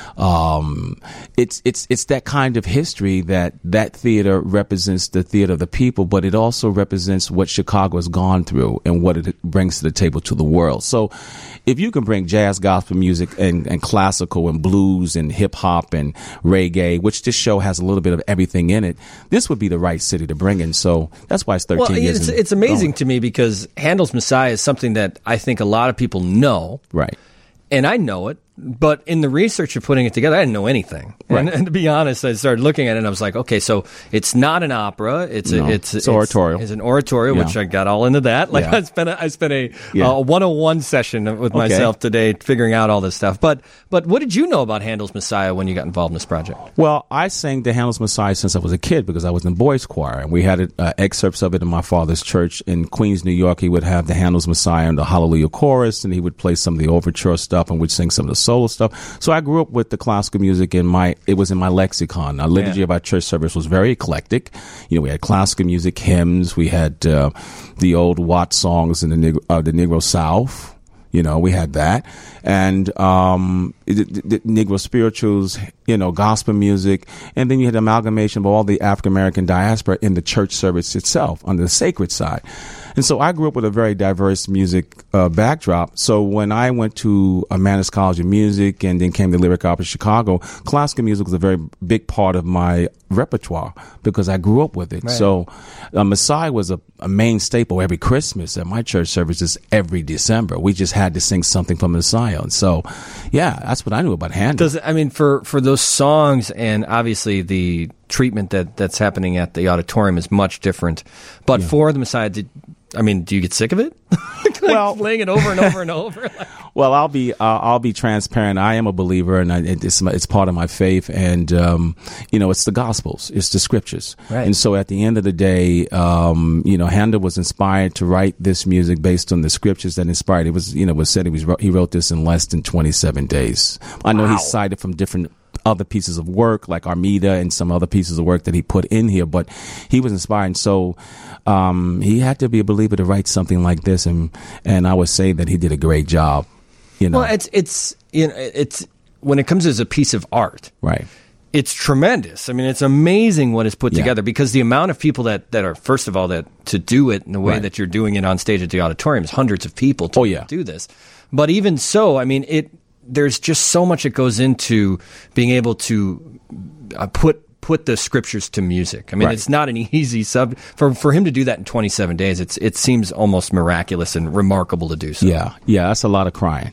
Um, it's, it's, it's that kind of history that that theater represents the theater of the people, but it also represents what Chicago has gone through and what it brings to the table to the world. So if you can bring jazz, gospel music and, and classical and blues and hip hop and reggae, which this show has a little bit of everything in it, this would be the right city to bring in. So that's why it's thirteen Well, years. it's, and it's amazing going. to me because Handel's Messiah is something that I think a lot of people know. Right. And I know it, but in the research of putting it together, I didn't know anything. Right. And, and to be honest, I started looking at it and I was like, okay, so it's not an opera. It's No, a, it's, it's oratorio. It's an oratorio, Yeah. which I got all into that. Like Yeah. I spent a, I spent a, Yeah. a one oh one session with Okay. myself today figuring out all this stuff. But but what did you know about Handel's Messiah when you got involved in this project? Well, I sang the Handel's Messiah since I was a kid because I was in boys choir, and we had it, uh, excerpts of it in my father's church in Queens, New York. He would have the Handel's Messiah and the Hallelujah chorus, and he would play some of the overture stuff, and we'd sing some of the solo stuff. So I grew up with the classical music in my, it was in my lexicon. Our liturgy Yeah. of our church service was very eclectic. You know, we had classical music, hymns, we had uh, the old Watt songs in the Negro, uh, the Negro South. You know, we had that. And um, the, the, the Negro spirituals, you know, gospel music. And then you had amalgamation of all the African-American diaspora in the church service itself on the sacred side. And so I grew up with a very diverse music uh, backdrop. So when I went to uh, Mannes College of Music and then came to Lyric Opera Chicago, classical music was a very big part of my repertoire because I grew up with it. Right. So uh, Messiah was a, a main staple every Christmas at my church services every December. We just had to sing something from Messiah. And so, yeah, that's what I knew about Handel. Does I mean for, for those songs, and obviously the treatment that, that's happening at the auditorium is much different. But Yeah. for the Messiah, did, I mean, do you get sick of it? like Well- playing it over and over and over. Well, I'll be uh, I'll be transparent. I am a believer, and I, it's my- it's part of my faith. And um, you know, it's the Gospels, it's the Scriptures. Right. And so, at the end of the day, um, you know, Handel was inspired to write this music based on the Scriptures that inspired. It was, you know, was said he was he wrote this in less than twenty-seven days. I know Wow. he cited from different other pieces of work like Armida and some other pieces of work that he put in here, but he was inspired. So um, he had to be a believer to write something like this, and and I would say that he did a great job. You know, Well, it's it's you know it's when it comes as a piece of art, right? It's tremendous. I mean, it's amazing what is put Yeah. together because the amount of people that, that are first of all that to do it in the way Right. that you're doing it on stage at the auditorium is hundreds of people to Oh, yeah. do this. But even so, I mean, it there's just so much that goes into being able to uh, put put the scriptures to music. I mean, Right. it's not an easy sub for for him to do that in twenty-seven days. It's it seems almost miraculous and remarkable to do so. Yeah, yeah, that's a lot of crying.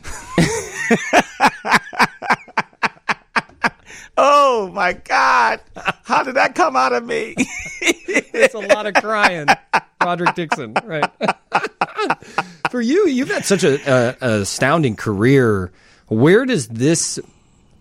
Oh my God! How did that come out of me? It's a lot of crying, Roderick Dixon. Right. For you, you've had such a, a, a astounding career. Where does this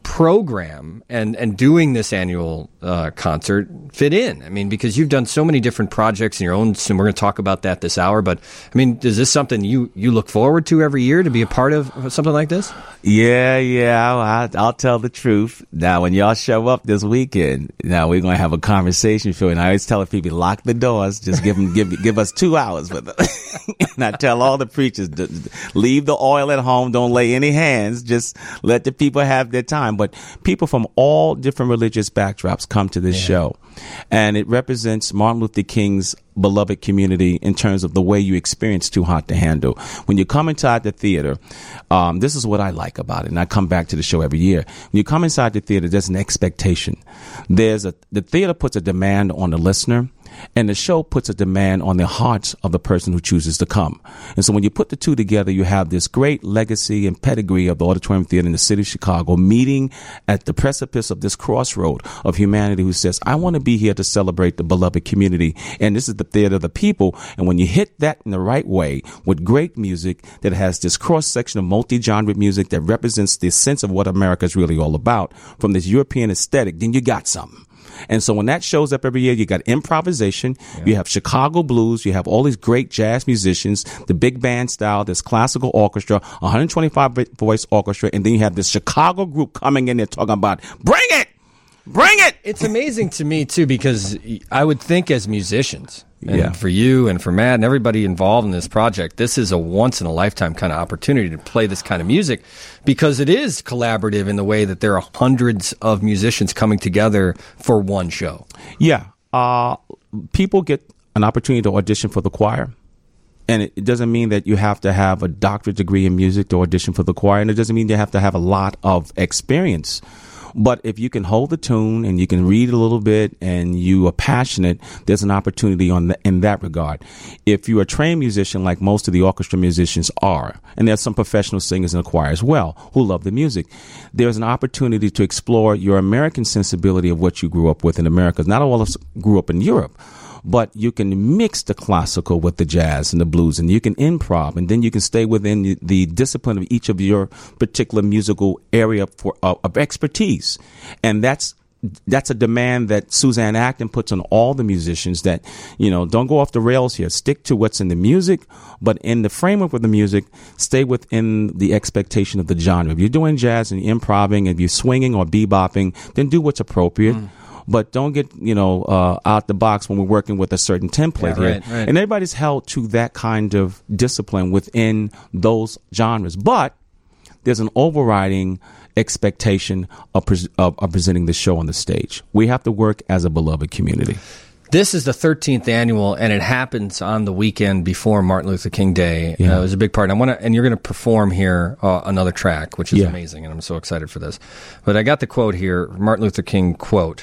program and, and doing this annual uh, concert fit in? I mean, because you've done so many different projects in your own, and we're going to talk about that this hour, but I mean, is this something you, you look forward to every year to be a part of something like this? Yeah, yeah, I'll, I'll tell the truth. Now, when y'all show up this weekend, now we're going to have a conversation for you. And I always tell people, lock the doors, just give them, give, give us two hours with it. And I tell all the preachers, leave the oil at home, don't lay any hands, just let the people have their time. But people from all different religious backdrops come to this yeah. show. And it represents Martin Luther King's beloved community in terms of the way you experience Too Hot to Handle. When you come inside the theater, um, this is what I like about it, and I come back to the show every year. When you come inside the theater, there's an expectation. There's a the theater puts a demand on the listener, and the show puts a demand on the hearts of the person who chooses to come. And so when you put the two together, you have this great legacy and pedigree of the Auditorium Theater in the city of Chicago meeting at the precipice of this crossroad of humanity who says, I want to be here to celebrate the beloved community. And this is the theater of the people. And when you hit that in the right way with great music that has this cross-section of multi-genre music that represents the sense of what America is really all about from this European aesthetic, then you got something. And so when that shows up every year, you got improvisation, yeah. you have Chicago blues, you have all these great jazz musicians, the big band style, this classical orchestra, one hundred twenty-five voice orchestra, and then you have this Chicago group coming in there talking about, bring it! Bring it! It's amazing to me, too, because I would think as musicians, and yeah. for you and for Matt and everybody involved in this project, this is a once-in-a-lifetime kind of opportunity to play this kind of music because it is collaborative in the way that there are hundreds of musicians coming together for one show. Yeah. Uh, people get an opportunity to audition for the choir. And it doesn't mean that you have to have a doctorate degree in music to audition for the choir. And it doesn't mean you have to have a lot of experience. But if you can hold the tune and you can read a little bit and you are passionate, there's an opportunity on the, in that regard. If you're a trained musician, like most of the orchestra musicians are, and there's some professional singers in the choir as well who love the music, there's an opportunity to explore your American sensibility of what you grew up with in America. Not all of us grew up in Europe. But you can mix the classical with the jazz and the blues, and you can improv, and then you can stay within the, the discipline of each of your particular musical area for, uh, of expertise. And that's that's a demand that Suzanne Acton puts on all the musicians that, you know, don't go off the rails here. Stick to what's in the music, but in the framework of the music, stay within the expectation of the genre. If you're doing jazz and you're improvising, if you're swinging or bebopping, then do what's appropriate. Mm. But don't get, you know, uh, out the box when we're working with a certain template yeah, here. Right, right. And everybody's held to that kind of discipline within those genres. But there's an overriding expectation of, pre- of, of presenting the show on the stage. We have to work as a beloved community. This is the thirteenth annual, and it happens on the weekend before Martin Luther King Day. Yeah. Uh, it was a big part. I want to, and you're going to perform here uh, another track, which is yeah. amazing, and I'm so excited for this. But I got the quote here, Martin Luther King quote.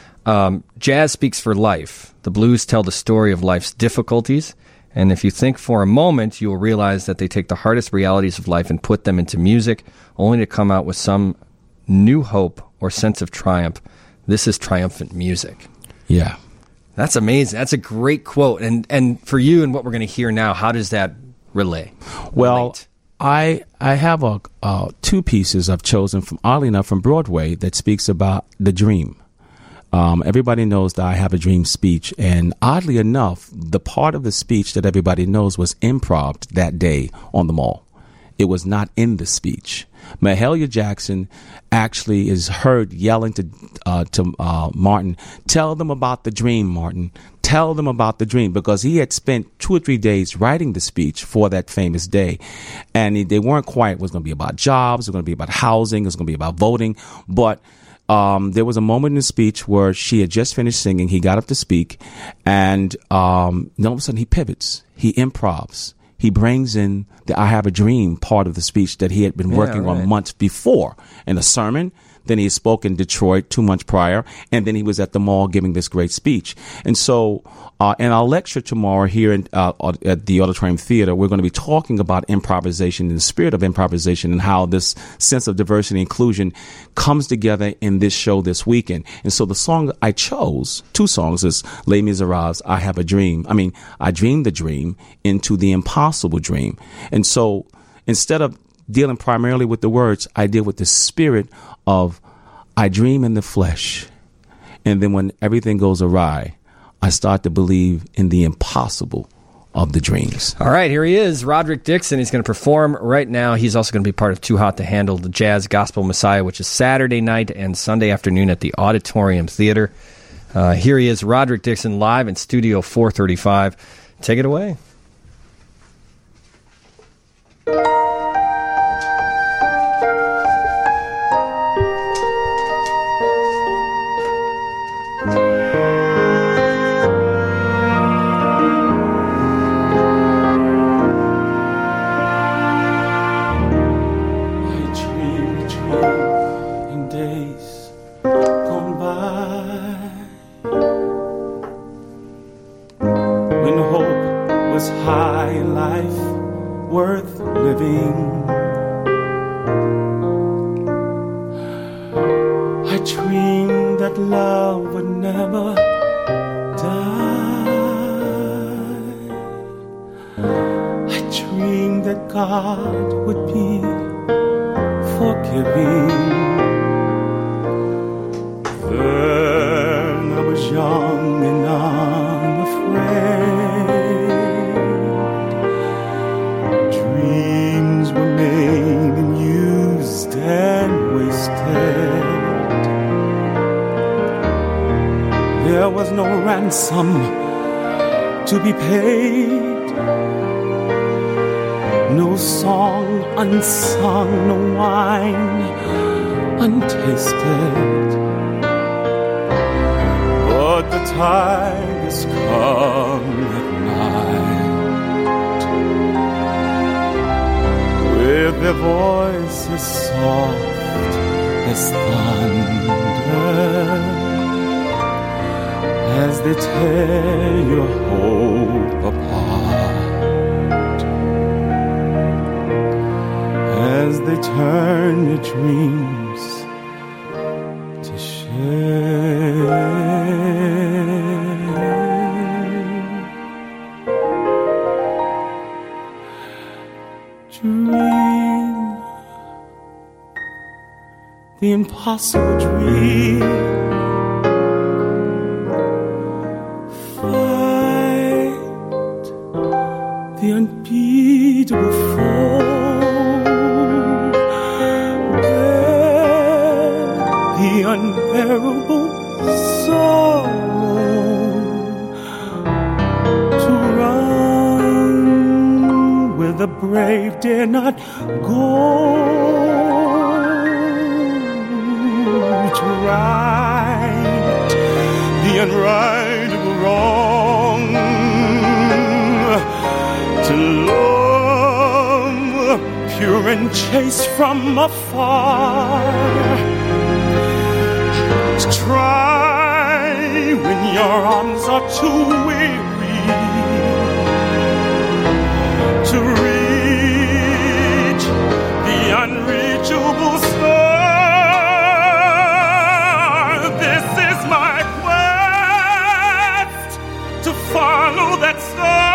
Um, Jazz speaks for life. The blues tell the story of life's difficulties, and if you think for a moment, you will realize that they take the hardest realities of life and put them into music, only to come out with some new hope or sense of triumph. This is triumphant music. Yeah. That's amazing. That's a great quote. And and for you and what we're going to hear now, how does that relay? Well, relate? I I have a uh, two pieces I've chosen from, oddly enough, from Broadway that speaks about the dream. Um, everybody knows that I have a dream speech, and oddly enough, the part of the speech that everybody knows was improv that day on the Mall. It was not in the speech. Mahalia Jackson actually is heard yelling to uh, to uh, Martin, "Tell them about the dream, Martin. Tell them about the dream," because he had spent two or three days writing the speech for that famous day, and he, they weren't quite. It was going to be about jobs. It was going to be about housing. It was going to be about voting, but. Um, there was a moment in the speech where she had just finished singing. He got up to speak, and um, then all of a sudden he pivots. He improvs. He brings in the "I Have a Dream" part of the speech that he had been yeah, working right. on months before in a sermon. Then he spoke in Detroit two months prior, and then he was at the Mall giving this great speech. And so, uh, in our lecture tomorrow here in, uh, at the Auditorium Theater, we're going to be talking about improvisation and the spirit of improvisation and how this sense of diversity and inclusion comes together in this show this weekend. And so the song I chose, two songs, is Les Miserables, "I Have a Dream." I mean, I dreamed the dream into the impossible dream. And so instead of dealing primarily with the words, I deal with the spirit of I dream in the flesh. And then when everything goes awry, I start to believe in the impossible of the dreams. All right, here he is, Roderick Dixon. He's going to perform right now. He's also going to be part of Too Hot to Handle, the Jazz Gospel Messiah, which is Saturday night and Sunday afternoon at the Auditorium Theater. Uh, here he is, Roderick Dixon, live in Studio four thirty-five. Take it away. To be paid, no song unsung, no wine untasted. But the tide has come at night, with their voices soft as thunder, as they tear your hope apart, as they turn your dreams to shame. Dream the impossible dream. The unbeatable foe, bear the unbearable sorrow, to run where the brave dare not go, to right the unrightable wrong, to long, pure and chaste from afar, to try when your arms are too weary, to reach the unreachable star. This is my quest, to follow that star.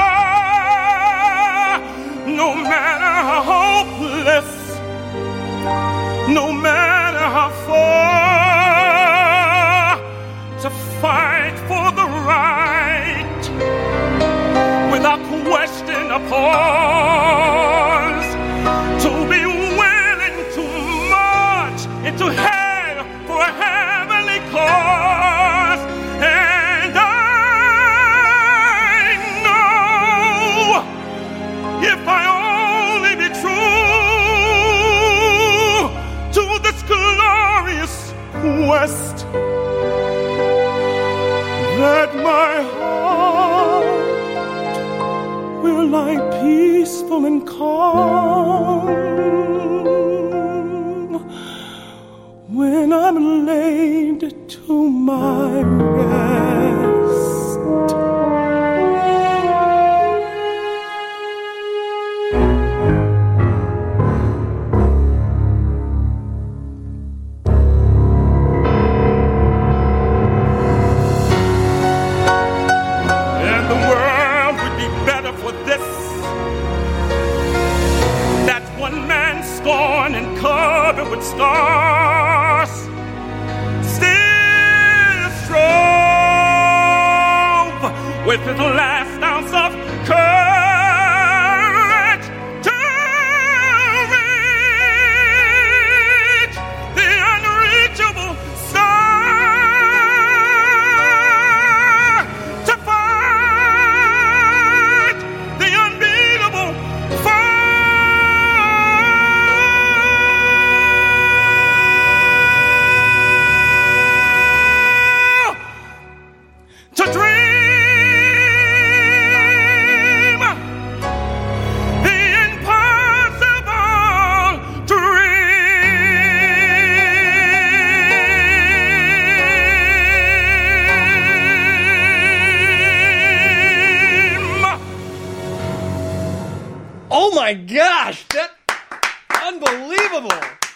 No matter how hopeless, no matter how far, to fight for the right, without question or pause, to be willing to march into hell for a heavenly cause. And I know, if I only be true to this glorious quest, that my heart will lie peaceful and calm when I'm laid to my rest. Stars, strove with the last ounce of courage to reach the unreachable star, to fight the unbeatable fight. To dream the impossible dream. Oh my gosh, that unbelievable.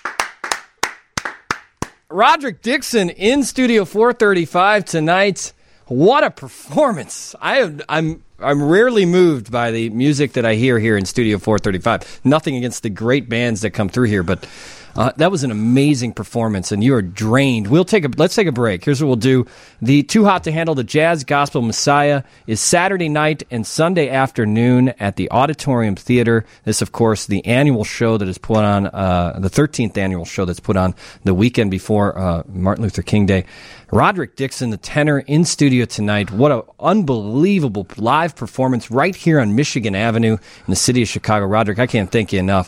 Roderick Dixon in Studio four thirty-five tonight. What a performance. I am, I'm I'm rarely moved by the music that I hear here in Studio four thirty-five. Nothing against the great bands that come through here, but uh, that was an amazing performance, and you are drained. We'll take a let's take a break. Here's what we'll do. The Too Hot to Handle, the Jazz Gospel Messiah, is Saturday night and Sunday afternoon at the Auditorium Theater. This, of course, the annual show that is put on, uh, the thirteenth annual show that's put on the weekend before uh, Martin Luther King Day. Roderick Dixon, the tenor, in studio tonight. What an unbelievable live performance right here on Michigan Avenue in the city of Chicago. Roderick, I can't thank you enough.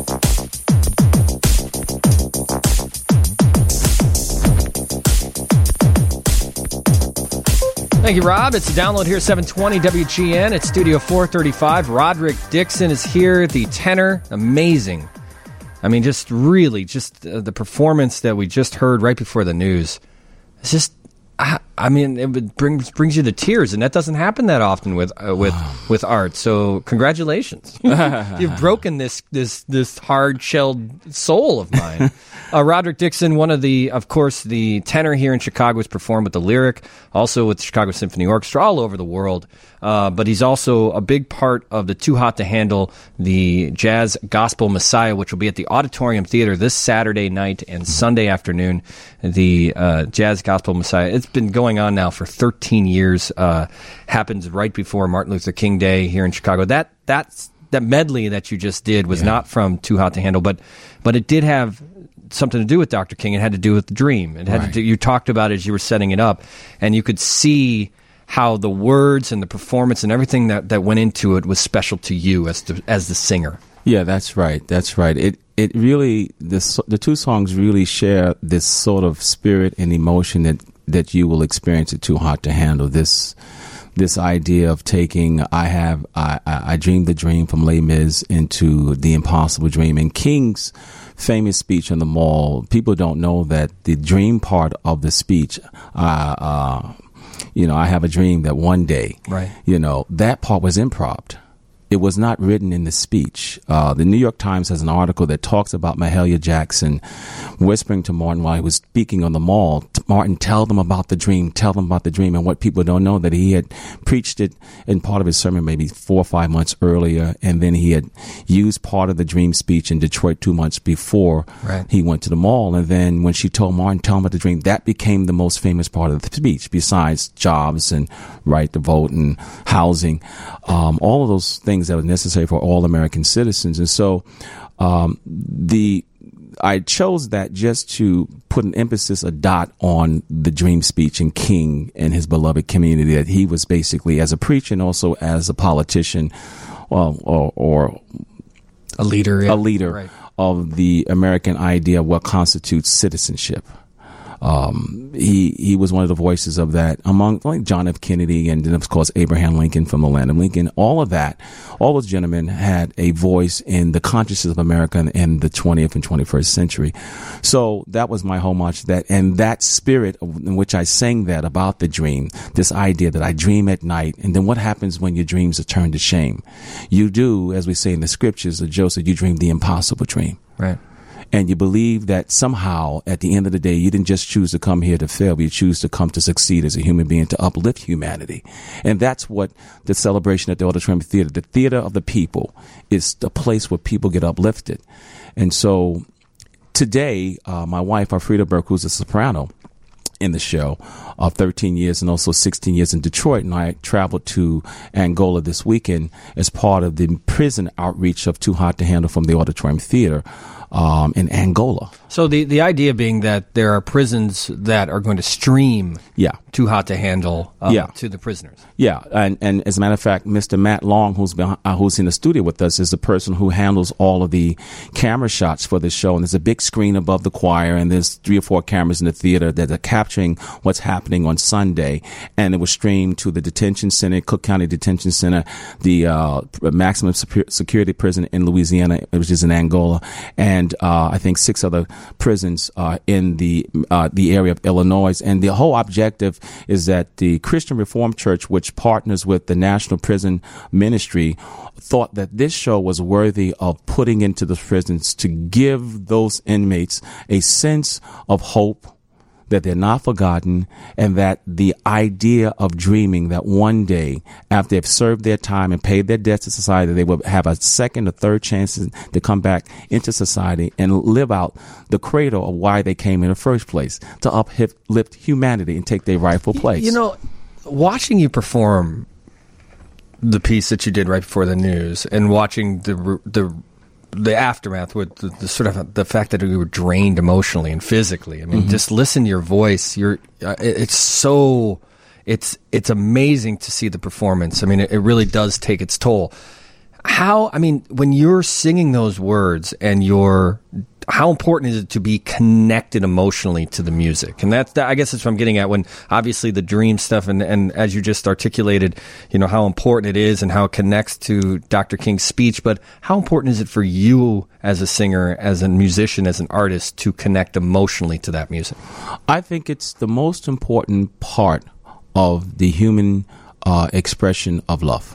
Thank you, Rob. It's a download here, seven twenty W G N. It's Studio four thirty-five. Roderick Dixon is here, the tenor. Amazing. I mean, just really, just uh, the performance that we just heard right before the news. It's just, I, I mean, it brings brings you to tears, and that doesn't happen that often with uh, with with art. So, congratulations, you've broken this this this hard shelled soul of mine. Uh, Roderick Dixon, one of the, of course, the tenor here in Chicago, has performed with the Lyric, also with the Chicago Symphony Orchestra, all over the world. Uh, but he's also a big part of the Too Hot to Handle, the Jazz Gospel Messiah, which will be at the Auditorium Theater this Saturday night and Sunday afternoon. The uh, Jazz Gospel Messiah. It's been going on now for thirteen years. Uh, happens right before Martin Luther King Day here in Chicago. That that's that medley that you just did was yeah. not from Too Hot to Handle, but but it did have something to do with Doctor King. It had to do with the dream. It had right. to do, you talked about it as you were setting it up, and you could see how the words and the performance and everything that, that went into it was special to you as the, as the singer. Yeah, that's right. That's right. It it really this the two songs really share this sort of spirit and emotion that, that you will experience at Too Hot to Handle. This this idea of taking I have I, I, I dreamed the dream from Les Mis into the impossible dream. And King's famous speech on the Mall, people don't know that the dream part of the speech, uh, uh, you know, I have a dream that one day, right. you know, that part was improv. It was not written in the speech. Uh, the New York Times has an article that talks about Mahalia Jackson whispering to Martin while he was speaking on the Mall, Martin, tell them about the dream, tell them about the dream. And what people don't know, that he had preached it in part of his sermon maybe four or five months earlier, and then he had used part of the dream speech in Detroit two months before right. he went to the Mall. And then when she told Martin, tell him about the dream, that became the most famous part of the speech, besides jobs and right to vote and housing, um, all of those things that were necessary for all American citizens. And so um, the I chose that just to put an emphasis, a dot on the dream speech and King and his beloved community, that he was basically, as a preacher and also as a politician or, or, or a leader, a leader right. of the American idea of what constitutes citizenship. Um, he, he was one of the voices of that among like John F. Kennedy and then of course Abraham Lincoln from the land of Lincoln. All of that, all those gentlemen had a voice in the consciousness of America in the twentieth and twenty-first century. So that was my homage to that, and that spirit in which I sang that about the dream, this idea that I dream at night, and then what happens when your dreams are turned to shame? You do, as we say in the scriptures of Joseph, you dream the impossible dream. Right. And you believe that somehow, at the end of the day, you didn't just choose to come here to fail, but you choose to come to succeed as a human being, to uplift humanity. And that's what the celebration at the Auditorium Theater, the theater of the people, is the place where people get uplifted. And so today, uh, my wife, Alfreda Burke, who's a soprano, in the show of thirteen years and also sixteen years in Detroit. And I traveled to Angola this weekend as part of the prison outreach of Too Hot to Handle from the Auditorium Theater um, in Angola. So the, the idea being that there are prisons that are going to stream yeah. Too Hot to Handle uh, yeah. to the prisoners. Yeah, and, and as a matter of fact, Mister Matt Long, who's been, uh, who's in the studio with us, is the person who handles all of the camera shots for this show. And there's a big screen above the choir, and there's three or four cameras in the theater that are capturing what's happening on Sunday. And it was streamed to the detention center, Cook County Detention Center, the uh, maximum security prison in Louisiana, which is in Angola, and uh, I think six other prisons uh, in the uh, the area of Illinois. And the whole objective is that the Christian Reformed Church, which partners with the National Prison Ministry, thought that this show was worthy of putting into the prisons to give those inmates a sense of hope, that they're not forgotten, and that the idea of dreaming that one day, after they've served their time and paid their debts to society, they will have a second or third chance to come back into society and live out the credo of why they came in the first place, to uplift humanity and take their rightful place. You know, watching you perform the piece that you did right before the news, and watching the the the aftermath with the, the sort of the fact that we were drained emotionally and physically. I mean, Mm-hmm. just listen to your voice. You're, uh, it, it's so, it's it's amazing to see the performance. I mean, it, it really does take its toll. How, I mean, when you're singing those words and you're, how important is it to be connected emotionally to the music? And that's, that, I guess that's what I'm getting at, when obviously the dream stuff and, and as you just articulated, you know, how important it is and how it connects to Doctor King's speech, but how important is it for you as a singer, as a musician, as an artist to connect emotionally to that music? I think it's the most important part of the human uh, expression of love.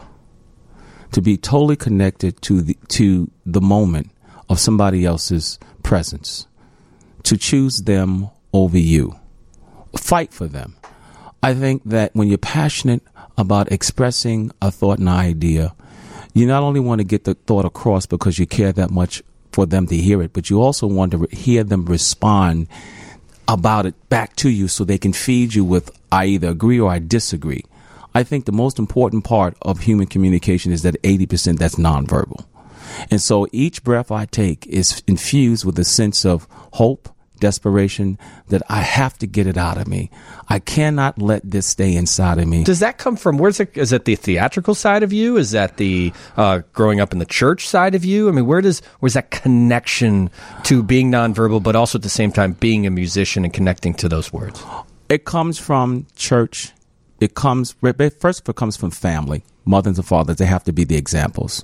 To be totally connected to the to the moment of somebody else's presence, to choose them over you, fight for them. I think that when you're passionate about expressing a thought and idea, you not only want to get the thought across because you care that much for them to hear it, but you also want to re- hear them respond about it back to you so they can feed you with, I either agree or I disagree. I think the most important part of human communication is that eighty percent that's nonverbal. And so each breath I take is infused with a sense of hope, desperation, that I have to get it out of me. I cannot let this stay inside of me. Does that come from, where's it, is it the theatrical side of you? Is that the uh, growing up in the church side of you? I mean, where does, where's that connection to being nonverbal, but also at the same time being a musician and connecting to those words? It comes from church. It comes, first of all, it comes from family. Mothers and fathers, they have to be the examples.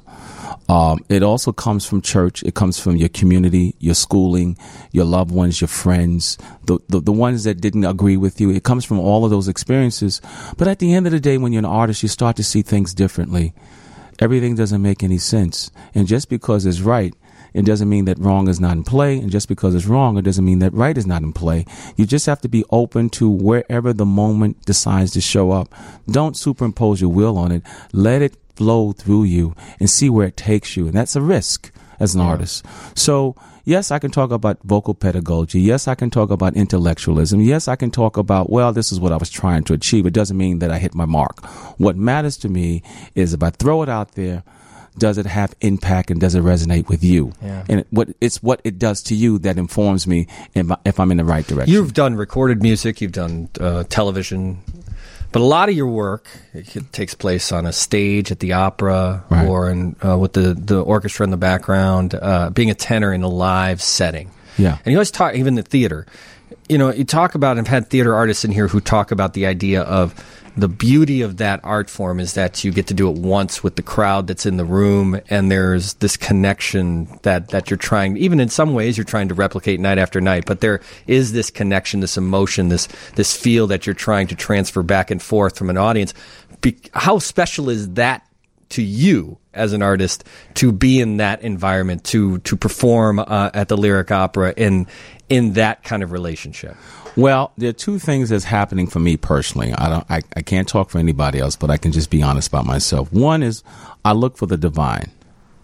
Um, it also comes from church. It comes from your community, your schooling, your loved ones, your friends, the, the the ones that didn't agree with you. It comes from all of those experiences. But at the end of the day, when you're an artist, you start to see things differently. Everything doesn't make any sense. And just because it's right, it doesn't mean that wrong is not in play. And just because it's wrong, it doesn't mean that right is not in play. You just have to be open to wherever the moment decides to show up. Don't superimpose your will on it. Let it flow through you and see where it takes you. And that's a risk as an yeah. artist. So, yes, I can talk about vocal pedagogy. Yes, I can talk about intellectualism. Yes, I can talk about, well, this is what I was trying to achieve. It doesn't mean that I hit my mark. What matters to me is if I throw it out there, does it have impact and does it resonate with you? Yeah. And it, what it's what it does to you that informs me if, I, if I'm in the right direction. You've done recorded music, you've done uh, television, but a lot of your work it takes place on a stage at the opera right. or in, uh, with the, the orchestra in the background, uh, being a tenor in a live setting. Yeah. And you always talk, even the theater, you know, you talk about, I've had theater artists in here who talk about the idea of the beauty of that art form is that you get to do it once with the crowd that's in the room, and there's this connection that, that you're trying, even in some ways you're trying to replicate night after night, but there is this connection, this emotion, this this feel that you're trying to transfer back and forth from an audience. Be- how special is that to you as an artist to be in that environment, to to perform uh, at the Lyric Opera in in that kind of relationship? Well, there are two things that's happening for me personally. I don't, I, I can't talk for anybody else, but I can just be honest about myself. One is I look for the divine.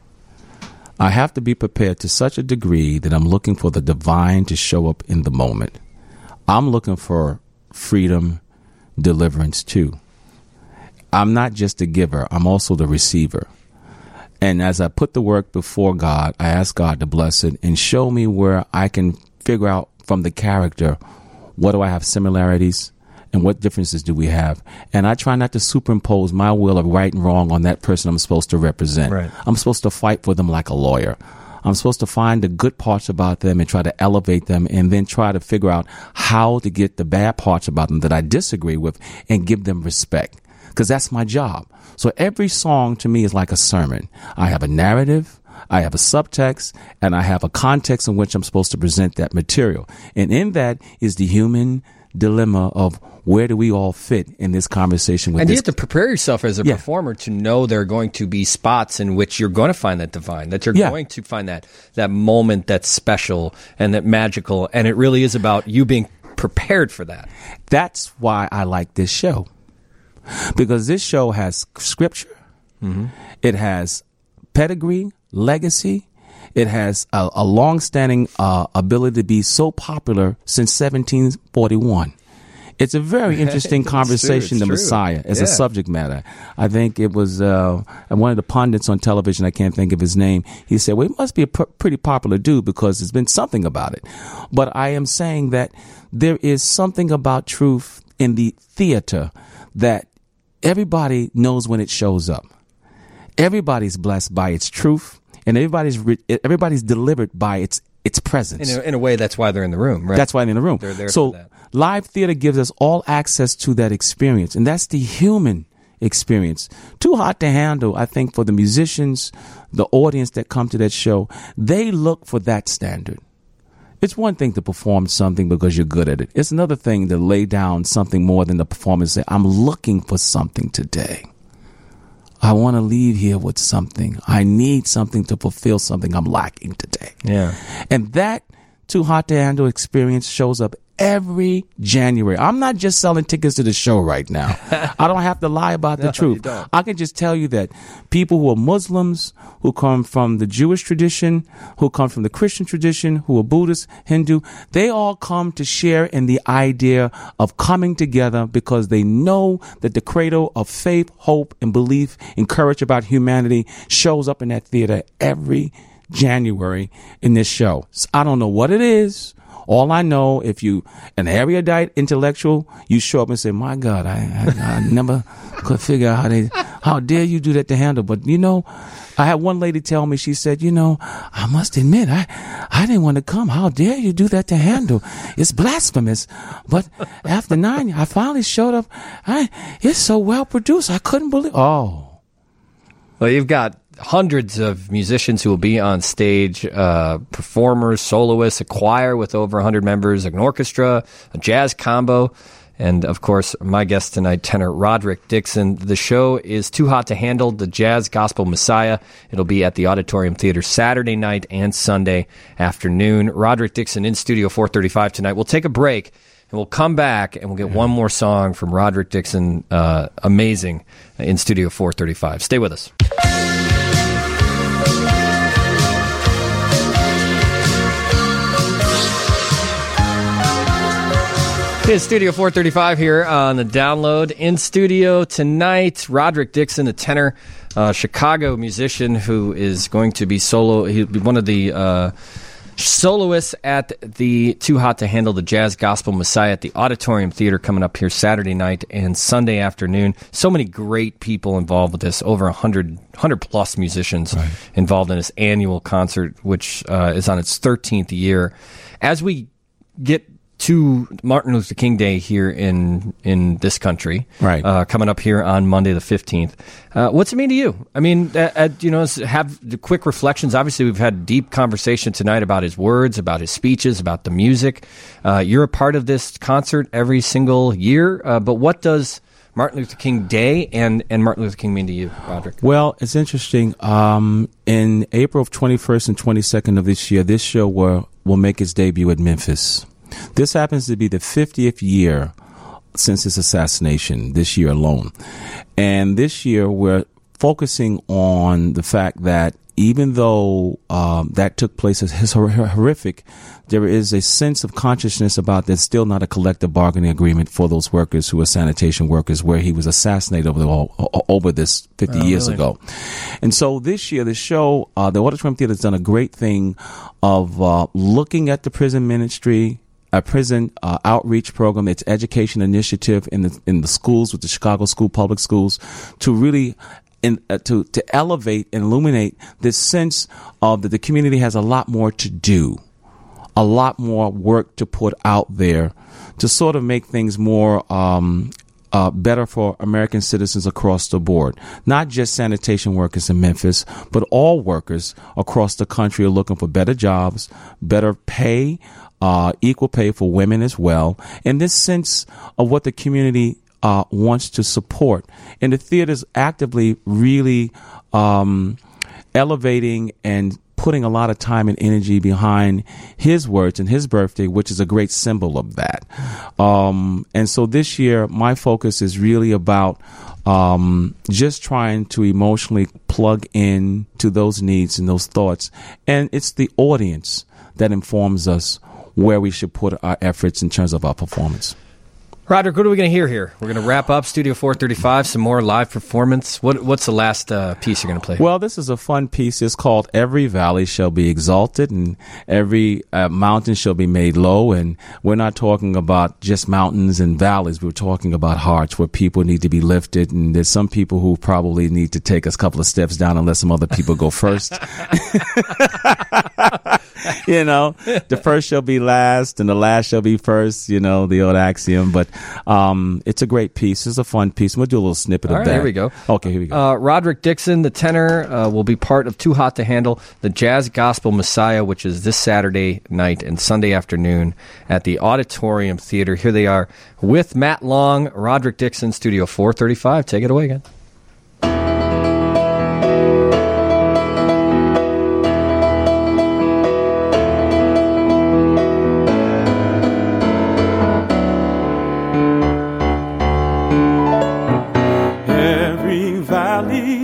I have to be prepared to such a degree that I'm looking for the divine to show up in the moment. I'm looking for freedom, deliverance too. I'm not just a giver, I'm also the receiver. And as I put the work before God, I ask God to bless it and show me where I can figure out from the character, what do I have similarities and what differences do we have? And I try not to superimpose my will of right and wrong on that person I'm supposed to represent. Right. I'm supposed to fight for them like a lawyer. I'm supposed to find the good parts about them and try to elevate them, and then try to figure out how to get the bad parts about them that I disagree with and give them respect, because that's my job. So every song to me is like a sermon. I have a narrative, I have a subtext, and I have a context in which I'm supposed to present that material. And in that is the human dilemma of where do we all fit in this conversation with and this. you have to prepare yourself as a Yeah. performer to know there are going to be spots in which you're going to find that divine, that you're Yeah. going to find that that moment that's special and that magical, and it really is about you being prepared for that. That's why I like this show, because this show has scripture, Mm-hmm. it has pedigree, legacy, it has a, a long-standing uh, ability to be so popular since seventeen forty-one. It's a very interesting It's conversation, true, the it's true. Messiah, as Yeah. a subject matter. I think it was uh, one of the pundits on television, I can't think of his name, he said, well, he must be a p- pretty popular dude because there's been something about it. But I am saying that there is something about truth in the theater that everybody knows when it shows up. Everybody's blessed by its truth, and everybody's re- everybody's delivered by its its presence. In a, in a way, that's why they're in the room, right? That's why they're in the room. They're there so for that. live theater gives us all access to that experience, and that's the human experience. Too Hot to Handle, I think, for the musicians, the audience that come to that show, they look for that standard. It's one thing to perform something because you're good at it. It's another thing to lay down something more than the performance. Say, I'm looking for something today. I want to leave here with something. I need something to fulfill something I'm lacking today. Yeah. And that Too Hot to Handle experience shows up every January. I'm not just selling tickets to the show right now. I don't have to lie about the No, truth. you don't. I can just tell you that people who are Muslims, who come from the Jewish tradition, who come from the Christian tradition, who are Buddhist, Hindu, they all come to share in the idea of coming together because they know that the cradle of faith, hope, and belief and courage about humanity shows up in that theater every January in this show. So I don't know what it is. All I know, if you an erudite intellectual, you show up and say, "My God, I, I, I never could figure out how they, how dare you do that to Handle." But you know, I had one lady tell me, she said, "You know, I must admit, I, I didn't want to come. How dare you do that to Handle? It's blasphemous." But after nine, I finally showed up. I, it's so well produced. I couldn't believe. Oh, Well, you've got hundreds of musicians who will be on stage, uh, performers, soloists, a choir with over one hundred members, an orchestra, a jazz combo, and, of course, my guest tonight, tenor Roderick Dixon. The show is Too Hot to Handle, the Jazz Gospel Messiah. It'll be at the Auditorium Theater Saturday night and Sunday afternoon. Roderick Dixon in Studio four thirty-five tonight. We'll take a break, and we'll come back, and we'll get one more song from Roderick Dixon, uh, amazing, in Studio four thirty-five. Stay with us. It's Studio four thirty-five here on the Download. In studio tonight, Roderick Dixon, the tenor, uh, Chicago musician who is going to be solo. He'll be one of the uh, soloists at the Too Hot to Handle, the Jazz Gospel Messiah at the Auditorium Theater coming up here Saturday night and Sunday afternoon. So many great people involved with this, over one hundred, one hundred plus musicians right. involved in this annual concert, which uh, is on its thirteenth year. As we get to Martin Luther King Day here in in this country, right? Uh, coming up here on Monday the fifteenth. Uh, what's it mean to you? I mean, uh, uh, you know, have the quick reflections. Obviously, we've had deep conversation tonight about his words, about his speeches, about the music. Uh, you're a part of this concert every single year, uh, but what does Martin Luther King Day and, and Martin Luther King mean to you, Roderick? Well, it's interesting. Um, in April of twenty-first and twenty-second of this year, this show will, will make its debut at Memphis. This happens to be the fiftieth year since his assassination, this year alone. And this year, we're focusing on the fact that even though um, that took place as his hor- horrific, there is a sense of consciousness about there's still not a collective bargaining agreement for those workers who are sanitation workers, where he was assassinated over, the, over this fifty Oh, years really? ago. And so this year, the show, uh, the Auditorium Theater has done a great thing of uh, looking at the prison ministry, a prison uh, outreach program, its education initiative in the in the schools with the Chicago School Public Schools, to really in, uh, to to elevate and illuminate this sense of that the community has a lot more to do, a lot more work to put out there to sort of make things more um, uh, better for American citizens across the board. Not just sanitation workers in Memphis, but all workers across the country are looking for better jobs, better pay, uh, equal pay for women as well, and this sense of what the community uh, wants to support. And the theater's actively really um, elevating and putting a lot of time and energy behind his words and his birthday, which is a great symbol of that. Um, and so this year, my focus is really about um, just trying to emotionally plug in to those needs and those thoughts. And it's the audience that informs us where we should put our efforts in terms of our performance. Roderick, what are we going to hear here? We're going to wrap up Studio four thirty-five, some more live performance. What, what's the last uh, piece you're going to play? Well, this is a fun piece. It's called Every Valley Shall Be Exalted, and every uh, mountain shall be made low. And we're not talking about just mountains and valleys. We're talking about hearts where people need to be lifted. And there's some people who probably need to take a couple of steps down and let some other people go first. You know, the first shall be last and the last shall be first, you know, the old axiom. But um, it's a great piece. It's a fun piece. We'll do a little snippet All of right, that. here we go. Okay, here we go. Uh, Roderick Dixon, the tenor, uh, will be part of Too Hot to Handle, the Jazz Gospel Messiah, which is this Saturday night and Sunday afternoon at the Auditorium Theater. Here they are with Matt Long, Roderick Dixon, Studio four thirty-five. Take it away again. Every valley,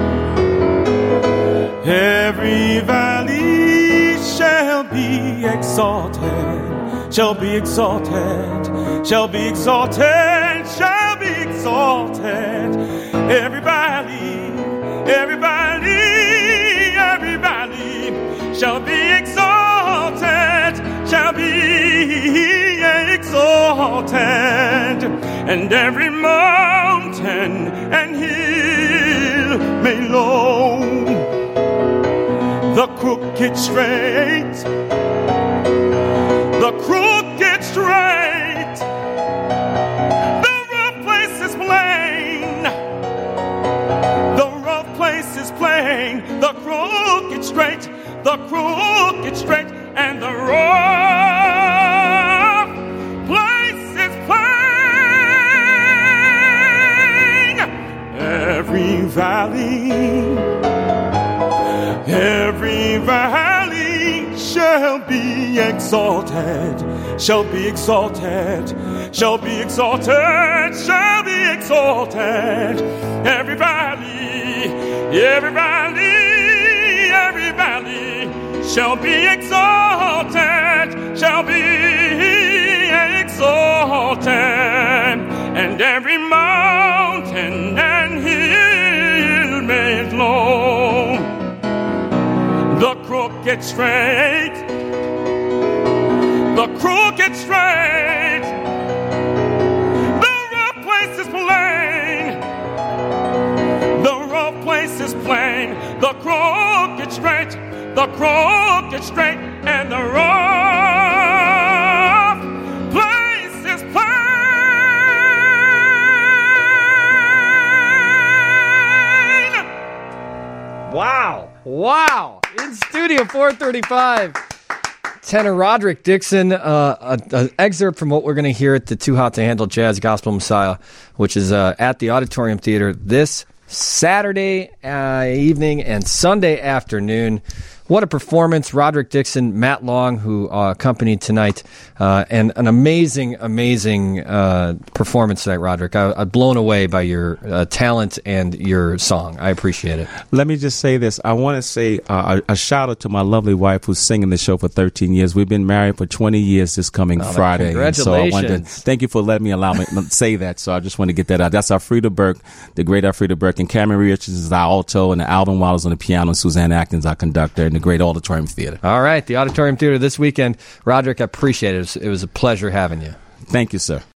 every valley shall be exalted, shall be exalted, shall be exalted, shall be exalted. Every valley, every valley, every valley shall be exalted, shall be exalted, and every mountain and hill made low, the crooked straight, the crooked straight, the rough place is plain, the rough place is plain, the crooked straight, the crooked straight, and the rough place is plain. Every valley, every valley shall be exalted, shall be exalted, shall be exalted, shall be exalted. Every valley, every valley, every valley shall be exalted, shall be exalted, and every mountain and hill made low, the crooked straight, the crooked straight, the rough place is plain, the rough place is plain, the crooked straight, the crooked straight, and the rough place is plain. Wow. Wow. In Studio four thirty-five, tenor Roderick Dixon, uh, an excerpt from what we're going to hear at the Too Hot to Handle Jazz Gospel Messiah, which is uh, at the Auditorium Theater this Saturday uh, evening and Sunday afternoon. What a performance. Roderick Dixon, Matt Long, who uh, accompanied tonight, uh, and an amazing, amazing uh, performance tonight, Roderick. I, I'm blown away by your uh, talent and your song. I appreciate it. Let me just say this. I want to say uh, a, a shout out to my lovely wife who's singing the show for thirteen years. We've been married for twenty years this coming Oh, Friday. And so I wanted to congratulations. thank you for letting me allow me to say that. So I just want to get that out. That's Alfreda Burke, the great Alfreda Burke, and Cameron Richards is our alto, and Alvin Wallace on the piano, and Suzanne Atkins our conductor, and the great Auditorium Theater. All right, the Auditorium Theater this weekend. Roderick, I appreciate it. It was, it was a pleasure having you. Thank you, sir.